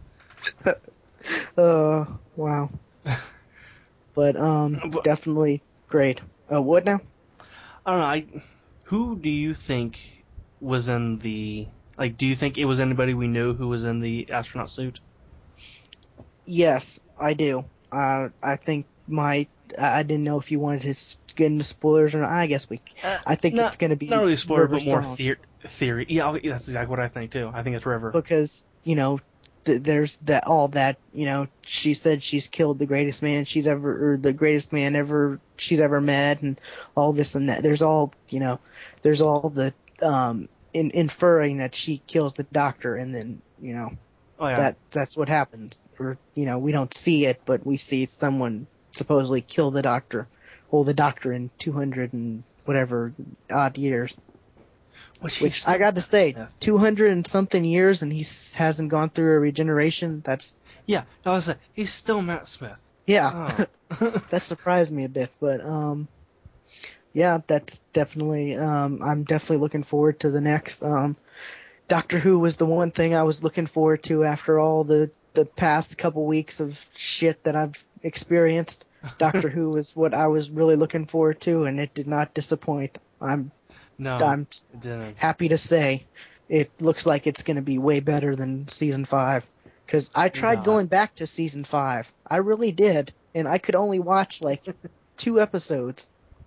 Oh, wow. But um, But- definitely great. Uh, what now? I don't know. I, who do you think was in the like? Do you think it was anybody we knew who was in the astronaut suit? Yes, I do. Uh, I think my I I didn't know if you wanted to s- get into spoilers or not. I guess we. I think not, it's going to be not really spoiler, River but more Song, theor- theory. Yeah, I'll- that's exactly what I think too. I think it's River. because you know th- there's that all that you know she said she's killed the greatest man she's ever or the greatest man ever she's ever met, and all this and that. There's all you know. There's all the um in, inferring that she kills the doctor, and then you know. Oh yeah. That that's what happens, or you know, we don't see it, but we see someone supposedly kill the doctor, well, the doctor in two hundred and whatever odd years. Which, he's Which still I got to Matt say, Smith. two hundred and something years, and he s- hasn't gone through a regeneration. That's Yeah, I was like, he's still Matt Smith. yeah, Oh. that surprised me a bit, but um, yeah, that's definitely um, I'm definitely looking forward to the next um. Doctor Who was the one thing I was looking forward to after all the, the past couple weeks of shit that I've experienced. Doctor Who was what I was really looking forward to, and it did not disappoint. I'm no, I'm it didn't. happy to say it looks like it's going to be way better than season five. Because I tried No. going back to season five. I really did, and I could only watch like two episodes.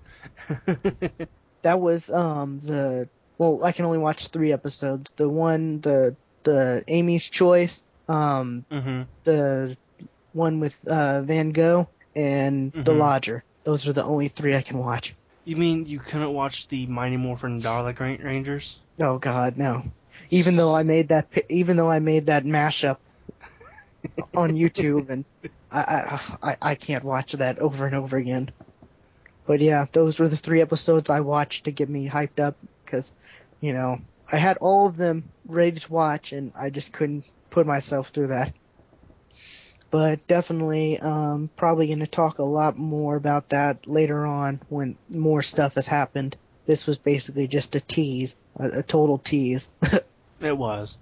That was um the well, I can only watch three episodes. The one, the the Amy's Choice, um, hmm the one with uh, Van Gogh, and The Mhm. Lodger. Those are the only three I can watch. You mean you couldn't watch the Mighty Morphin Dalek Ra- Rangers? Oh God, no! Even though I made that, pi- even though I made that mashup on YouTube, and I, I I I can't watch that over and over again. But yeah, those were the three episodes I watched to get me hyped up because, you know, I had all of them ready to watch and I just couldn't put myself through that. But definitely, um, probably going to talk a lot more about that later on when more stuff has happened. This was basically just a tease, a, a total tease. It was.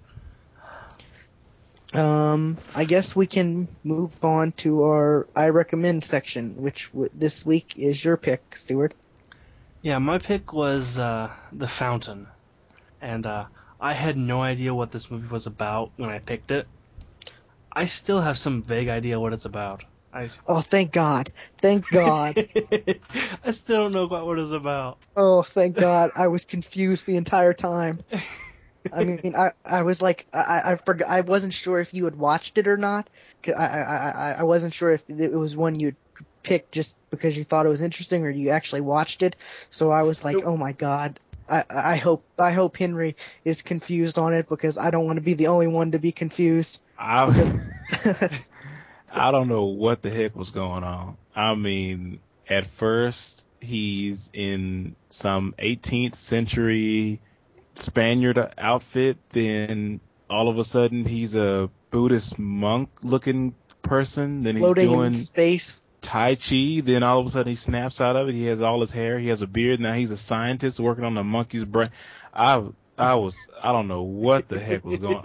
Um, I guess we can move on to our I recommend section, which w- this week is your pick, Stuart. Yeah, my pick was uh, The Fountain. And uh, I had no idea what this movie was about when I picked it. I still have some vague idea what it's about. I Oh, thank God. Thank God. I still don't know quite what it's about. Oh, thank God. I was confused the entire time. I mean, I, I was like, I, I forgot, I wasn't sure if you had watched it or not. 'Cause I, I, I, I wasn't sure if it was one you'd picked just because you thought it was interesting or you actually watched it. So I was like, Nope. oh my God. I, I hope, I hope Henry is confused on it because I don't want to be the only one to be confused. I I don't know what the heck was going on. I mean, at first he's in some eighteenth century Spaniard outfit, then all of a sudden he's a Buddhist monk looking person, then he's Floating doing in space. Tai Chi, then all of a sudden he snaps out of it, he has all his hair, he has a beard, now he's a scientist working on a monkey's brain. I I was I don't know what the heck was going on.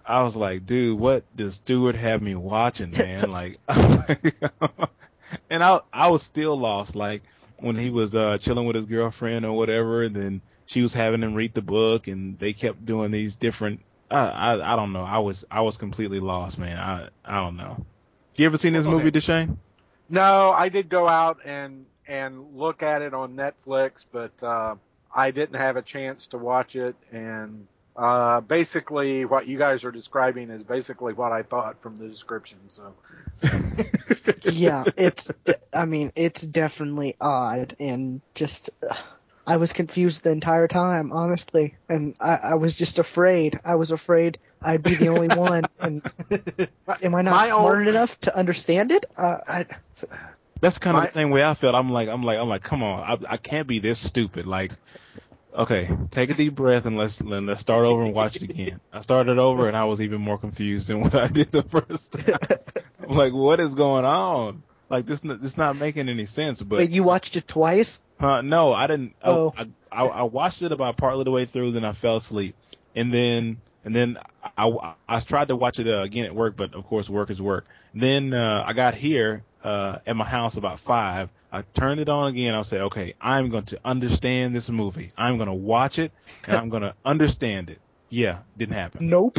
I was like, dude, what does Stewart have me watching, man? Like, and I I was still lost. Like when he was uh, chilling with his girlfriend or whatever, and then she was having him read the book, and they kept doing these different. I I, I don't know. I was I was completely lost, man. I I don't know. You ever seen this movie, Okay. Deshane? No, I did go out and and look at it on Netflix, but uh, I didn't have a chance to watch it. And uh, basically, what you guys are describing is basically what I thought from the description. So, Yeah, it's. I mean, it's definitely odd and just. Uh, I was confused the entire time, honestly, and I, I was just afraid. I was afraid I'd be the only one. And am I not My smart own- enough to understand it? Uh, I. That's kind of My- the same way I felt. I'm like, I'm like, I'm like, come on, I, I can't be this stupid. Like, okay, take a deep breath and let's and let's start over and watch it again. I started over and I was even more confused than what I did the first time. I'm like, what is going on? Like this, this not making any sense. But Wait, you watched it twice? uh, no, I didn't. I, Oh. I, I I watched it about partly the way through, then I fell asleep, and then and then I, I, I tried to watch it uh, again at work, but of course work is work. Then uh, I got here uh, at my house about five. I turned it on again. I said, okay, I'm going to understand this movie. I'm going to watch it and I'm going to understand it. Yeah, didn't happen. Nope.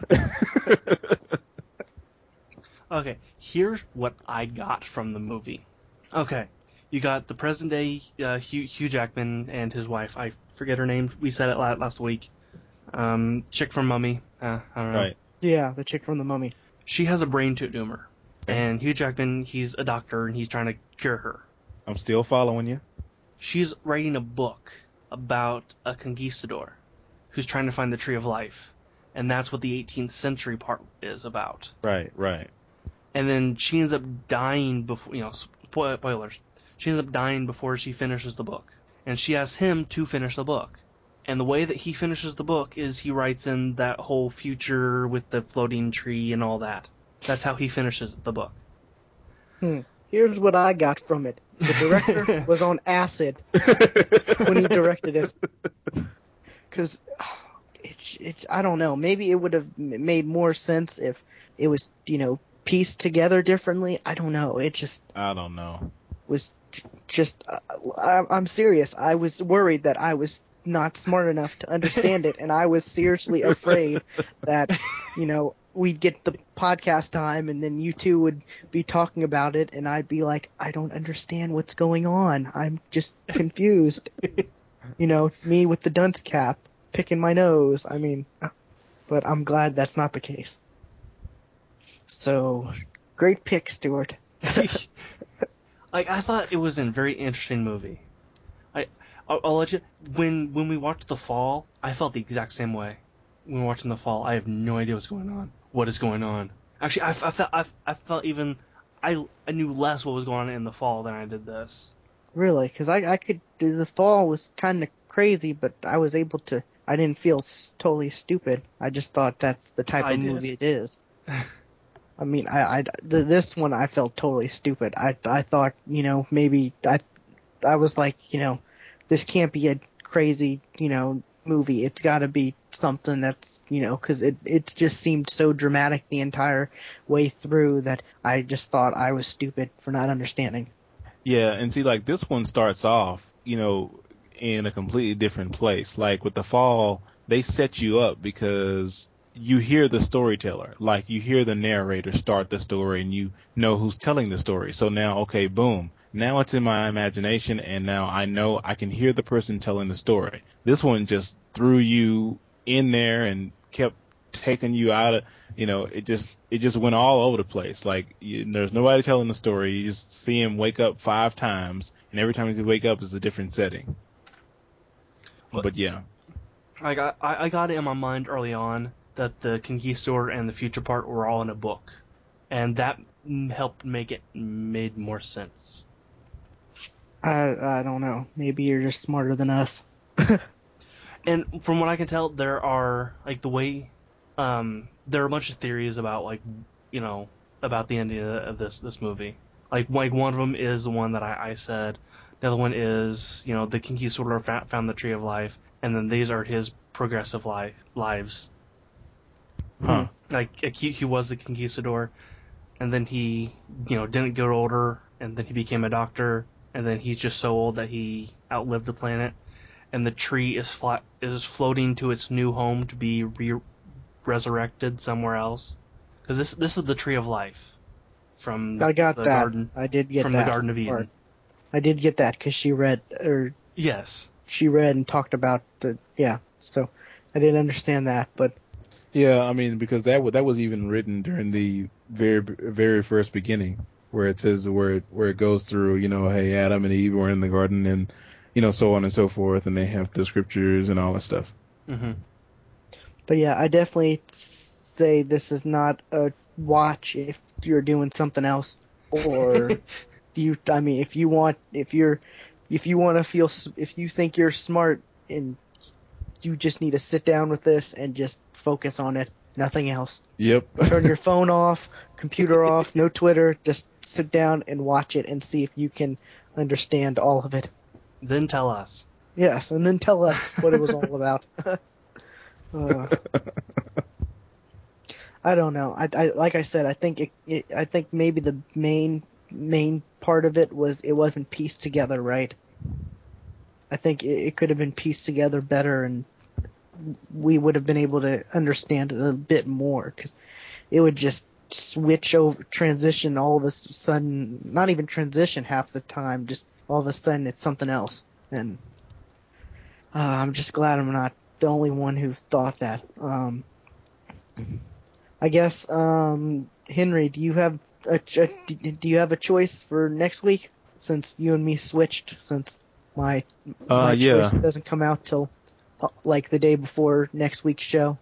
Okay, here's what I got from the movie. Okay, you got the present day uh, Hugh, Hugh Jackman and his wife. I forget her name. We said it la- last week. Um, chick from Mummy. Uh, I don't know. Right. Yeah, the chick from the Mummy. She has a brain tumor, Okay. and Hugh Jackman, he's a doctor and he's trying to cure her. I'm still following you. She's writing a book about a conquistador who's trying to find the Tree of Life, and that's what the eighteenth century part is about. Right, right. And then she ends up dying before, you know, spo- spoilers. She ends up dying before she finishes the book. And she asks him to finish the book. And the way that he finishes the book is he writes in that whole future with the floating tree and all that. That's how he finishes the book. Hmm. Here's what I got from it. The director was on acid when he directed it. Because it's, it's, I don't know, maybe it would have m- made more sense if it was, you know, pieced together differently. I don't know. It just I don't know. was just, uh, I, I'm serious. I was worried that I was not smart enough to understand it, and I was seriously afraid that, you know, we'd get the podcast time and then you two would be talking about it and I'd be like, I don't understand what's going on. I'm just confused. You know, me with the dunce cap, picking my nose. I mean, but I'm glad that's not the case. So, great pick, Stuart. Like, I thought it was a very interesting movie. I, I'll, I'll let you, when, when we watched The Fall, I felt the exact same way. When we were watching The Fall, I have no idea what's going on. What is going on? Actually, I, I felt, I, I felt even, I, I knew less what was going on in The Fall than I did this. Really, because I, I could, the fall was kind of crazy, but I was able to, I didn't feel s- totally stupid. I just thought that's the type I of did. movie it is. I mean, I, I, th- this one I felt totally stupid. I, I thought, you know, maybe, I, I was like, you know, this can't be a crazy, you know, movie. It's gotta be something that's, you know, cause it, it just seemed so dramatic the entire way through that I just thought I was stupid for not understanding. Yeah, and see, like this one starts off, you know, in a completely different place. Like with The Fall, they set you up because you hear the storyteller, like you hear the narrator start the story and you know who's telling the story. So now, okay, boom. Now it's in my imagination and now I know I can hear the person telling the story. This one just threw you in there and kept taking you out of, you know, it just it just went all over the place. Like you, there's nobody telling the story. You just see him wake up five times, and every time he wake up is a different setting. But- But yeah, I got, I, I got it in my mind early on that the Conquistador and the future part were all in a book. And that m- helped make it made more sense. I, I don't know. Maybe you're just smarter than us. And from what I can tell, there are, like, the way, um, there are a bunch of theories about, like, you know, about the ending of this, this movie. Like, like one of them is the one that I, I said. The other one is, you know, the Conquistador found, found the Tree of Life, and then these are his progressive life, lives. Huh. Like he, he was the conquistador, and then he, you know, didn't get older, and then he became a doctor, and then he's just so old that he outlived the planet, and the tree is flat is floating to its new home to be re- resurrected somewhere else. Because this this is the tree of life from I got the that. garden I did get from that the Garden of Eden. part. I did get that because she read or Yes. she read and talked about the yeah. So I didn't understand that, but Yeah, I mean, because that wa- that was even written during the very very first beginning, where it says where it, where it goes through, you know, hey, Adam and Eve were in the garden, and you know, so on and so forth, and they have the scriptures and all that stuff. Mm-hmm. but yeah, I definitely say this is not a watch if you're doing something else, or you. I mean, if you want, if you're, if you want to feel, s- if you think you're smart and you just need to sit down with this and just focus on it, nothing else. Yep. Turn your phone off, computer off, no Twitter. Just sit down and watch it and see if you can understand all of it. Then tell us. Yes, and then tell us what it was all about. uh, I don't know. I, I like I said, I think it, it. I think maybe the main main part of it was it wasn't pieced together right. I think it, it could have been pieced together better, and we would have been able to understand it a bit more, because it would just switch over, transition all of a sudden, not even transition half the time, just all of a sudden it's something else. And uh, I'm just glad I'm not the only one who thought that. Um, I guess, um, Henry, do you have a do you have a choice for next week, since you and me switched, since my my Uh, yeah. choice doesn't come out till uh, like the day before next week's show?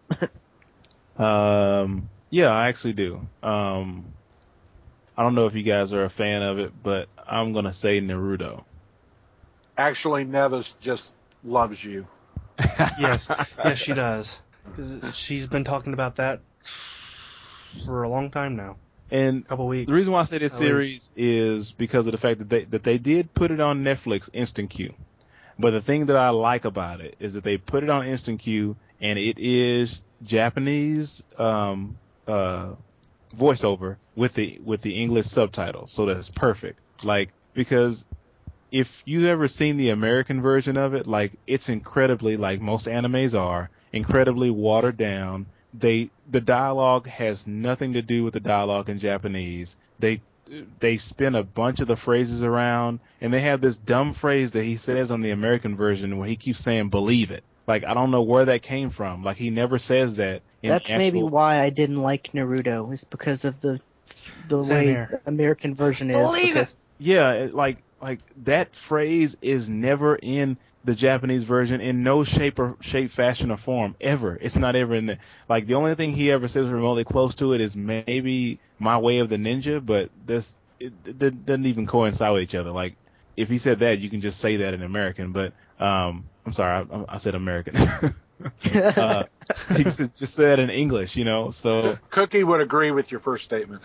Um, yeah, I actually do. Um, I don't know if you guys are a fan of it, but I'm gonna say Naruto. Actually, Nevis just loves you. Yes, yes, she does. Because she's been talking about that for a long time now. And A couple weeks. the reason why I say this at series is because of the fact that they that they did put it on Netflix Instant Queue. But the thing that I like about it is that they put it on Instant Queue, and it is Japanese um, uh, voiceover with the with the English subtitles, so that's perfect. Like, because if you've ever seen the American version of it, like, it's incredibly, like most animes are, incredibly watered down. They the dialogue has nothing to do with the dialogue in Japanese. They they spin a bunch of the phrases around, and they have this dumb phrase that he says on the American version where he keeps saying "believe it." Like, I don't know where that came from. Like, he never says that in That's the actual. maybe why I didn't like Naruto, is because of the the Same way here. the American version is. Believe because Yeah, it- like like that phrase is never in the Japanese version in no shape or shape, fashion, or form ever. It's not ever in the like the only thing he ever says remotely close to it is maybe "my way of the ninja," but this it, it doesn't even coincide with each other. Like, if he said that, you can just say that in American, but um, I'm sorry, I, I said American. uh, he just just said in English, you know. So Cookie would agree with your first statement.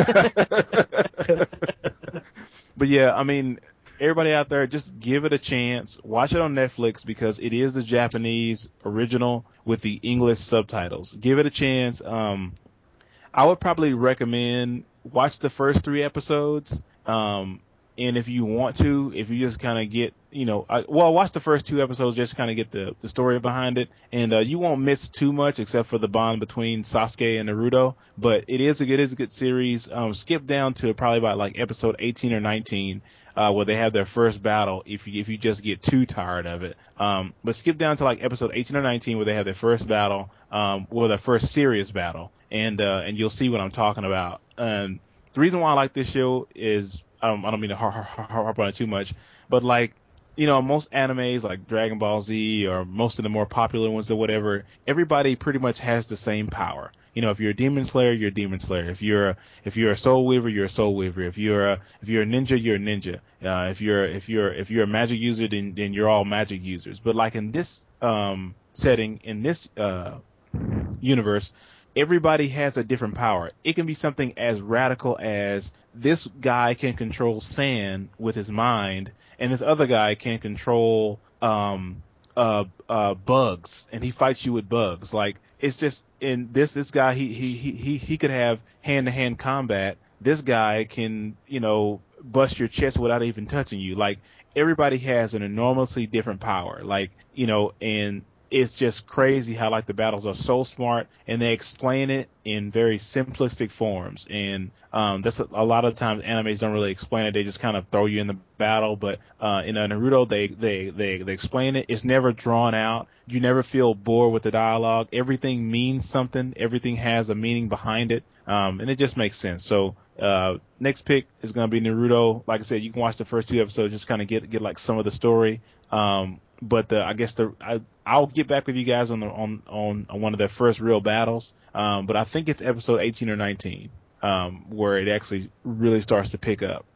But yeah, I mean, everybody out there, just give it a chance. Watch it on Netflix because it is the Japanese original with the English subtitles. Give it a chance. Um, I would probably recommend watch the first three episodes. Um, and if you want to, if you just kind of get, you know, I, well, watch the first two episodes just kind of get the, the story behind it. And uh, you won't miss too much except for the bond between Sasuke and Naruto. But it is a good, it is a good series. Um, skip down to probably about like episode eighteen or nineteen, uh, where they have their first battle. If you if you just get too tired of it, um, but skip down to like episode eighteen or nineteen where they have their first battle, um, or their first serious battle, and uh, and you'll see what I'm talking about. Um, the reason why I like this show is um, I don't mean to harp, harp, harp on it too much, but like, you know, most animes like Dragon Ball Z or most of the more popular ones or whatever, everybody pretty much has the same power. You know, if you're a Demon Slayer, you're a Demon Slayer. If you're if you're a Soul Weaver, you're a Soul Weaver. If you're a if you're a ninja, you're a ninja. Uh, if you're if you're if you're a magic user, then then you're all magic users. But like in this um, setting, in this uh, universe, everybody has a different power. It can be something as radical as this guy can control sand with his mind, and this other guy can control um, uh, uh, bugs, and he fights you with bugs. Like, it's just, in this, this guy, he, he, he, he, he could have hand to hand combat. This guy can, you know, bust your chest without even touching you. Like, everybody has an enormously different power. Like, you know, and it's just crazy how, like, the battles are so smart, and they explain it in very simplistic forms. And um, that's a, a lot of times animes don't really explain it; they just kind of throw you in the battle. But uh, in uh, Naruto, they, they they they explain it. It's never drawn out. You never feel bored with the dialogue. Everything means something. Everything has a meaning behind it, um, and it just makes sense. So uh, next pick is going to be Naruto. Like I said, you can watch the first two episodes, just kind of get get like some of the story. Um, But the, I guess the I, I'll get back with you guys on the on, on, on one of their first real battles. Um, but I think it's episode eighteen or nineteen um, where it actually really starts to pick up.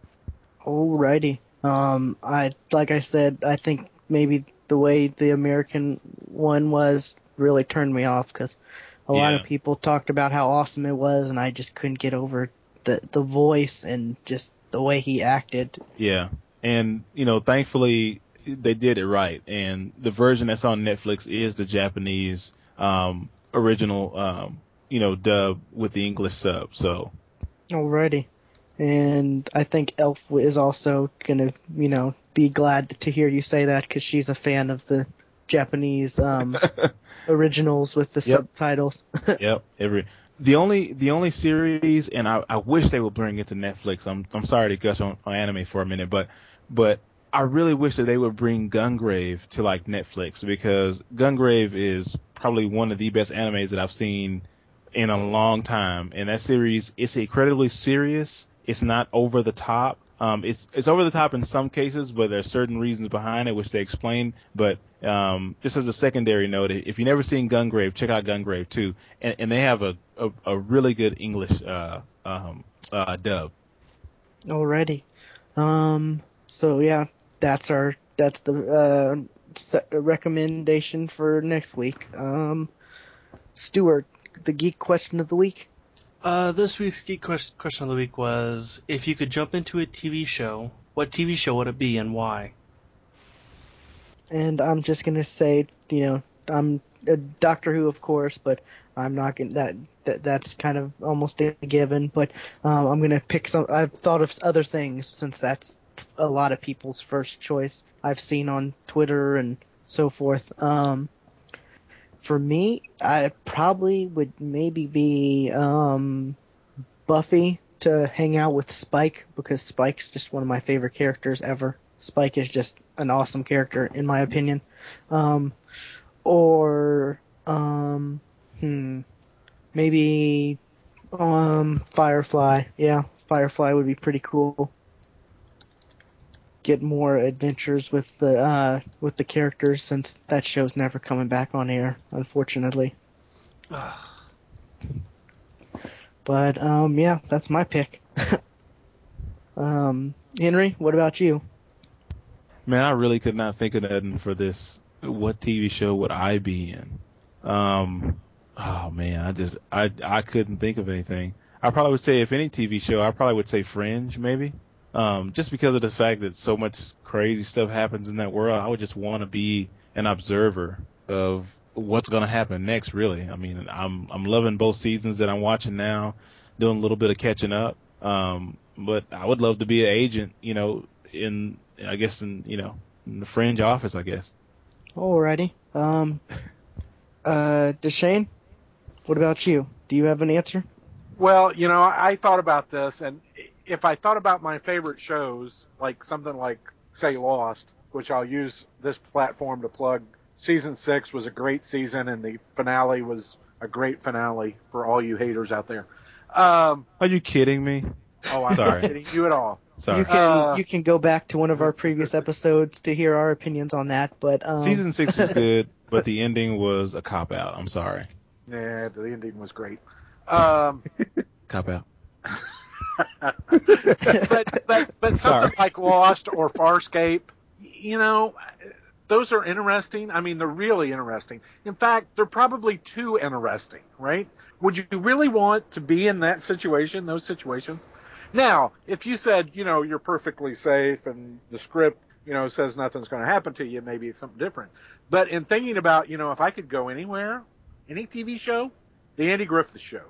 Alrighty. Um, I like I said, I think maybe the way the American one was really turned me off because a lot Yeah. of people talked about how awesome it was, and I just couldn't get over the the voice and just the way he acted. Yeah, and you know, thankfully they did it right, and the version that's on Netflix is the Japanese um, original, um, you know, dub with the English sub. So Alrighty. And I think Elf is also gonna, you know, be glad to hear you say that because she's a fan of the Japanese um, originals with the Yep. subtitles. Yep. Every the only the only series, and I, I wish they would bring it to Netflix. I'm I'm sorry to gush on, on anime for a minute, but but I really wish that they would bring Gungrave to like Netflix, because Gungrave is probably one of the best animes that I've seen in a long time. And that series, it's incredibly serious. It's not over the top. Um, it's it's over the top in some cases, but there's certain reasons behind it which they explain. But um, just as a secondary note, if you've never seen Gungrave, check out Gungrave too. And, and they have a, a, a really good English uh, um, uh, dub. Alrighty. Um. So yeah, that's our that's the uh, se- recommendation for next week. Um, Stuart, the geek question of the week. Uh, this week's geek quest- question of the week was: if you could jump into a T V show, what T V show would it be and why? And I'm just gonna say, you know, I'm a Doctor Who, of course, but I'm not gonna that, that that's kind of almost a given. But um, I'm gonna pick some. I've thought of other things since that's a lot of people's first choice. I've seen on Twitter and so forth. Um, for me, I probably would maybe be um, Buffy to hang out with Spike, because Spike's just one of my favorite characters ever. Spike is just an awesome character, in my opinion. Um, or, um, hmm, maybe, um, Firefly. Yeah, Firefly would be pretty cool. Get more adventures with the, uh, with the characters, since that show's never coming back on air, unfortunately. But, um, yeah, that's my pick. um, Henry, what about you? Man, I really could not think of nothing for this. What T V show would I be in? Um, oh man, I just I I couldn't think of anything. I probably would say, if any T V show, I probably would say Fringe, maybe. Um, just because of the fact that so much crazy stuff happens in that world, I would just want to be an observer of what's going to happen next. Really, I mean, I'm I'm loving both seasons that I'm watching now, doing a little bit of catching up. Um, but I would love to be an agent, you know, in I guess in you know in the Fringe office, I guess. Alrighty. Um, uh, Deshane, what about you? Do you have an answer? Well, you know, I, I thought about this, and if I thought about my favorite shows, like something like, say, Lost, which I'll use this platform to plug, season six was a great season, and the finale was a great finale for all you haters out there. Um, Are you kidding me? oh, I'm Sorry. not kidding you at all. Sorry. You can Uh, you can go back to one of our previous episodes to hear our opinions on that. But um, Season six was good, but the ending was a cop out. I'm sorry. Yeah, the ending was great. Um, Cop out. but but but Sorry. something like Lost or Farscape, you know, those are interesting. I mean, they're really interesting. In fact, they're probably too interesting, right? Would you really want to be in that situation, those situations? Now, if you said, you know, you're perfectly safe and the script you know, says nothing's going to happen to you. Maybe it's something different. But in thinking about, you know, if I could go anywhere, any T V show, the Andy Griffith Show.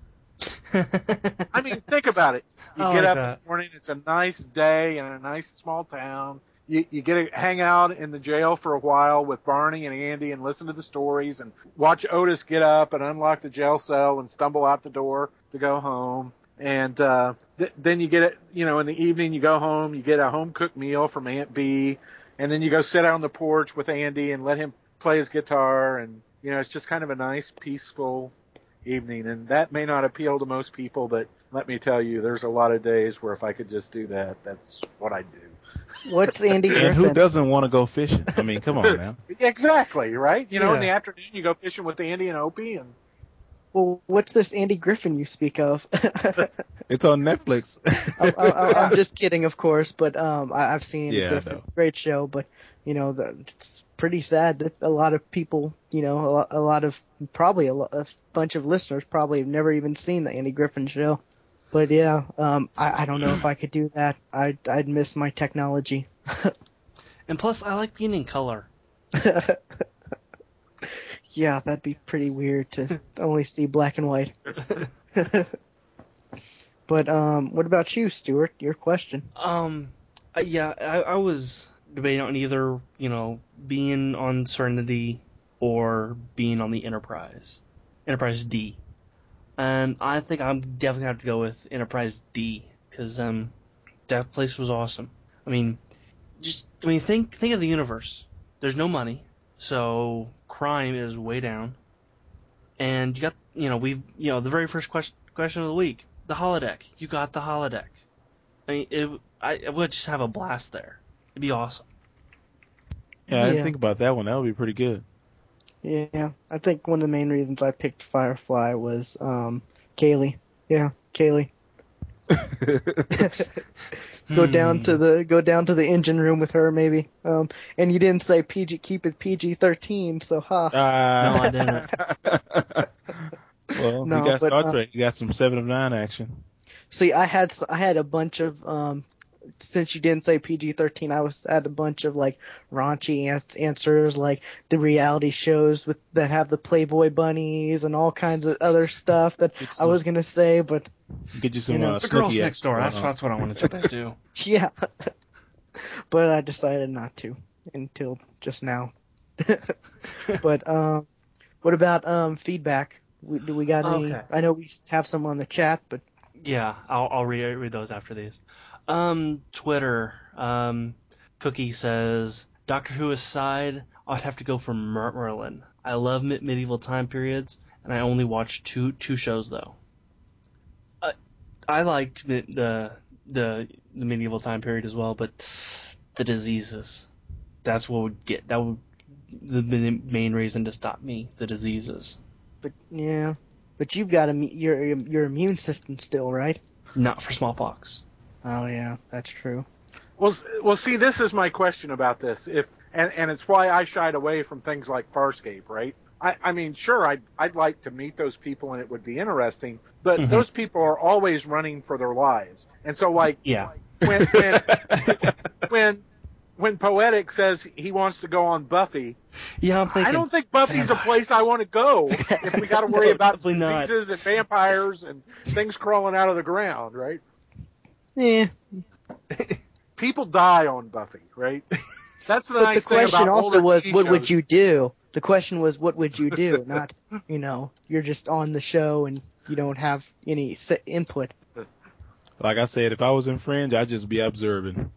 I mean, think about it. You I get like up that. in the morning. It's a nice day in a nice small town. You, you get to hang out in the jail for a while with Barney and Andy and listen to the stories and watch Otis get up and unlock the jail cell and stumble out the door to go home. And uh, th- then you get it, you know, in the evening you go home, you get a home cooked meal from Aunt Bee, and then you go sit out on the porch with Andy and let him play his guitar. And, you know, it's just kind of a nice, peaceful evening. And that may not appeal to most people, but let me tell you, there's a lot of days where if I could just do that, that's what I'd do. What's Andy Griffin? And who doesn't want to go fishing? I mean, come on now. Exactly, right? You know, in Yeah. the afternoon you go fishing with Andy and Opie, and Well, what's this Andy Griffin you speak of? It's on Netflix. I, I, I'm just kidding, of course, but um, I, I've seen Andy Yeah, I Griffin. know. Great show, but you know, the, it's pretty sad that a lot of people, you know, a, lo- a lot of probably a, lo- a bunch of listeners probably have never even seen the Andy Griffin show. But yeah, um, I, I don't know if I could do that. I'd I'd miss my technology. And plus, I like being in color. Yeah, that'd be pretty weird to only see black and white. But um, what about you, Stuart? Your question. Um, uh, yeah, I, I was debating on either, you know, being on Serenity or being on the Enterprise, Enterprise D, and I think I'm definitely gonna have to go with Enterprise D because um, that place was awesome. I mean, just I mean, think think of the universe. There's no money, so crime is way down, and you got you know we you know the very first question question of the week. The holodeck. You got the holodeck. I mean, it, I, I would just have a blast there. It'd be awesome. Yeah, I didn't Yeah. think about that one. That would be pretty good. Yeah, I think one of the main reasons I picked Firefly was um, Kaylee. Yeah, Kaylee. Go down to the go down to the engine room with her maybe. Um, and you didn't say P G, keep it P G thirteen, so ha. Ah. No, I didn't. Well, No, you got but, Star uh, Trek. You got some Seven of Nine action. See, I had s- I had a bunch of um, since you didn't say P G thirteen, I was had a bunch of like raunchy ans- answers, like the reality shows with that have the Playboy bunnies and all kinds of other stuff that It's I was gonna say, but Get you some you know, uh, The girls Snooki next door. action That's, going on. that's what I want to jump into. yeah. But I decided not to until just now. But um, what about um feedback? We, do we got any? Okay. I know we have some on the chat, but Yeah, I'll, I'll read, read those after these. Um, Twitter. Um, Cookie says, Doctor Who aside, I'd have to go for Mer- Merlin. I love mid- medieval time periods, and I only watch two two shows though. I I liked mi- the the the medieval time period as well, but the diseases. That's what would get that would the the main reason to stop me. The diseases, but yeah, but you've got a, your your immune system still, right? not for smallpox. Oh yeah, that's true. Well, s- well, see, this is my question about this. If and, and it's why I shied away from things like Farscape, right? I, I mean, sure, I'd I'd like to meet those people and it would be interesting, but Mhm. those people are always running for their lives, and so like Yeah. when when when when Poetic says he wants to go on Buffy, Yeah, I'm thinking. I don't think Buffy's a place I want to go if we got to worry No, about definitely not. diseases and vampires and things crawling out of the ground, right? Yeah, People die on Buffy, right? That's the but nice the thing question about also older was, T V what would shows. you do? The question was, what would you do? Not, you know, you're just on the show and you don't have any s- input. Like I said, if I was in Fringe, I'd just be observing.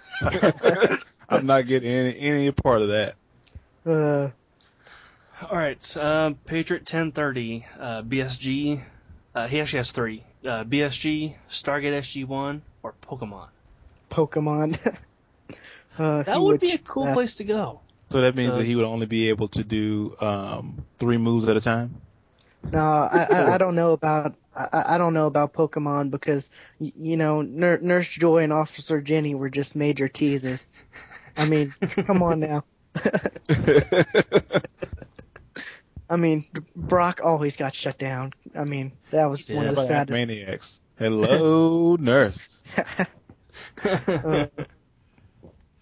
I'm not getting any, any part of that. Uh, All right, uh, Patriot ten thirty, uh, B S G. Uh, he actually has three: uh, B S G, Stargate S G one, or Pokemon. Pokemon. uh, That he would be a choose cool that. place to go. So that means Uh, that he would only be able to do um, three moves at a time. No, I, I, I don't know about I, I don't know about Pokemon because y- you know Nur- Nurse Joy and Officer Jenny were just major teases. I mean, come on now. I mean, Brock always got shut down. I mean, that was He one did. of the What about saddest. Maniacs? Hello, nurse. Uh,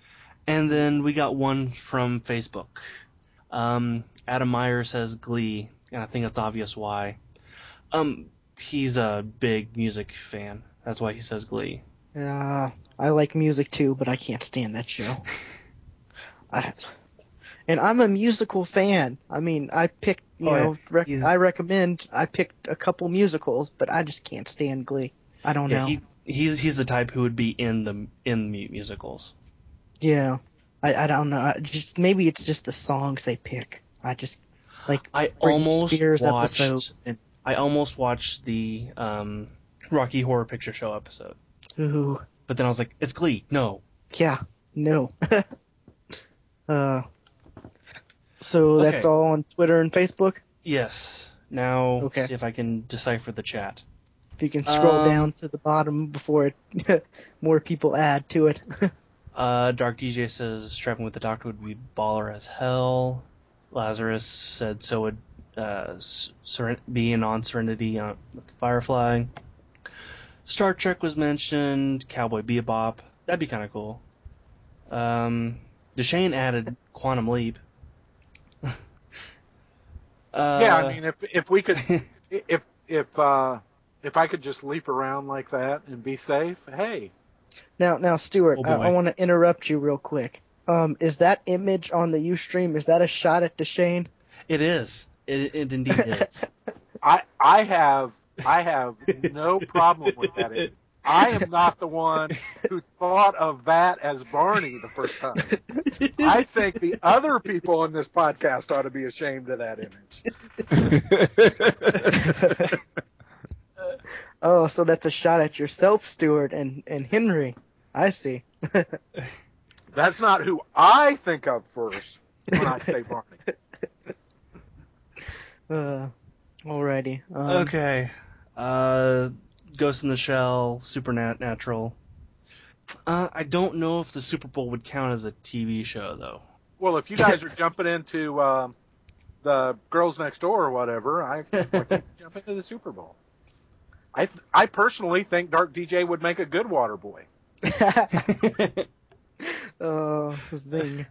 And then we got one from Facebook. Um, Adam Meyer says Glee, and I think it's obvious why. Um, he's a big music fan. That's why he says Glee. Uh, I like music too, but I can't stand that show. I, and I'm a musical fan. I mean, I picked, you Oh, yeah. know, rec- He's- I recommend, I picked a couple musicals, but I just can't stand Glee. I don't Yeah, know. he he's he's the type who would be in the in mu- musicals. Yeah. I, I don't know. I just maybe it's just the songs they pick. I just like I Britney almost Spears watched. episodes and I almost watched the um, Rocky Horror Picture Show episode, ooh, but then I was like, "It's Glee, no." yeah, no. uh, so that's Okay. all on Twitter and Facebook. Yes. Now, Okay. see if I can decipher the chat. If you can scroll Um, down to the bottom before it, more people add to it. Uh, Dark D J says Traveling with the Doctor would be baller as hell. Lazarus said so would uh, Seren- being on Serenity on, with Firefly. Star Trek was mentioned. Cowboy Bebop. That'd be kind of cool. Um, Deshane added Quantum Leap. uh, Yeah, I mean, if if we could, if if uh, if I could just leap around like that and be safe, hey. Now, now, Stuart, Oh, I, boy. I want to interrupt you real quick. Um, is that image on the Ustream? Is that a shot at Deshane? It is. It, it indeed is. I I have I have no problem with that image. I am not the one who thought of that as Barney the first time. I think the other people on this podcast ought to be ashamed of that image. Oh, so that's a shot at yourself, Stuart, and, and Henry. I see. That's not who I think of first when I say Barney. Uh, alrighty. Um, Okay. Uh, Ghost in the Shell, Supernatural. Uh, I don't know if the Super Bowl would count as a T V show, though. Well, if you guys are jumping into um, the Girls Next Door or whatever, I why can't you jump into the Super Bowl. I th- I personally think Dark D J would make a good water boy. oh, zing.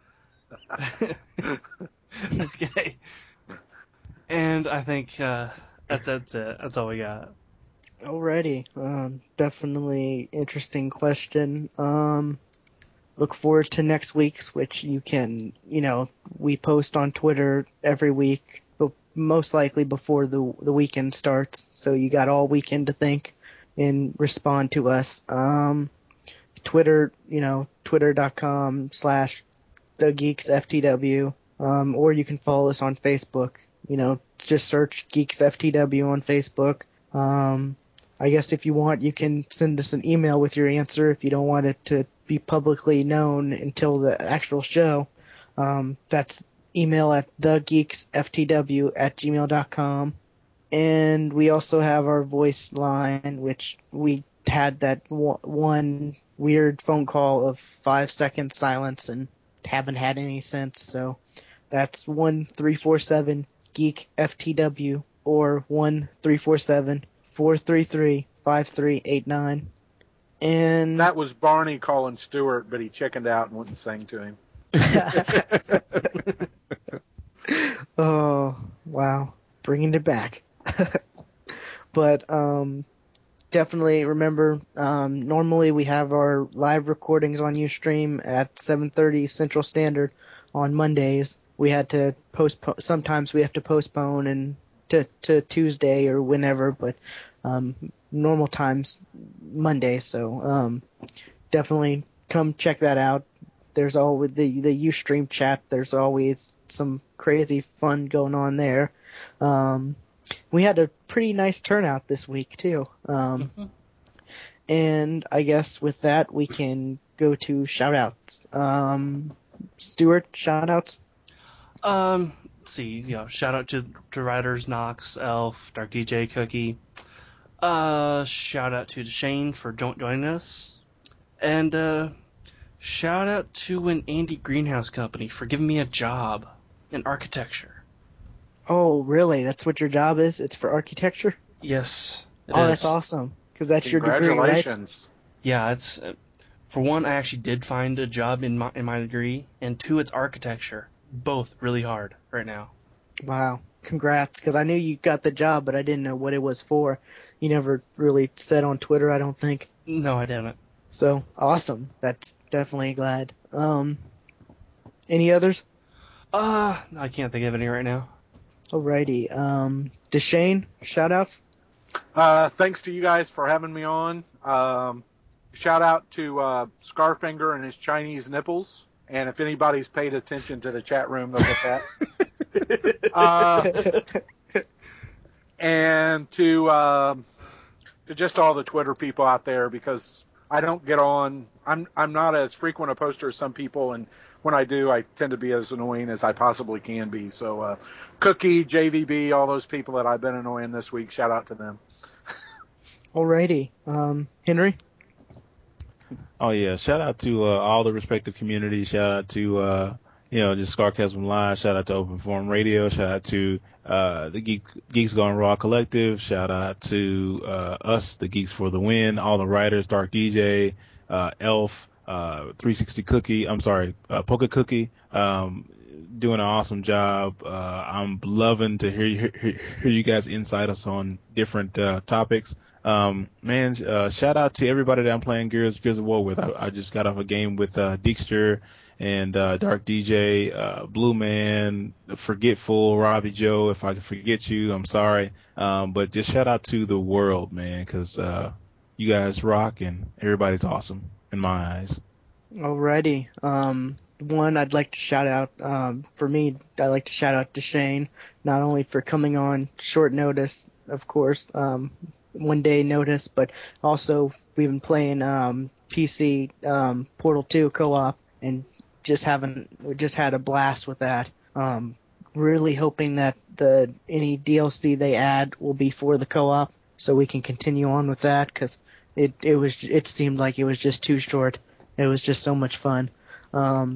Okay. And I think uh, that's that's it. That's all we got. Alrighty. Um, definitely interesting question. Um, look forward to next week's, which you can, you know, we post on Twitter every week, but most likely before the the weekend starts. So you got all weekend to think and respond to us. Um, Twitter, you know, twitter.com slash the geeks F T W. Um, or you can follow us on Facebook. You know, just search Geeks F T W on Facebook. Um, I guess if you want, you can send us an email with your answer if you don't want it to be publicly known until the actual show. Um, that's email at thegeeksftw at gmail dot com. And we also have our voice line, which we had that one weird phone call of five seconds silence and haven't had any since. So that's one three four seven geek F T W or one three four seven four three three five three eight nine. And That was Barney calling Stewart, but he chickened out and wouldn't sing to him. oh, wow. Bringing it back. But um, definitely remember, um, normally we have our live recordings on Ustream at seven thirty Central Standard on Mondays. We had to postpone, sometimes we have to postpone and to, to Tuesday or whenever, but um, normal times Monday. So um, definitely come check that out. There's always the the Ustream chat. There's always some crazy fun going on there. Um, we had a pretty nice turnout this week too. Um, Mm-hmm. And I guess with that we can go to shout outs. Um, Stuart, shout outs. Um, let's see, you know, shout out to to writers Knox, Elf, Dark D J, Cookie. Uh, shout out to Shane for jo- joining us, and uh, shout out to an Andy Greenhouse company for giving me a job in architecture. Oh, really? That's what your job is? It's for architecture? Yes, it Oh, is. that's awesome. Because that's your degree, right? Congratulations. Yeah, it's uh, For one, I actually did find a job in my in my degree, and two, it's architecture. Both really hard right now. Wow. Congrats, because I knew you got the job, but I didn't know what it was for. You never really said on Twitter, I don't think. No, I didn't. So, awesome. That's definitely glad. Um, any others? Uh, I can't think of any right now. Alrighty. Um, Deshane, shout-outs? Uh, thanks to you guys for having me on. Um, shout out to uh, Scarfinger and his Chinese nipples. And if anybody's paid attention to the chat room, they'll get that. uh, and to um, to just all the Twitter people out there, because I don't get on. I'm I'm not as frequent a poster as some people, and when I do, I tend to be as annoying as I possibly can be. So, uh, Cookie, J V B, all those people that I've been annoying this week, shout out to them. Alrighty. Um, Henry? Oh yeah, shout out to uh, all the respective communities. Shout out to uh, you know just Scarcasm Live. Shout out to Open Forum Radio. Shout out to uh, the Geek, Geeks Gone Raw Collective. Shout out to uh, us, the Geeks for the Win. All the writers, Dark D J, uh, Elf, uh, three sixty Cookie. I'm sorry, uh, Polka Cookie. Um, doing an awesome job. Uh, I'm loving to hear, hear hear you guys insight us on different uh, topics. Um, man, uh, shout out to everybody that I'm playing Gears, Gears of War with. I, I just got off a game with, uh, Deekster and, uh, Dark D J, uh, Blue Man, Forgetful, Robbie Joe. If I forget you, I'm sorry. Um, but just shout out to the world, man, cause, uh, you guys rock and everybody's awesome in my eyes. Alrighty. Um, one, I'd like to shout out, um, for me, I'd like to shout out to Shane, not only for coming on short notice, of course, um, one day notice, but also we've been playing um, P C um, Portal two co-op and just having we just had a blast with that. Um, really hoping that the any D L C they add will be for the co-op, so we can continue on with that, because it it was it seemed like it was just too short. It was just so much fun. Um,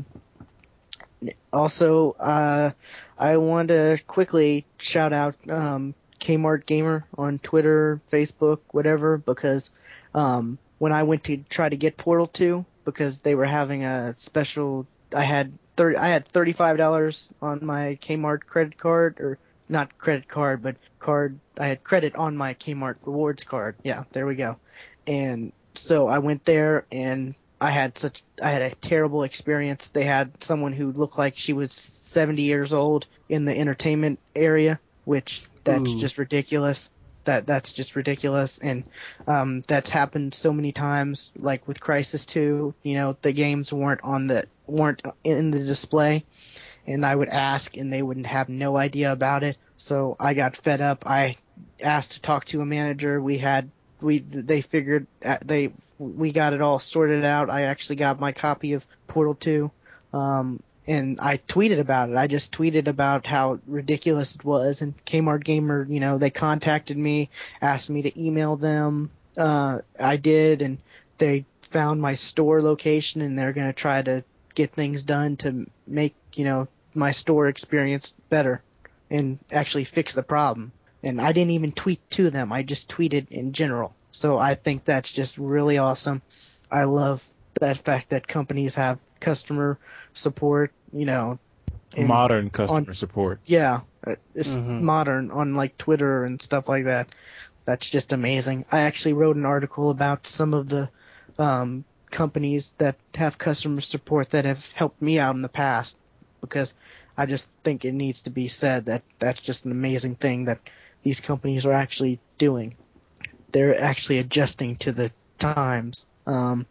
also, uh, I want to quickly shout out. Um, Kmart Gamer on Twitter, Facebook, whatever, because um, when I went to try to get Portal two, because they were having a special, I had thirty, I had thirty-five dollars on my Kmart credit card, or not credit card, but card, I had credit on my Kmart rewards card. Yeah, there we go. And so I went there and I had such, I had a terrible experience. They had someone who looked like she was seventy years old in the entertainment area, which that's Ooh. just ridiculous. That that's just ridiculous, and um, that's happened so many times. Like with Crysis two, you know, the games weren't on the weren't in the display, and I would ask, and they wouldn't have no idea about it. So I got fed up. I asked to talk to a manager. We had we they figured they we got it all sorted out. I actually got my copy of Portal two. Um, And I tweeted about it. I just tweeted about how ridiculous it was. And Kmart Gamer, you know, they contacted me, asked me to email them. Uh, I did, and they found my store location, and they're going to try to get things done to make, you know, my store experience better and actually fix the problem. And I didn't even tweet to them. I just tweeted in general. So I think that's just really awesome. I love that fact that companies have customer support, you know. Modern customer on, support. Yeah, it's Mm-hmm. modern on like Twitter and stuff like that. That's just amazing. I actually wrote an article about some of the um, companies that have customer support that have helped me out in the past, because I just think it needs to be said that that's just an amazing thing that these companies are actually doing. They're actually adjusting to the times. Um,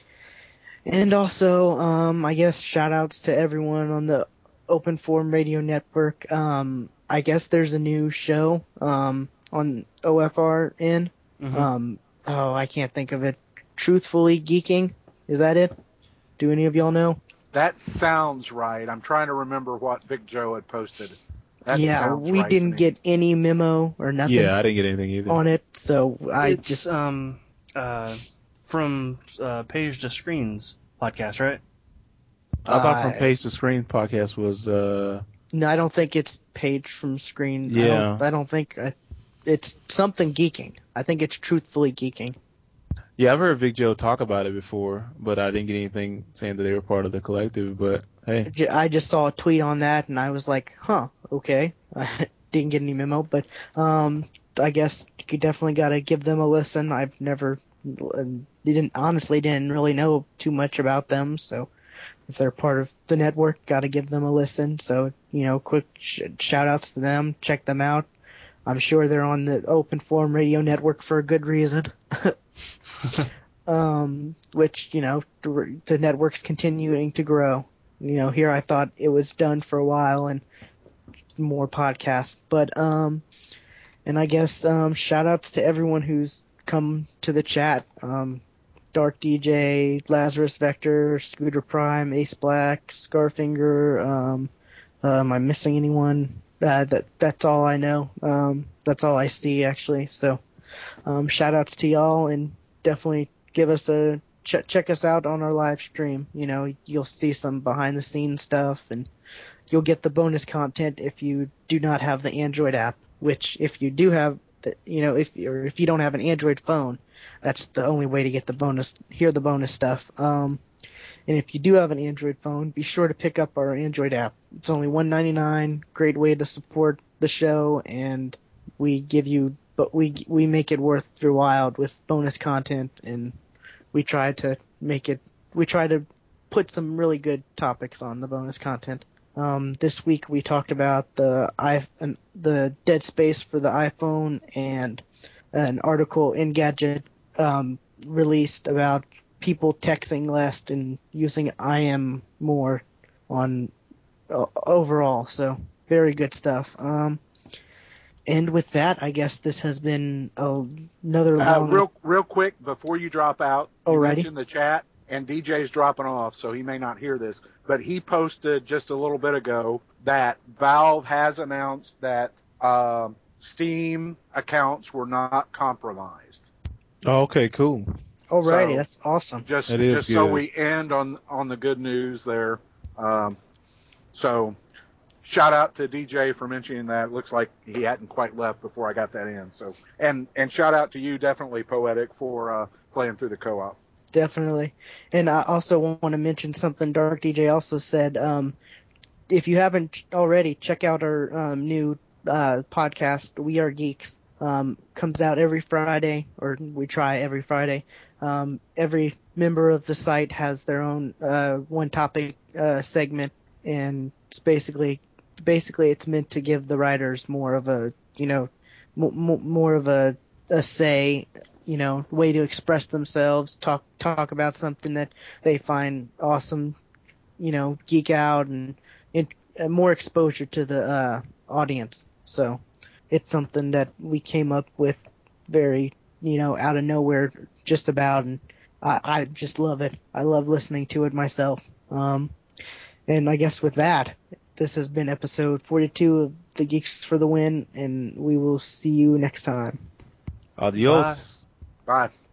And also, um, I guess shout outs to everyone on the Open Forum Radio Network. Um, I guess there's a new show um, on O F R N. Mm-hmm. Um, oh, I can't think of it. Truthfully Geeking. Is that it? Do any of y'all know? That sounds right. I'm trying to remember what Big Joe had posted. That yeah, sounds we right to didn't me. get any memo or nothing Yeah, I didn't get anything either. on it, so I It's just... um uh from uh, Page to Screens podcast, right? I thought From uh, Page to Screen podcast was uh No, I don't think it's Page from Screen. I Yeah. don't, I don't think... I, it's something geeking. I think it's Truthfully Geeking. Yeah, I've heard Vic Joe talk about it before, but I didn't get anything saying that they were part of the collective. But hey, J- I just saw a tweet on that, and I was like, huh, okay. I didn't get any memo, but um, I guess you definitely got to give them a listen. I've never, uh, didn't honestly didn't really know too much about them, so if they're part of the network, got to give them a listen. So, you know, quick sh- shout outs to them. Check them out. I'm sure they're on the Open Forum Radio Network for a good reason. um, which, you know, the, the network's continuing to grow. You know, here I thought it was done for a while and more podcasts. But, um, and I guess, um, shout outs to everyone who's come to the chat. Um, Dark D J, Lazarus Vector, Scooter Prime, Ace Black, Scarfinger. Um, uh, am I missing anyone? Uh, that that's all I know. Um, that's all I see actually. So, um, shout outs to y'all, and definitely give us a ch- check us out on our live stream. You know, you'll see some behind the scenes stuff, and you'll get the bonus content if you do not have the Android app. Which, if you do have, the, you know, if or if you don't have an Android phone, that's the only way to get the bonus, hear the bonus stuff. Um, and if you do have an Android phone, be sure to pick up our Android app. It's only one ninety-nine. Great way to support the show, and we give you, but we we make it worth your while with bonus content, and we try to make it. We try to put some really good topics on the bonus content. Um, this week we talked about the i the Dead Space for the iPhone, and an article Engadget um, released about people texting less and using I M more on uh, overall. So very good stuff. Um, and with that, I guess this has been a, another Uh, long. real, real quick before you drop out, you Alrighty. mentioned the chat, and D J's dropping off, so he may not hear this. But he posted just a little bit ago that Valve has announced that um, Steam accounts were not compromised. oh, okay, cool. Alrighty, So, that's awesome. Just, That is just so good. we end on on the good news there. Um, so, shout out to D J for mentioning that. It looks like he hadn't quite left before I got that in. So, and and shout out to you, definitely Poetic, for uh, playing through the co-op. Definitely. And I also want to mention something Dark D J also said. Um, if you haven't already, check out our um, new uh, podcast, We Are Geeks. Um, comes out every Friday, or we try every Friday. Um, every member of the site has their own uh, one topic uh, segment, and it's basically basically it's meant to give the writers more of a you know m- m- more of a, a say, you know, way to express themselves, talk talk about something that they find awesome, you know, geek out, and it, uh, more exposure to the uh, audience. So it's something that we came up with very, you know, out of nowhere, just about, and I, I just love it. I love listening to it myself. Um, and I guess with that, this has been episode forty-two of The Geeks for the Win, and we will see you next time. Adios. Bye.